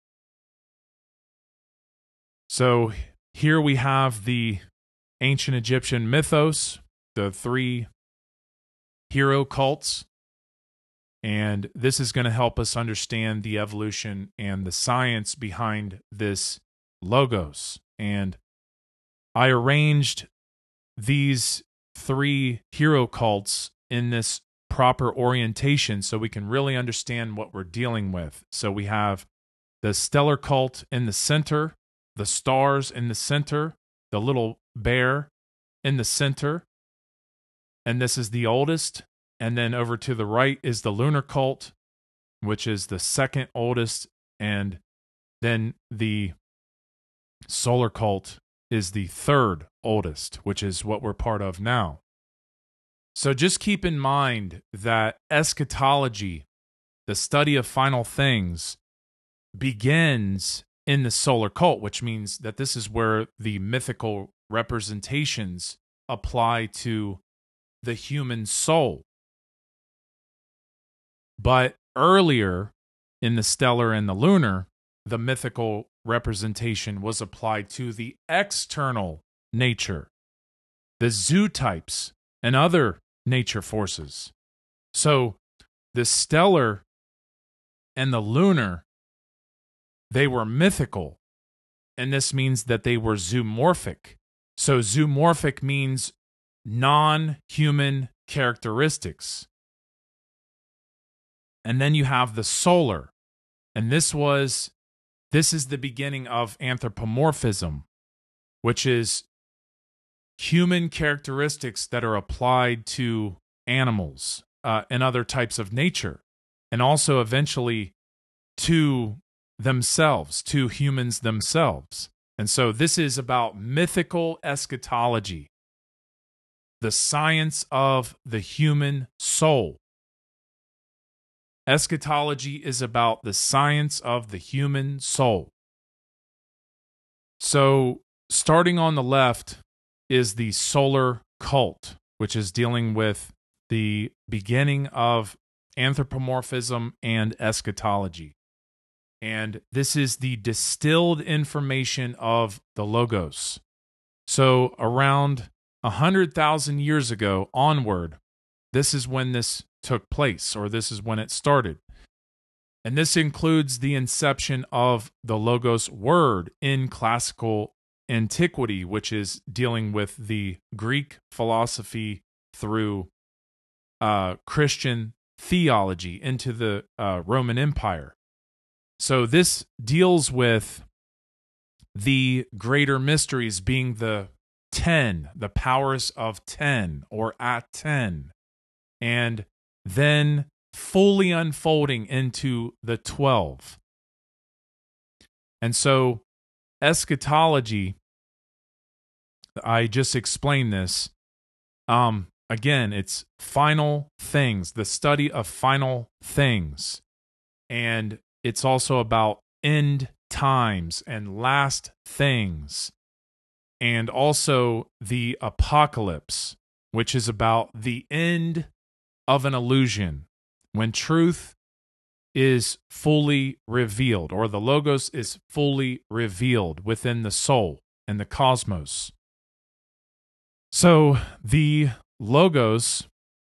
S2: So here we have the ancient Egyptian mythos, the three hero cults, and this is going to help us understand the evolution and the science behind this Logos. And I arranged these three hero cults in this proper orientation so we can really understand what we're dealing with. So we have the stellar cult in the center, the stars in the center, the little bear in the center, and this is the oldest. And then over to the right is the lunar cult, which is the second oldest, and then the solar cult is the third oldest, which is what we're part of now. So just keep in mind that eschatology, the study of final things, begins in the solar cult, which means that this is where the mythical representations apply to the human soul. But earlier in the stellar and the lunar, the mythical representation was applied to the external nature, the zoo types, and other nature forces. So the stellar and the lunar, they were mythical, and this means that they were zoomorphic. So zoomorphic means non-human characteristics. And then you have the solar, and this was this is the beginning of anthropomorphism, which is human characteristics that are applied to animals uh, and other types of nature. And also eventually to themselves, to humans themselves. And so this is about mythical eschatology, the science of the human soul. Eschatology is about the science of the human soul. So, starting on the left is the solar cult, which is dealing with the beginning of anthropomorphism and eschatology. And this is the distilled information of the Logos. So, around one hundred thousand years ago onward, this is when this took place, or this is when it started. And this includes the inception of the Logos word in classical antiquity, which is dealing with the Greek philosophy through uh, Christian theology into the uh, Roman Empire. So this deals with the greater mysteries being the ten, the powers of ten, or at ten, and then fully unfolding into the twelve. And so eschatology, I just explained this, um, again, it's final things, the study of final things. And it's also about end times and last things. And also the apocalypse, which is about the end of an illusion, when truth is fully revealed, or the Logos is fully revealed within the soul and the cosmos. So the Logos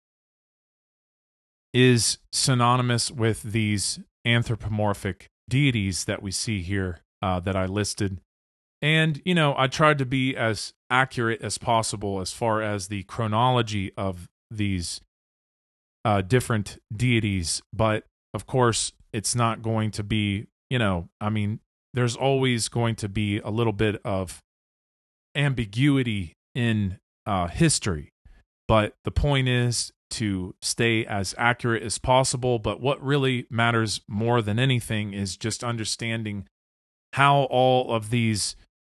S2: is synonymous with these anthropomorphic deities that we see here uh, that I listed. And, you know, I tried to be as accurate as possible as far as the chronology of these uh, different deities. But, of course, it's not going to be, you know, I mean, there's always going to be a little bit of ambiguity in uh, history. But the point is to stay as accurate as possible. But what really matters more than anything is just understanding how all of these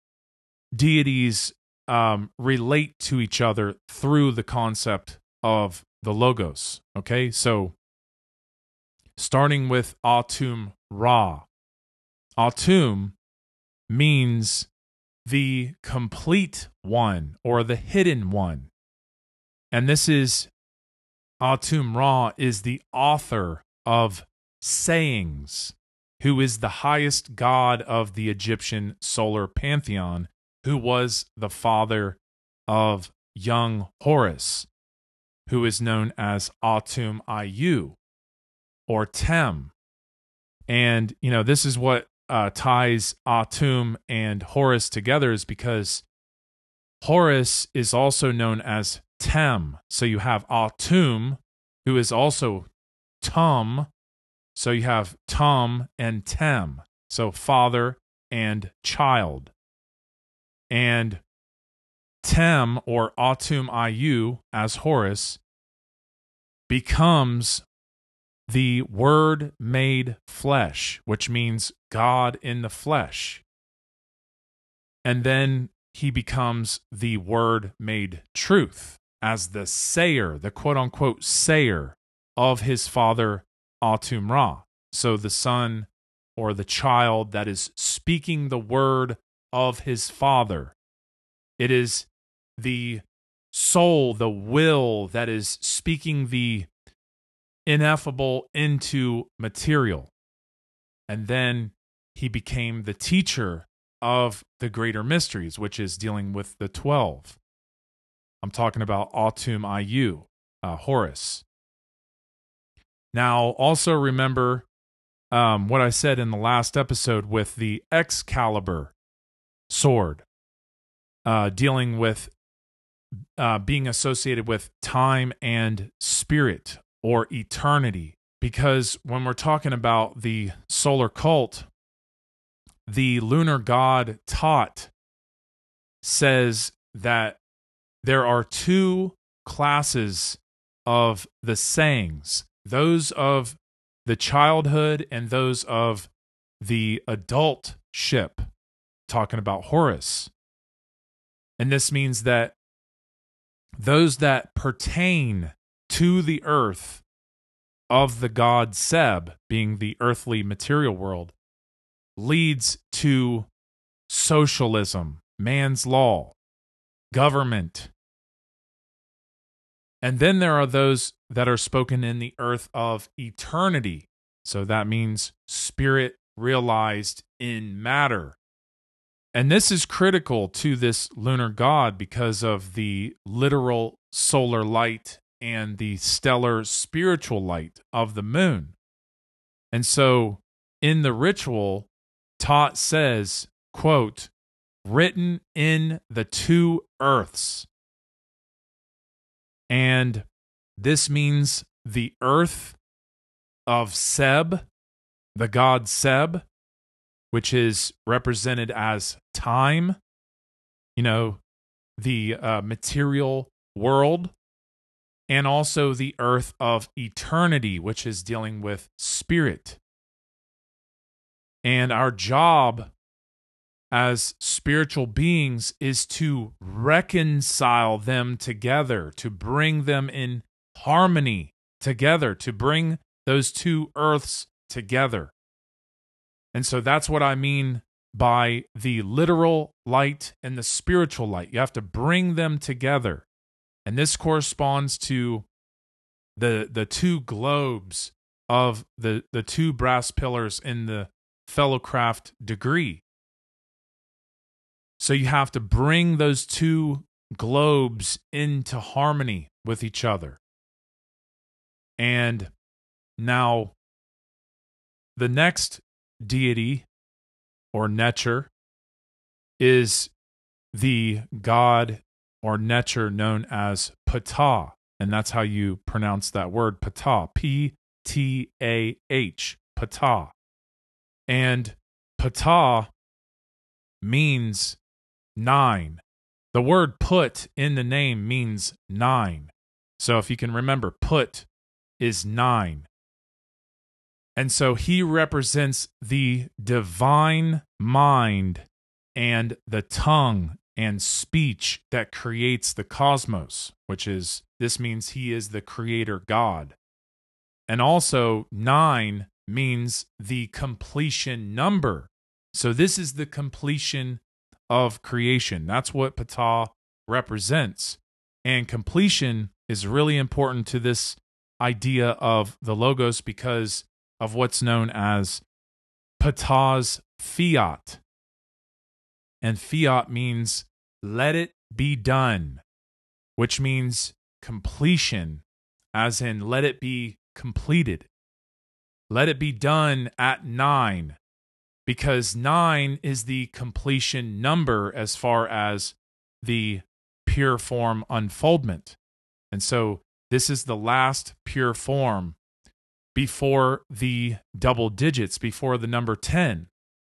S2: deities um, relate to each other through the concept of the Logos. Okay, so starting with Atum Ra. Atum means the complete one, or the hidden one. And this is, Atum Ra is the author of sayings, who is the highest god of the Egyptian solar pantheon, who was the father of young Horus, who is known as Atum Ayu, or Tem. And, you know, this is what uh, ties Atum and Horus together, is because Horus is also known as Tem. So you have Atum, who is also Tum. So you have Tum and Tem. So father and child. And Tem, or Atum Ayu, as Horus, becomes the Word made flesh, which means God in the flesh. And then he becomes the Word made truth, as the sayer, the quote-unquote sayer of his father Atum Ra. So the son, or the child that is speaking the word of his father. It is the soul, the will, that is speaking the ineffable into material. And then he became the teacher of the greater mysteries, which is dealing with the twelve. I'm talking about Atum Ayu, uh, Horus. Now, also remember um, what I said in the last episode with the Excalibur sword, uh, dealing with uh, being associated with time and spirit, or eternity. Because when we're talking about the solar cult, the lunar god Tot says that there are two classes of the sayings, those of the childhood and those of the adult ship, talking about Horus. And this means that those that pertain to the earth of the god Seb, being the earthly material world, leads to socialism, man's law, government. And then there are those that are spoken in the earth of eternity. So that means spirit realized in matter. And this is critical to this lunar god because of the literal solar light and the stellar spiritual light of the moon. And so in the ritual, Tot says, quote, written in the two earths. And this means the earth of Seb, the god Seb, which is represented as time, you know, the uh, material world, and also the earth of eternity, which is dealing with spirit. And our job as spiritual beings is to reconcile them together, to bring them in harmony together, to bring those two earths together. And so that's what I mean by the literal light and the spiritual light. You have to bring them together. And this corresponds to the the two globes of the, the two brass pillars in the Fellowcraft degree. So you have to bring those two globes into harmony with each other. And now the next deity or Netcher is the god or Netcher known as Ptah. And that's how you pronounce that word, Ptah. P T A H, Ptah. And Ptah means nine. The word put in the name means nine. So if you can remember, put is nine. And so he represents the divine mind and the tongue and speech that creates the cosmos, which is, this means he is the creator God. And also nine means the completion number. So this is the completion of creation. That's what Ptah represents. And completion is really important to this idea of the Logos because of what's known as Ptah's fiat. And fiat means let it be done, which means completion, as in let it be completed. Let it be done at nine, because nine is the completion number as far as the pure form unfoldment. And so this is the last pure form before the double digits, before the number ten.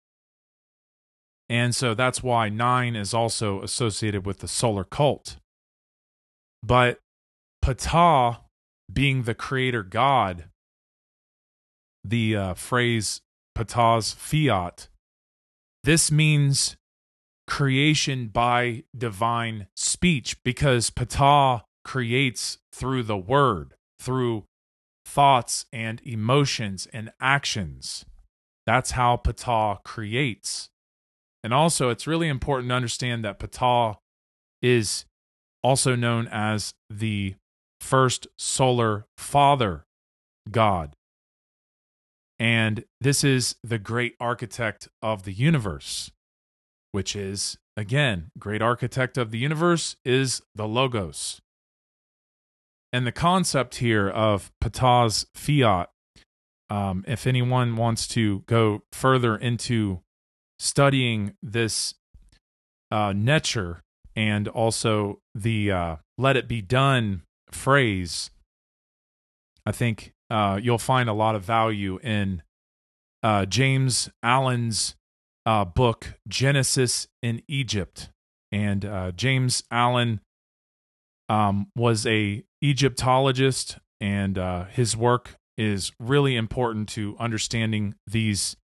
S2: And so that's why nine is also associated with the solar cult. But Ptah, being the creator God, the uh, phrase Ptah's fiat, this means creation by divine speech, because Ptah creates through the word, through thoughts and emotions and actions. That's how Ptah creates. And also, it's really important to understand that Ptah is also known as the first solar father god. And this is the great architect of the universe, which is, again, great architect of the universe is the Logos. And the concept here of Ptah's fiat, um, if anyone wants to go further into studying this uh, Netcher and also the uh, let it be done phrase, I think uh, you'll find a lot of value in uh, James Allen's uh, book, Genesis in Egypt. And uh, James Allen um, was a Egyptologist, and uh, his work is really important to understanding these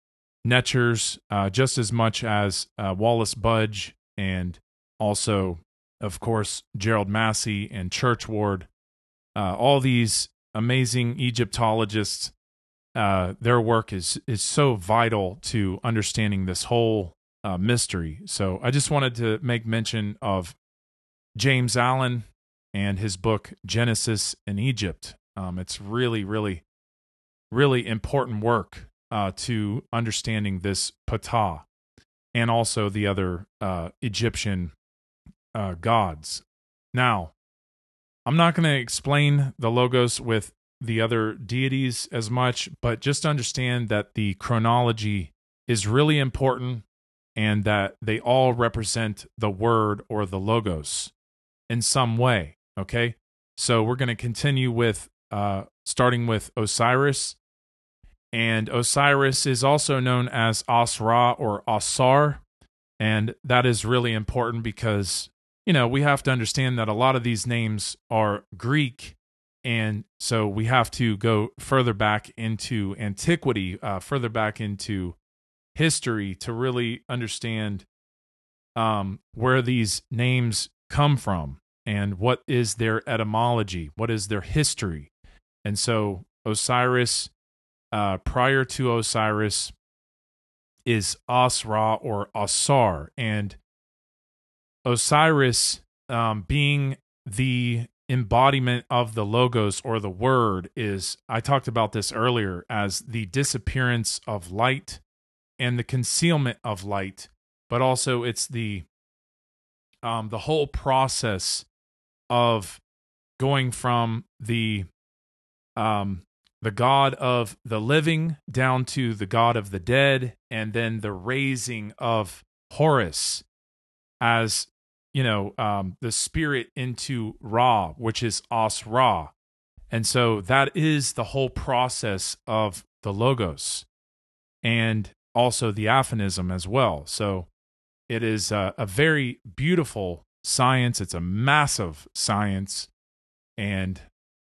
S2: Netchers, uh, just as much as uh, Wallace Budge, and also, of course, Gerald Massey and Churchward. Uh, all these amazing Egyptologists, uh, their work is is so vital to understanding this whole uh, mystery. So I just wanted to make mention of James Allen and his book Genesis in Egypt. Um, it's really, really, really important work uh, to understanding this Ptah and also the other uh, Egyptian uh, gods. Now, I'm not going to explain the Logos with the other deities as much, but just understand that the chronology is really important and that they all represent the Word or the Logos in some way, okay? So we're going to continue with, uh, starting with Osiris. And Osiris is also known as Asra or Asar, and that is really important because, you know, we have to understand that a lot of these names are Greek, and so we have to go further back into antiquity, uh, further back into history to really understand um, where these names come from and what is their etymology, what is their history. And so Osiris, uh, prior to Osiris, is Asra or Asar, and Osiris, um, being the embodiment of the Logos or the Word, is, I talked about this earlier, as the disappearance of light and the concealment of light, but also it's the um, the whole process of going from the um, the God of the living down to the God of the dead, and then the raising of Horus as, you know, um, the spirit into Ra, which is As-Ra. And so that is the whole process of the Logos and also the aphonism as well. So it is a, a very beautiful science. It's a massive science. And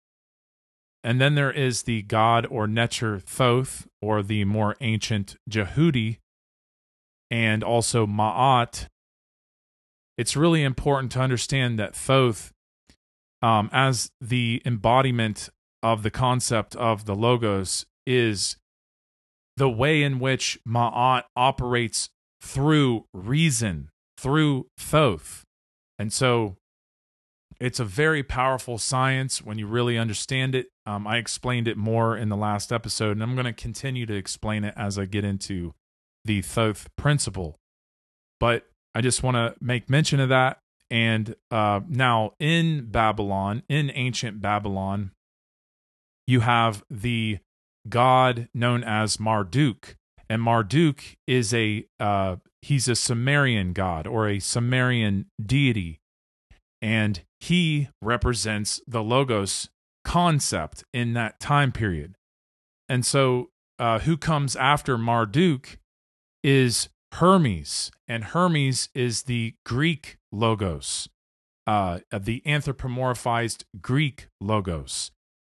S2: and then there is the god or Netcher Thoth, or the more ancient Jehudi, and also Ma'at. It's really important to understand that Thoth, um, as the embodiment of the concept of the Logos, is the way in which Ma'at operates through reason, through Thoth. And so it's a very powerful science when you really understand it. Um, I explained it more in the last episode, and I'm going to continue to explain it as I get into the Thoth principle. But I just want to make mention of that. And uh, now in Babylon, in ancient Babylon, you have the god known as Marduk. And Marduk is a, uh, he's a Sumerian god or a Sumerian deity. And he represents the Logos concept in that time period. And so uh, who comes after Marduk is Hermes, and Hermes is the Greek Logos, uh, the anthropomorphized Greek Logos.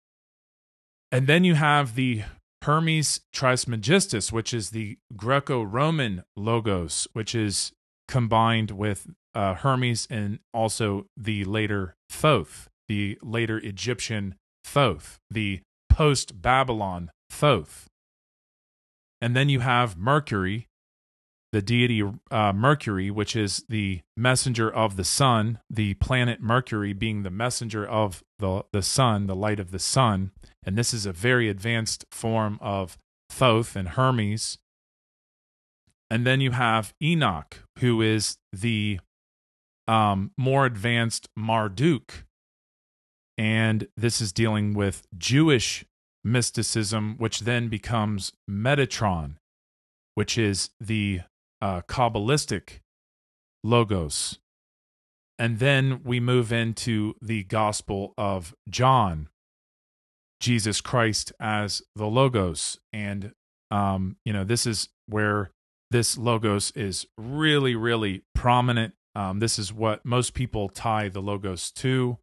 S2: And then you have the Hermes Trismegistus, which is the Greco-Roman Logos, which is combined with uh, Hermes and also the later Thoth, the later Egyptian Thoth, the post-Babylon Thoth. And then you have Mercury, the deity uh, Mercury, which is the messenger of the sun, the planet Mercury being the messenger of the, the sun, the light of the sun. And this is a very advanced form of Thoth and Hermes. And then you have Enoch, who is the um, more advanced Marduk. And this is dealing with Jewish mysticism, which then becomes Metatron, which is the uh, Kabbalistic Logos. And then we move into the Gospel of John, Jesus Christ as the Logos. And, um, you know, this is where this Logos is really, really prominent. Um, this is what most people tie the Logos to.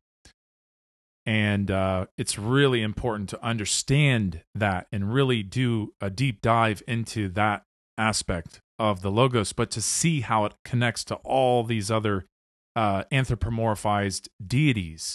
S2: And uh, it's really important to understand that and really do a deep dive into that aspect of the Logos, but to see how it connects to all these other uh, anthropomorphized deities.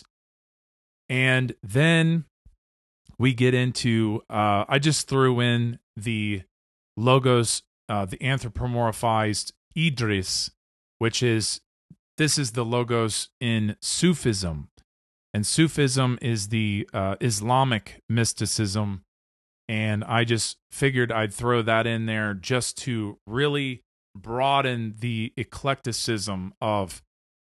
S2: And then we get into, uh, I just threw in the Logos, uh, the anthropomorphized Idris, which is, this is the Logos in Sufism. And Sufism is the uh, Islamic mysticism. And I just figured I'd throw that in there just to really broaden the eclecticism of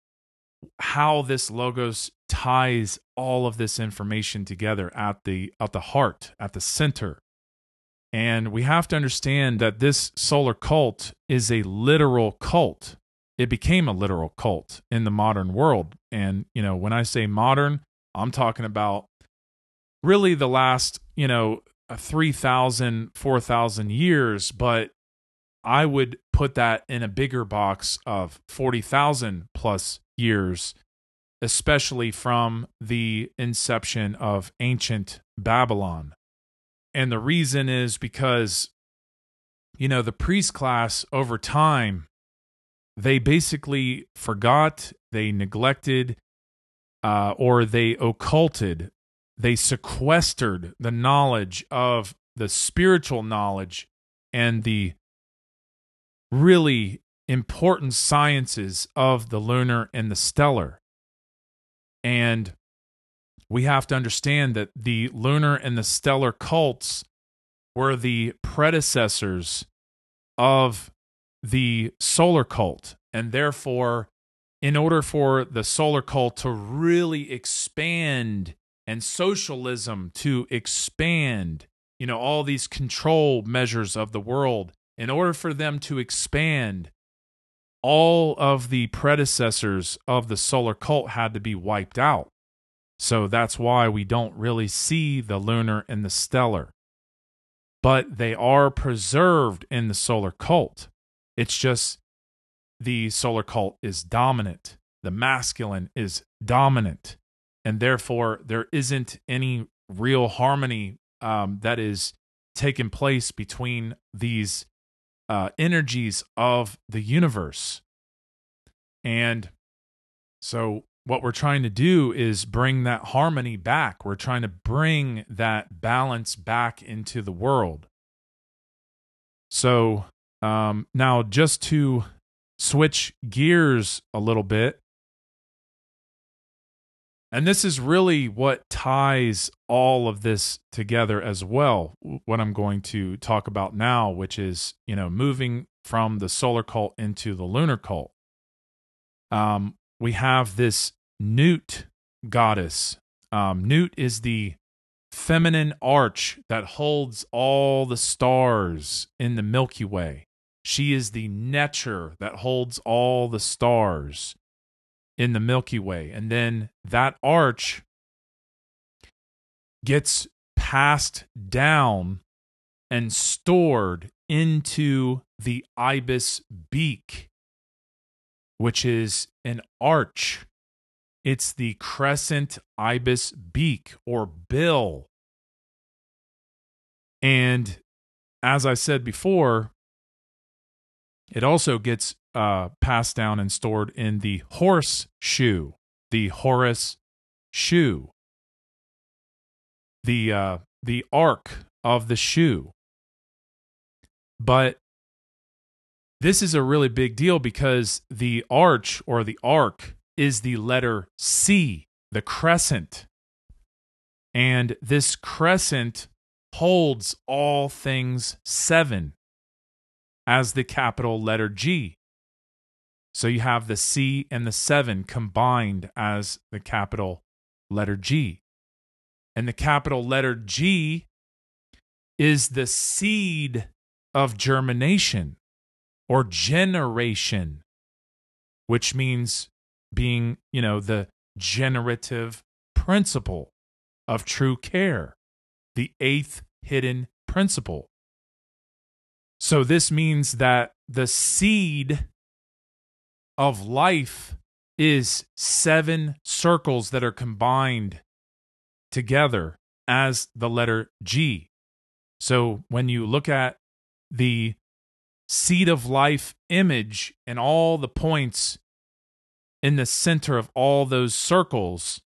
S2: how this Logos ties all of this information together at the at the heart, at the center. And we have to understand that this solar cult is a literal cult. It became a literal cult in the modern world. And, you know, when I say modern, I'm talking about really the last, you know, three thousand, four thousand years, but I would put that in a bigger box of forty thousand plus years, especially from the inception of ancient Babylon. And the reason is because, you know, the priest class over time, they basically forgot, they neglected, uh, or they occulted, they sequestered the knowledge of the spiritual knowledge and the really important sciences of the lunar and the stellar. And we have to understand that the lunar and the stellar cults were the predecessors of the solar cult. And therefore, in order for the solar cult to really expand and socialism to expand, you know, all these control measures of the world, in order for them to expand, all of the predecessors of the solar cult had to be wiped out. So that's why we don't really see the lunar and the stellar. But they are preserved in the solar cult. It's just the solar cult is dominant. The masculine is dominant. And therefore, there isn't any real harmony um, that is taking place between these uh, energies of the universe. And so what we're trying to do is bring that harmony back. We're trying to bring that balance back into the world. So um, now just to switch gears a little bit, and this is really what ties all of this together as well, what I'm going to talk about now, which is, you know, moving from the solar cult into the lunar cult. Um, we have this Nut goddess. Um, Nut is the feminine arch that holds all the stars in the Milky Way. She is the Netcher that holds all the stars in the Milky Way. And then that arch gets passed down and stored into the ibis beak, which is an arch. It's the crescent ibis beak or bill. And as I said before, it also gets uh, passed down and stored in the horse shoe, the Horus shoe, the uh, the arc of the shoe. But this is a really big deal because the arch or the arc is the letter C, the crescent. And this crescent holds all things seven as the capital letter G. So you have the C and the seven combined as the capital letter G. And the capital letter G is the seed of germination or generation, which means being, you know, the generative principle of true care, the eighth hidden principle. So this means that the seed of life is seven circles that are combined together as the letter G. So when you look at the seed of life image and all the points in the center of all those circles,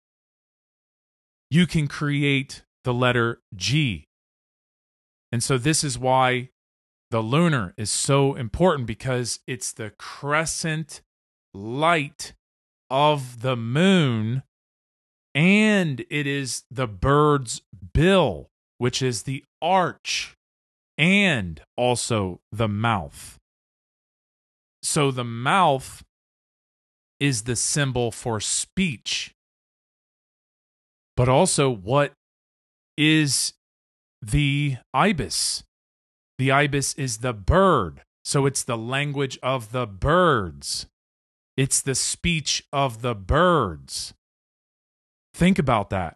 S2: you can create the letter G. And so this is why the lunar is so important, because it's the crescent light of the moon, and it is the bird's bill, which is the arch, and also the mouth. So the mouth is the symbol for speech. But also, what is the ibis? The ibis is the bird. So it's the language of the birds. It's the speech of the birds. Think about that.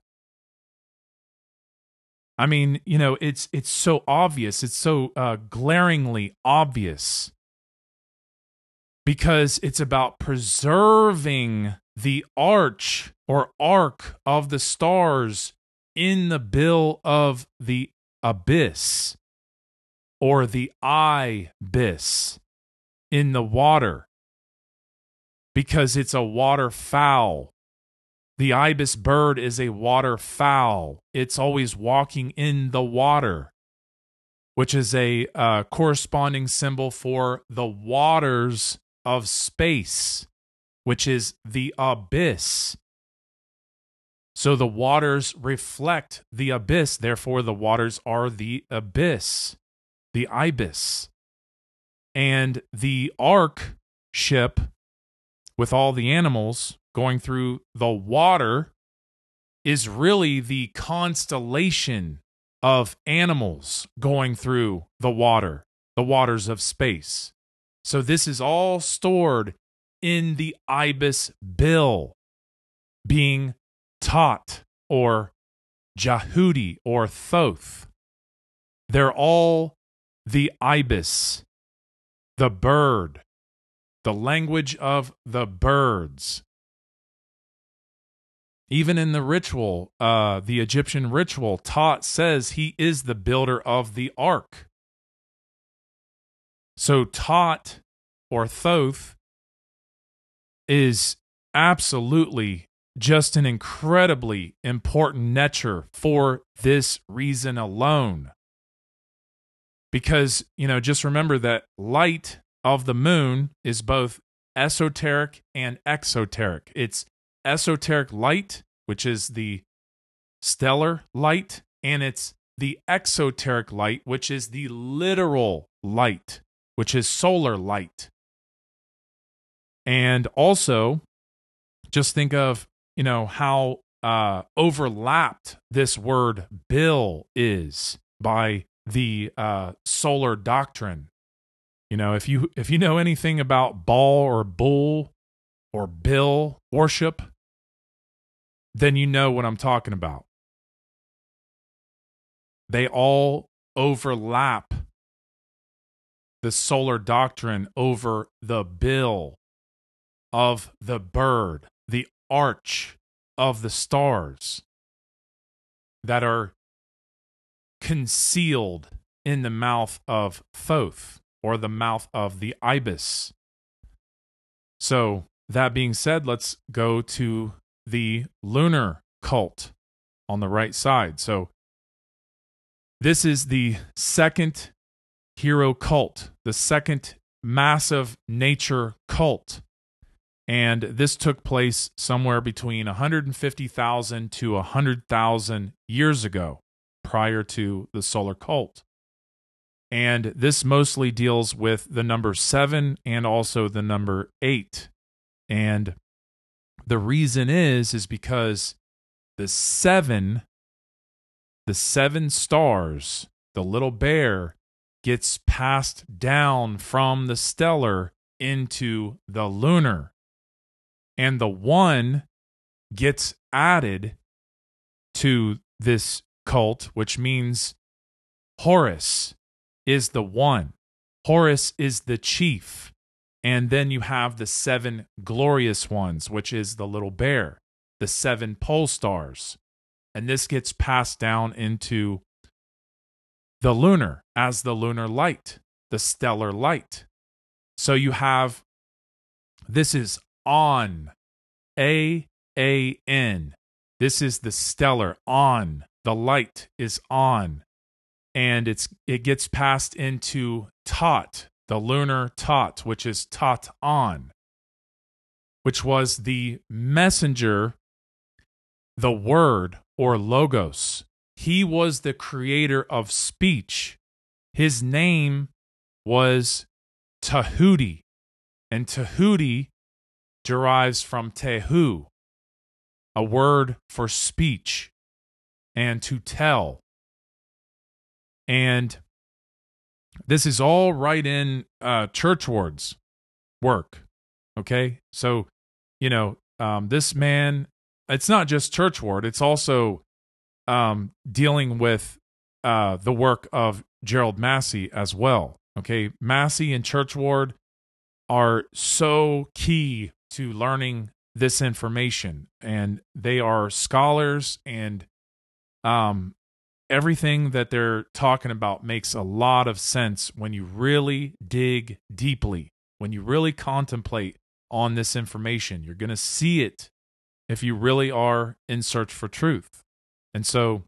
S2: I mean, you know, it's it's so obvious. It's so uh, glaringly obvious, because it's about preserving the arch or arc of the stars in the bill of the abyss, or the ibis in the water, because it's a waterfowl. The ibis bird is a waterfowl. It's always walking in the water, which is a uh, corresponding symbol for the waters of space, which is the abyss. So the waters reflect the abyss, therefore the waters are the abyss, the ibis. And the ark ship with all the animals going through the water is really the constellation of animals going through the water, the waters of space. So this is all stored in the ibis bill, being Tot or Jahudi or Thoth. They're all the ibis, the bird, the language of the birds. Even in the ritual, uh, the Egyptian ritual, Tot says he is the builder of the ark. So Tot or Thoth is absolutely just an incredibly important nature for this reason alone. Because, you know, just remember that light of the moon is both esoteric and exoteric. It's esoteric light, which is the stellar light, and it's the exoteric light, which is the literal light, which is solar light. And also, just think of, you know, how uh, overlapped this word bill is by the uh, solar doctrine. You know, if you if you know anything about Baal or bull or bill worship, then you know what I'm talking about. They all overlap the solar doctrine over the bill of the bird, the arch of the stars that are concealed in the mouth of Thoth, or the mouth of the ibis. So, that being said, let's go to the lunar cult on the right side. So, this is the second hero cult, the second massive nature cult. And this took place somewhere between one hundred fifty thousand to one hundred thousand years ago, prior to the solar cult. And this mostly deals with the number seven and also the number eight. And the reason is, is because the seven, the seven stars, the little bear, gets passed down from the stellar into the lunar. And the one gets added to this cult, which means Horus is the one. Horus is the chief. And then you have the seven glorious ones, which is the little bear, the seven pole stars. And this gets passed down into the lunar as the lunar light, the stellar light. So you have, this is on, A A N. This is the stellar, on. The light is on. And it's it gets passed into Tot, the lunar Tot, which is Tot on, which was the messenger, the word or logos. He was the creator of speech. His name was Tahuti, and Tahuti derives from Tehu, a word for speech and to tell. And this is all right in uh, Churchward's work. Okay, so you know um, this man. It's not just Churchward. It's also um, dealing with uh, the work of Gerald Massey as well. Okay, Massey and Churchward are so key to learning this information, and they are scholars, and um, everything that they're talking about makes a lot of sense when you really dig deeply, when you really contemplate on this information. You're going to see it if you really are in search for truth. And so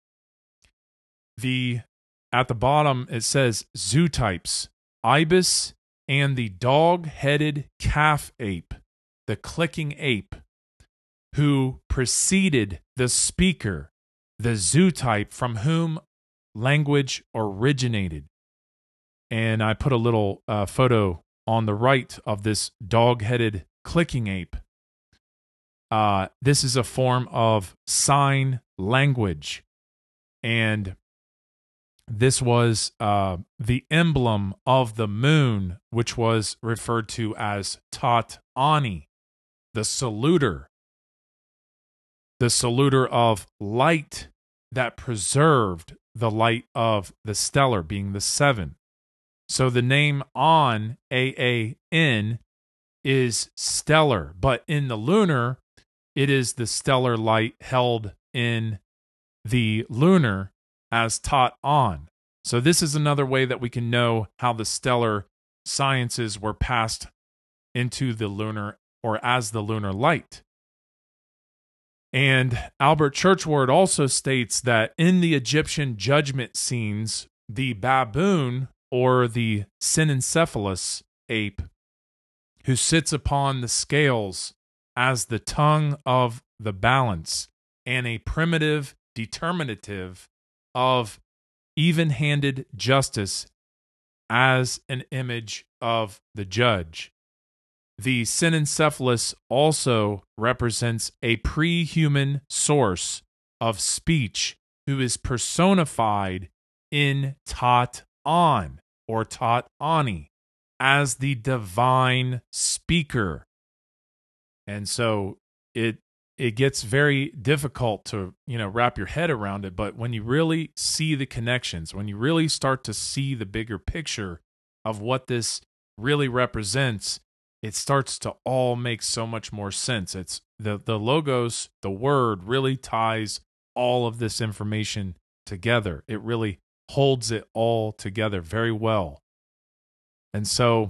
S2: the at the bottom it says zootypes, ibis and the dog-headed calf ape, the clicking ape, who preceded the speaker, the zootype from whom language originated. And I put a little uh, photo on the right of this dog-headed clicking ape. Uh, this is a form of sign language, and this was uh, the emblem of the moon, which was referred to as Tot Ani, the saluter, the saluter of light that preserved the light of the stellar, being the seven. So the name On, A A N, is stellar, but in the lunar, it is the stellar light held in the lunar as Tot On. So this is another way that we can know how the stellar sciences were passed into the lunar, or as the lunar light. And Albert Churchward also states that in the Egyptian judgment scenes, the baboon, or the Cynocephalus ape, who sits upon the scales as the tongue of the balance and a primitive determinative of even-handed justice as an image of the judge. The Cynocephalus also represents a pre-human source of speech who is personified in Tot On, or Tot Ani, as the divine speaker. And so it it gets very difficult to, you know, wrap your head around it, but when you really see the connections, when you really start to see the bigger picture of what this really represents, it starts to all make so much more sense. It's the the logos, the word really ties all of this information together. It really holds it all together very well. And so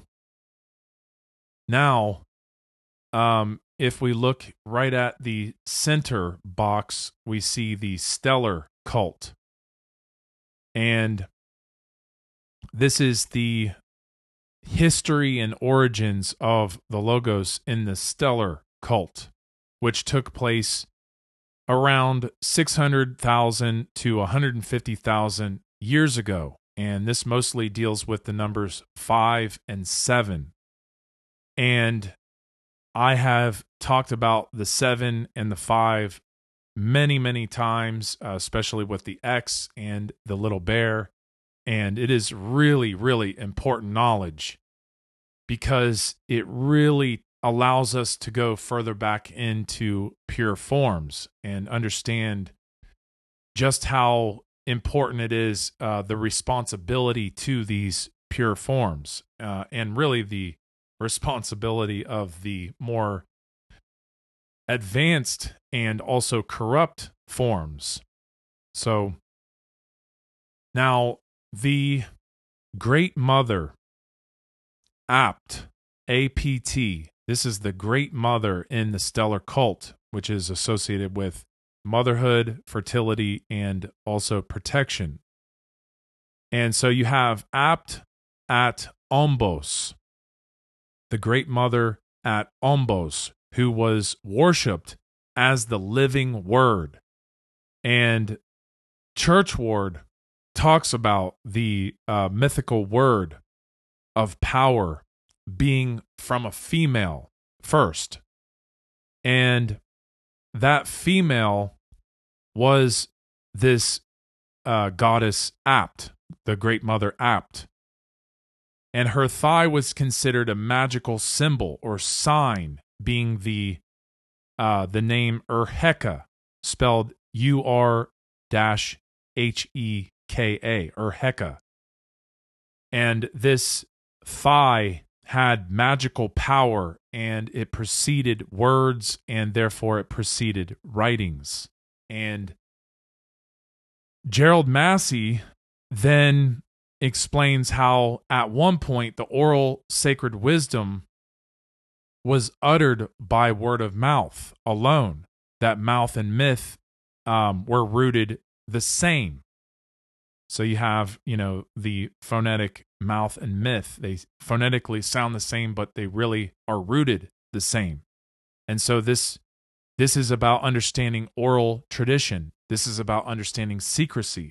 S2: now, um, if we look right at the center box, we see the stellar cult. And this is the history and origins of the logos in the stellar cult, which took place around six hundred thousand to one hundred fifty thousand years ago. And this mostly deals with the numbers five and seven. And I have talked about the seven and the five many, many times, uh, especially with the X and the little bear. And it is really, really important knowledge because it really allows us to go further back into pure forms and understand just how important it is, uh, the responsibility to these pure forms, uh, and really the responsibility of the more advanced and also corrupt forms. So now the Great Mother, Apt, A P T. This is the Great Mother in the stellar cult, which is associated with motherhood, fertility, and also protection. And so you have Apt at Ombos, the Great Mother at Ombos, who was worshipped as the living word. And Churchward talks about the uh, mythical word of power being from a female first. And that female was this uh, goddess Apt, the Great Mother Apt. And her thigh was considered a magical symbol or sign, being the uh, the name Urheka, spelled U R H E K A, Urheka. And this thigh had magical power, and it preceded words, and therefore it preceded writings. And Gerald Massey then explains how at one point the oral sacred wisdom was uttered by word of mouth alone, that mouth and myth um, were rooted the same. So you have, you know, the phonetic mouth and myth. They phonetically sound the same, but they really are rooted the same. And so this this is about understanding oral tradition. This is about understanding secrecy.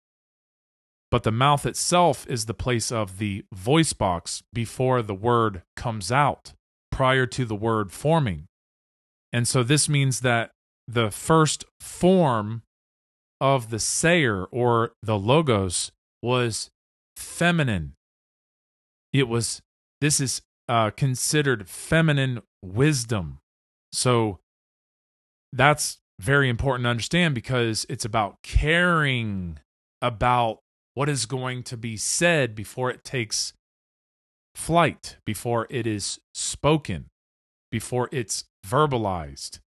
S2: But the mouth itself is the place of the voice box before the word comes out, prior to the word forming. And so this means that the first form of the sayer or the logos was feminine. It was, this is uh, considered feminine wisdom. So that's very important to understand, because it's about caring about what is going to be said before it takes flight, before it is spoken, before it's verbalized.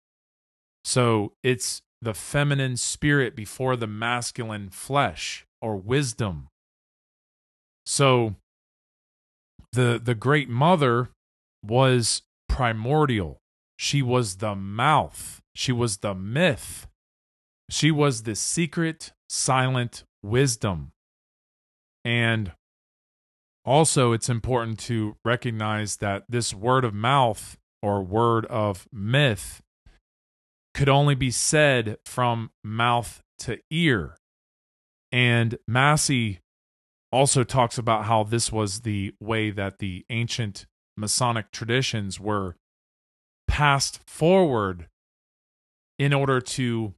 S2: So it's the feminine spirit before the masculine flesh or wisdom. So the the Great Mother was primordial. She was the mouth. She was the myth. She was the secret, silent wisdom. And also, it's important to recognize that this word of mouth or word of myth could only be said from mouth to ear. And Massey also talks about how this was the way that the ancient Masonic traditions were passed forward in order to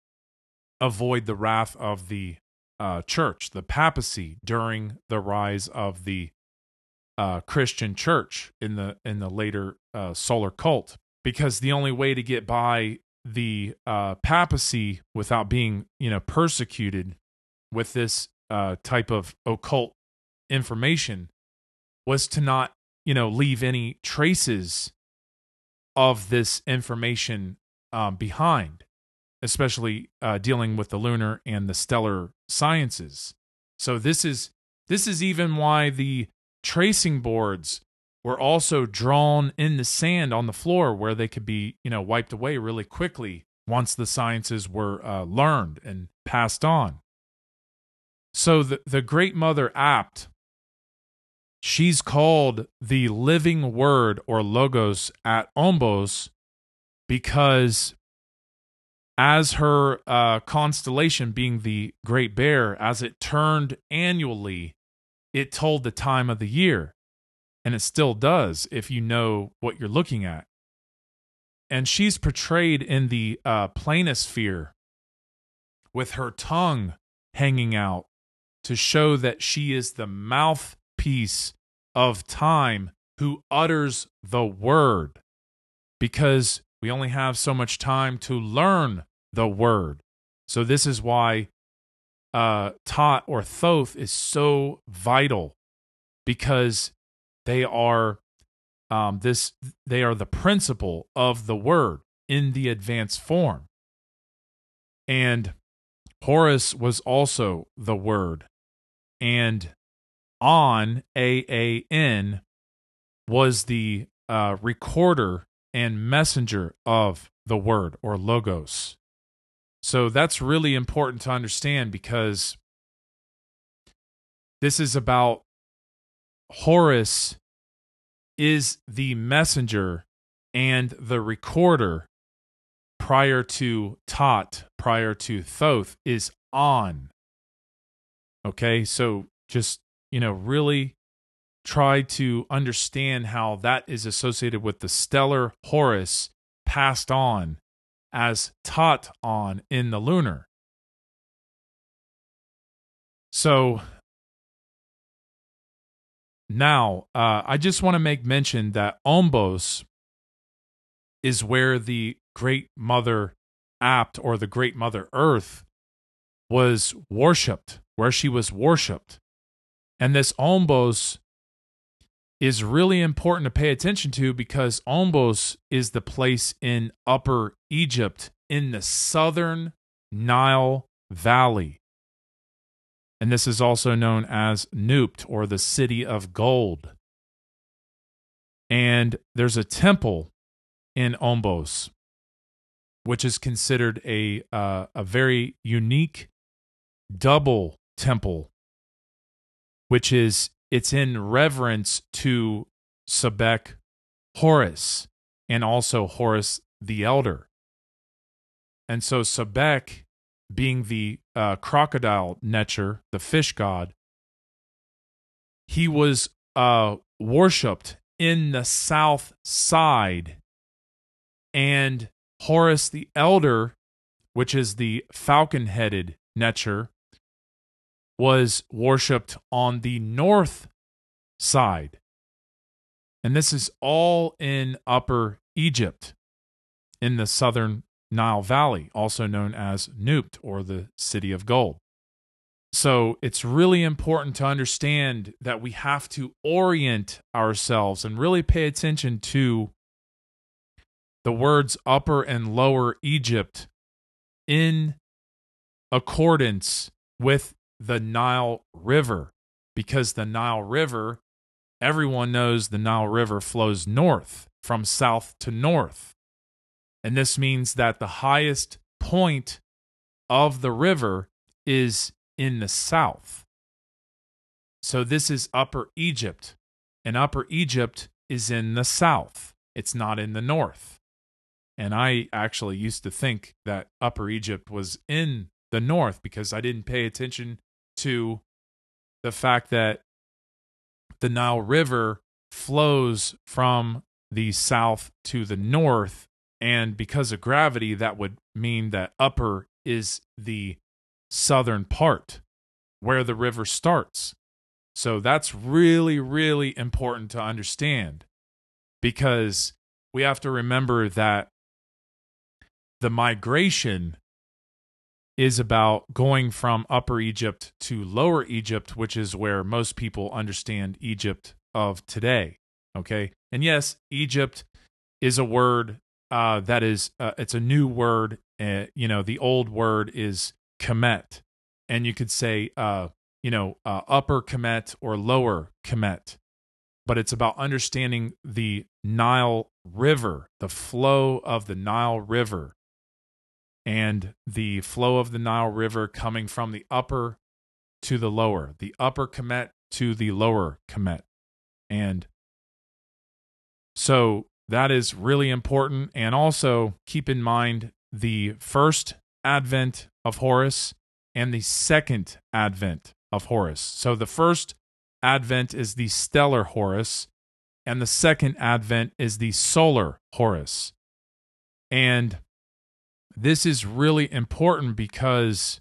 S2: avoid the wrath of the uh, church, the papacy, during the rise of the uh, Christian church in the in the later uh, solar cult. Because the only way to get by the uh, papacy without being, you know, persecuted with this uh, type of occult information was to not, you know, leave any traces of this information um, behind, especially uh, dealing with the lunar and the stellar sciences. So this is this is even why the tracing boards were also drawn in the sand on the floor, where they could be, you know, wiped away really quickly once the sciences were uh, learned and passed on. So the, the Great Mother Apt, she's called the living word or logos at Ombos because as her uh, constellation being the Great Bear, as it turned annually, it told the time of the year. And it still does if you know what you're looking at. And she's portrayed in the uh, planisphere with her tongue hanging out to show that she is the mouthpiece of time who utters the word, because we only have so much time to learn the word. So this is why uh, Tot or Thoth is so vital, because they are um, this. They are the principle of the word in the advanced form. And Horus was also the word. And On, A A N, was the uh, recorder and messenger of the word, or logos. So that's really important to understand, because this is about Horus is the messenger and the recorder prior to Tot, prior to Thoth, is On. Okay, so just, you know, really try to understand how that is associated with the stellar Horus passed on as Tot On in the lunar. So now, uh, I just want to make mention that Ombos is where the Great Mother Apt, or the Great Mother Earth, was worshipped, where she was worshipped. And this Ombos is really important to pay attention to, because Ombos is the place in Upper Egypt in the southern Nile Valley. And this is also known as Nupt, or the City of Gold. And there's a temple in Ombos, which is considered a uh, a very unique double temple, which is, it's in reverence to Sebek Horus, and also Horus the Elder. And so Sebek, being the uh, crocodile netcher, the fish god, he was uh, worshipped in the south side, and Horus the Elder, which is the falcon-headed netcher, was worshipped on the north side. And this is all in Upper Egypt, in the southern Nile Valley, also known as Nupt, or the City of Gold. So it's really important to understand that we have to orient ourselves and really pay attention to the words Upper and Lower Egypt in accordance with the Nile River, because the Nile River, everyone knows the Nile River flows north, from south to north. And this means that the highest point of the river is in the south. So this is Upper Egypt, and Upper Egypt is in the south. It's not in the north. And I actually used to think that Upper Egypt was in the north, because I didn't pay attention to the fact that the Nile River flows from the south to the north, and because of gravity, that would mean that Upper is the southern part, where the river starts. So that's really, really important to understand, because we have to remember that the migration is about going from Upper Egypt to Lower Egypt, which is where most people understand Egypt of today. Okay? And yes, Egypt is a word uh, that is, uh, it's a new word. Uh, you know, the old word is Kemet. And you could say, uh, you know, uh, Upper Kemet or Lower Kemet. But it's about understanding the Nile River, the flow of the Nile River. And the flow of the Nile River coming from the upper to the lower, the Upper Kemet to the Lower Kemet. And so that is really important. And also keep in mind the first advent of Horus and the second advent of Horus. So the first advent is the stellar Horus, and the second advent is the solar Horus. And this is really important, because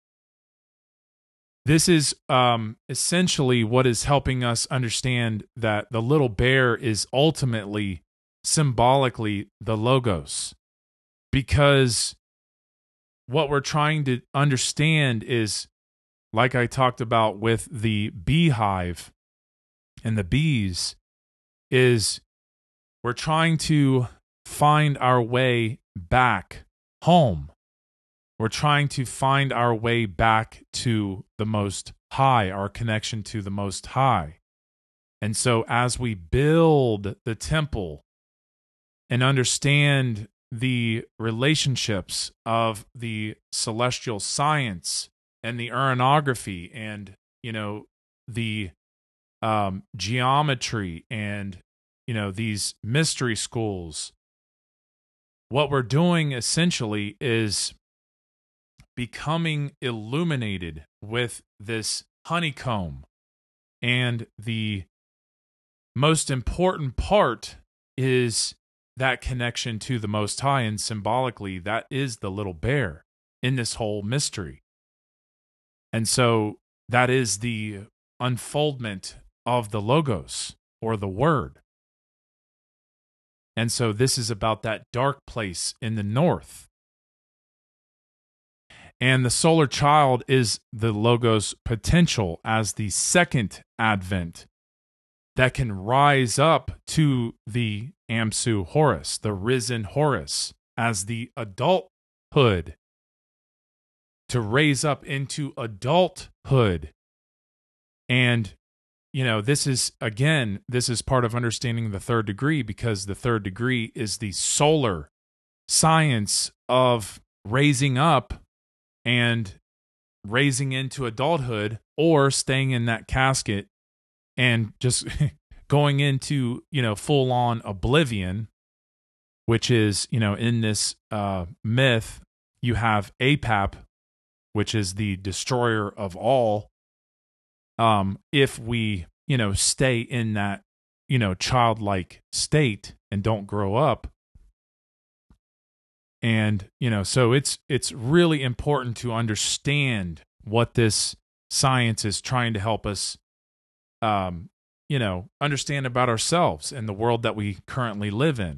S2: this is um, essentially what is helping us understand that the little bear is ultimately, symbolically, the Logos. Because what we're trying to understand is, like I talked about with the beehive and the bees, is we're trying to find our way back home. We're trying to find our way back to the Most high, our connection to the Most High. And so as we build the temple and understand the relationships of the celestial science and the uranography and, you know, the um, geometry and, you know, these mystery schools, what we're doing essentially is becoming illuminated with this honeycomb. And the most important part is that connection to the Most High, and symbolically, that is the little bear in this whole mystery. And so that is the unfoldment of the Logos, or the Word. And so this is about that dark place in the north. And the solar child is the Logos potential as the second advent that can rise up to the Amsu Horus, the risen Horus, as the adulthood, to raise up into adulthood. And, you know, this is, again, this is part of understanding the third degree, because the third degree is the solar science of raising up and raising into adulthood, or staying in that casket and just going into, you know, full on oblivion, which is, you know, in this uh, myth, you have Apap, which is the destroyer of all. Um, if we, you know, stay in that, you know, childlike state and don't grow up. And, you know, so it's it's really important to understand what this science is trying to help us, um, you know, understand about ourselves and the world that we currently live in.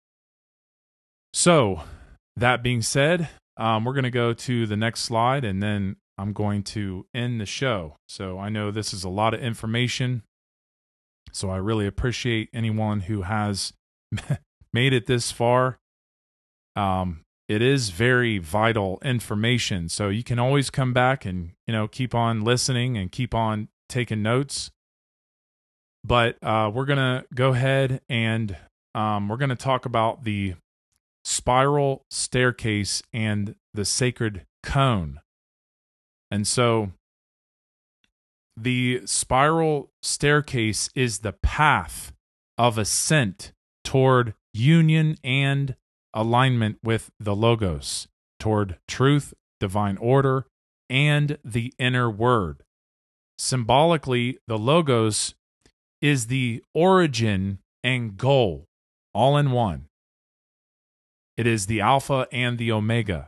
S2: So, that being said, um, we're going to go to the next slide, and then I'm going to end the show. So, I know this is a lot of information, so I really appreciate anyone who has made it this far. Um, it is very vital information, so you can always come back and, you know, keep on listening and keep on taking notes. But uh, we're going to go ahead and um, we're going to talk about the spiral staircase and the sacred cone. And so the spiral staircase is the path of ascent toward union and alignment with the Logos, toward truth, divine order, and the inner word. Symbolically, the Logos is the origin and goal, all in one. It is the Alpha and the Omega.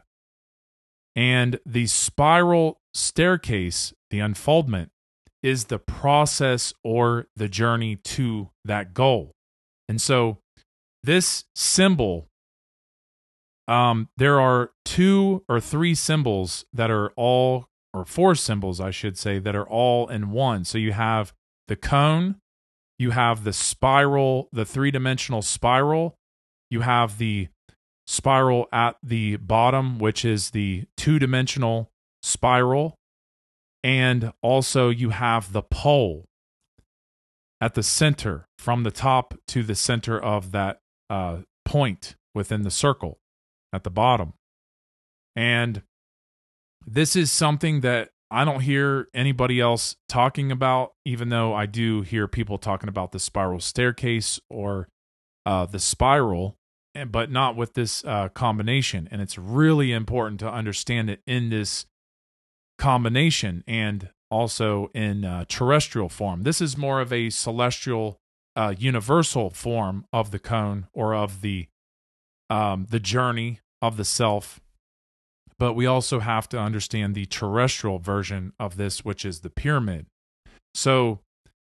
S2: And the spiral staircase, the unfoldment, is the process or the journey to that goal. And so this symbol, um, there are two or three symbols that are all, or four symbols, I should say, that are all in one. So you have the cone, you have the spiral, the three-dimensional spiral, you have the spiral at the bottom, which is the two-dimensional spiral, and also you have the pole at the center, from the top to the center of that uh, point within the circle at the bottom. And this is something that I don't hear anybody else talking about, even though I do hear people talking about the spiral staircase or uh, the spiral, but not with this uh, combination. And it's really important to understand it in this combination and also in uh, terrestrial form. This is more of a celestial, uh, universal form of the cone, or of the um, the journey of the self. But we also have to understand the terrestrial version of this, which is the pyramid. So,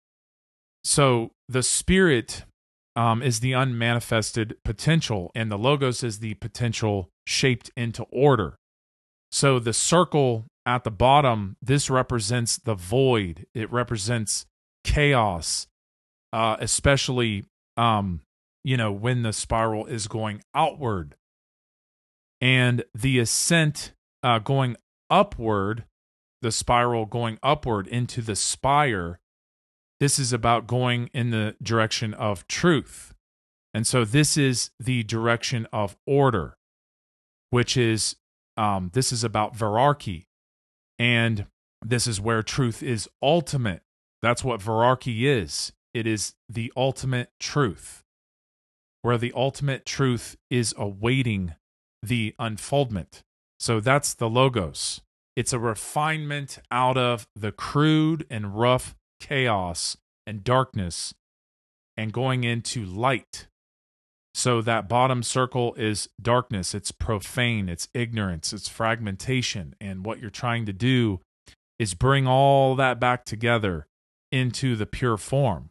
S2: so the spirit um, is the unmanifested potential, and the Logos is the potential shaped into order. So the circle at the bottom, this represents the void. It represents chaos, uh, especially, um, you know, when the spiral is going outward. And the ascent uh, going upward the spiral going upward into the spire, this is about going in the direction of truth. And so this is the direction of order, which is, um, this is about virarchy. And this is where truth is ultimate. That's what virarchy is. It is the ultimate truth, where the ultimate truth is awaiting the unfoldment. So that's the Logos. It's a refinement out of the crude and rough chaos and darkness and going into light. So that bottom circle is darkness. It's profane. It's ignorance. It's fragmentation. And what you're trying to do is bring all that back together into the pure form.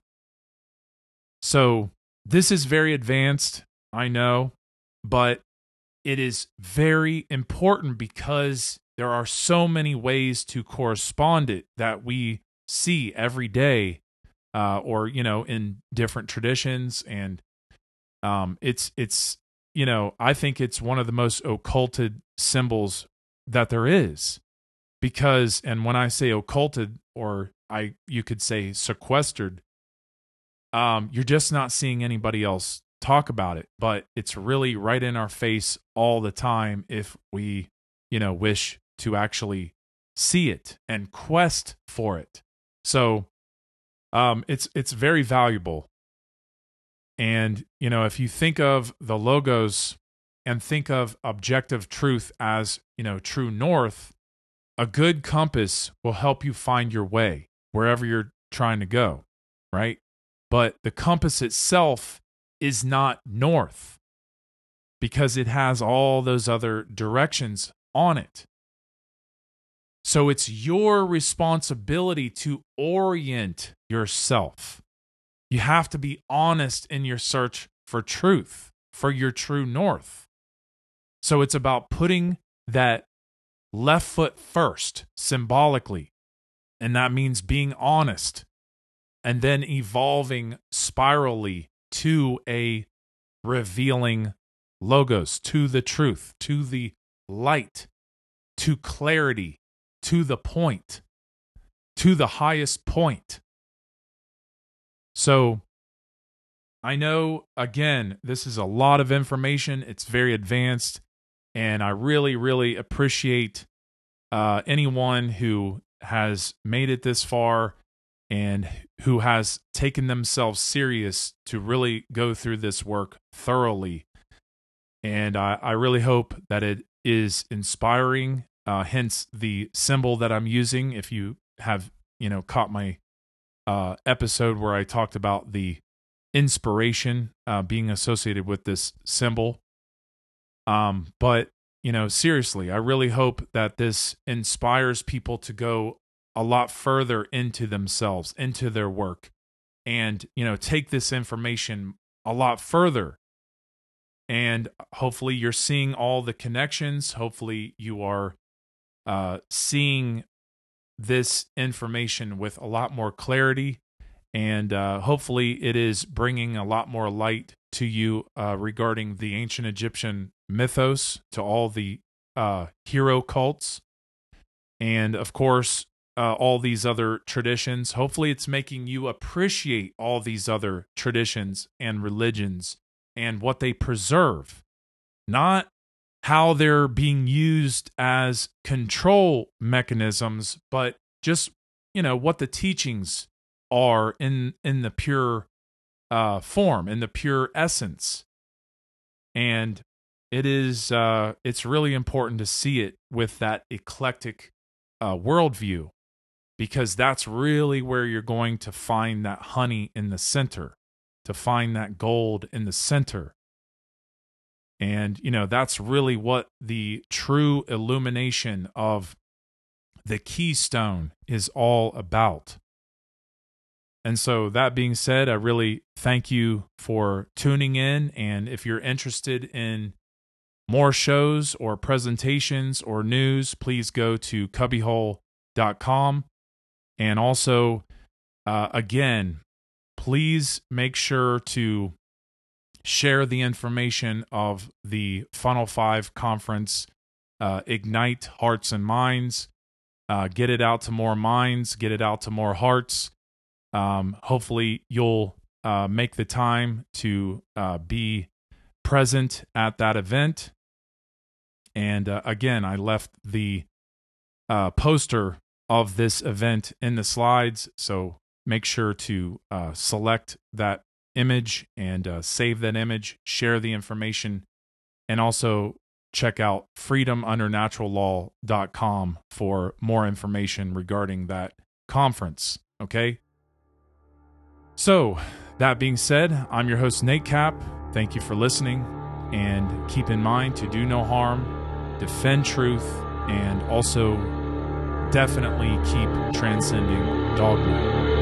S2: So this is very advanced, I know, but it is very important because there are so many ways to correspond it that we see every day, uh, or, you know, in different traditions. And um, it's, it's, you know, I think it's one of the most occulted symbols that there is. Because, and when I say occulted, or I, you could say sequestered, um, you're just not seeing anybody else talk about it, but it's really right in our face all the time if we, you know, wish to actually see it and quest for it. So, um, it's, it's very valuable. And, you know, if you think of the Logos and think of objective truth as, you know, true north, a good compass will help you find your way wherever you're trying to go, right? But the compass itself is not north because it has all those other directions on it. So it's your responsibility to orient yourself. You have to be honest in your search for truth, for your true north. So it's about putting that left foot first, symbolically. And that means being honest and then evolving spirally to a revealing Logos, to the truth, to the light, to clarity, to the point, to the highest point. So I know, again, this is a lot of information. It's very advanced. And I really, really appreciate uh, anyone who has made it this far and who has taken themselves serious to really go through this work thoroughly. And I, I really hope that it is inspiring, uh, hence the symbol that I'm using. If you have, you know, caught my uh, episode where I talked about the inspiration uh, being associated with this symbol. Um, but, you know, seriously, I really hope that this inspires people to go a lot further into themselves, into their work, and, you know, take this information a lot further. And hopefully you're seeing all the connections. Hopefully you are uh, seeing this information with a lot more clarity. And uh, hopefully it is bringing a lot more light to you uh, regarding the ancient Egyptian mythos, to all the uh, hero cults, and of course, uh, all these other traditions. Hopefully it's making you appreciate all these other traditions and religions and what they preserve, not how they're being used as control mechanisms, but just, you know, what the teachings are in in the pure uh, form, in the pure essence. And it is uh, it's really important to see it with that eclectic uh, worldview, because that's really where you're going to find that honey in the center, to find that gold in the center. And, you know, that's really what the true illumination of the keystone is all about. And so that being said, I really thank you for tuning in. And if you're interested in more shows or presentations or news, please go to cubbyhole dot com. And also, uh, again, please make sure to share the information of the Funnel five conference, uh, Ignite Hearts and Minds. Uh, get it out to more minds, get it out to more hearts. Um, hopefully you'll uh, make the time to uh, be present at that event. And uh, again, I left the uh, poster of this event in the slides, so make sure to uh, select that image and uh, save that image, share the information, and also check out freedom under natural law dot com for more information regarding that conference, okay? So, that being said, I'm your host, Nate Cap. Thank you for listening, and keep in mind to do no harm, defend truth, and also definitely keep transcending dogma.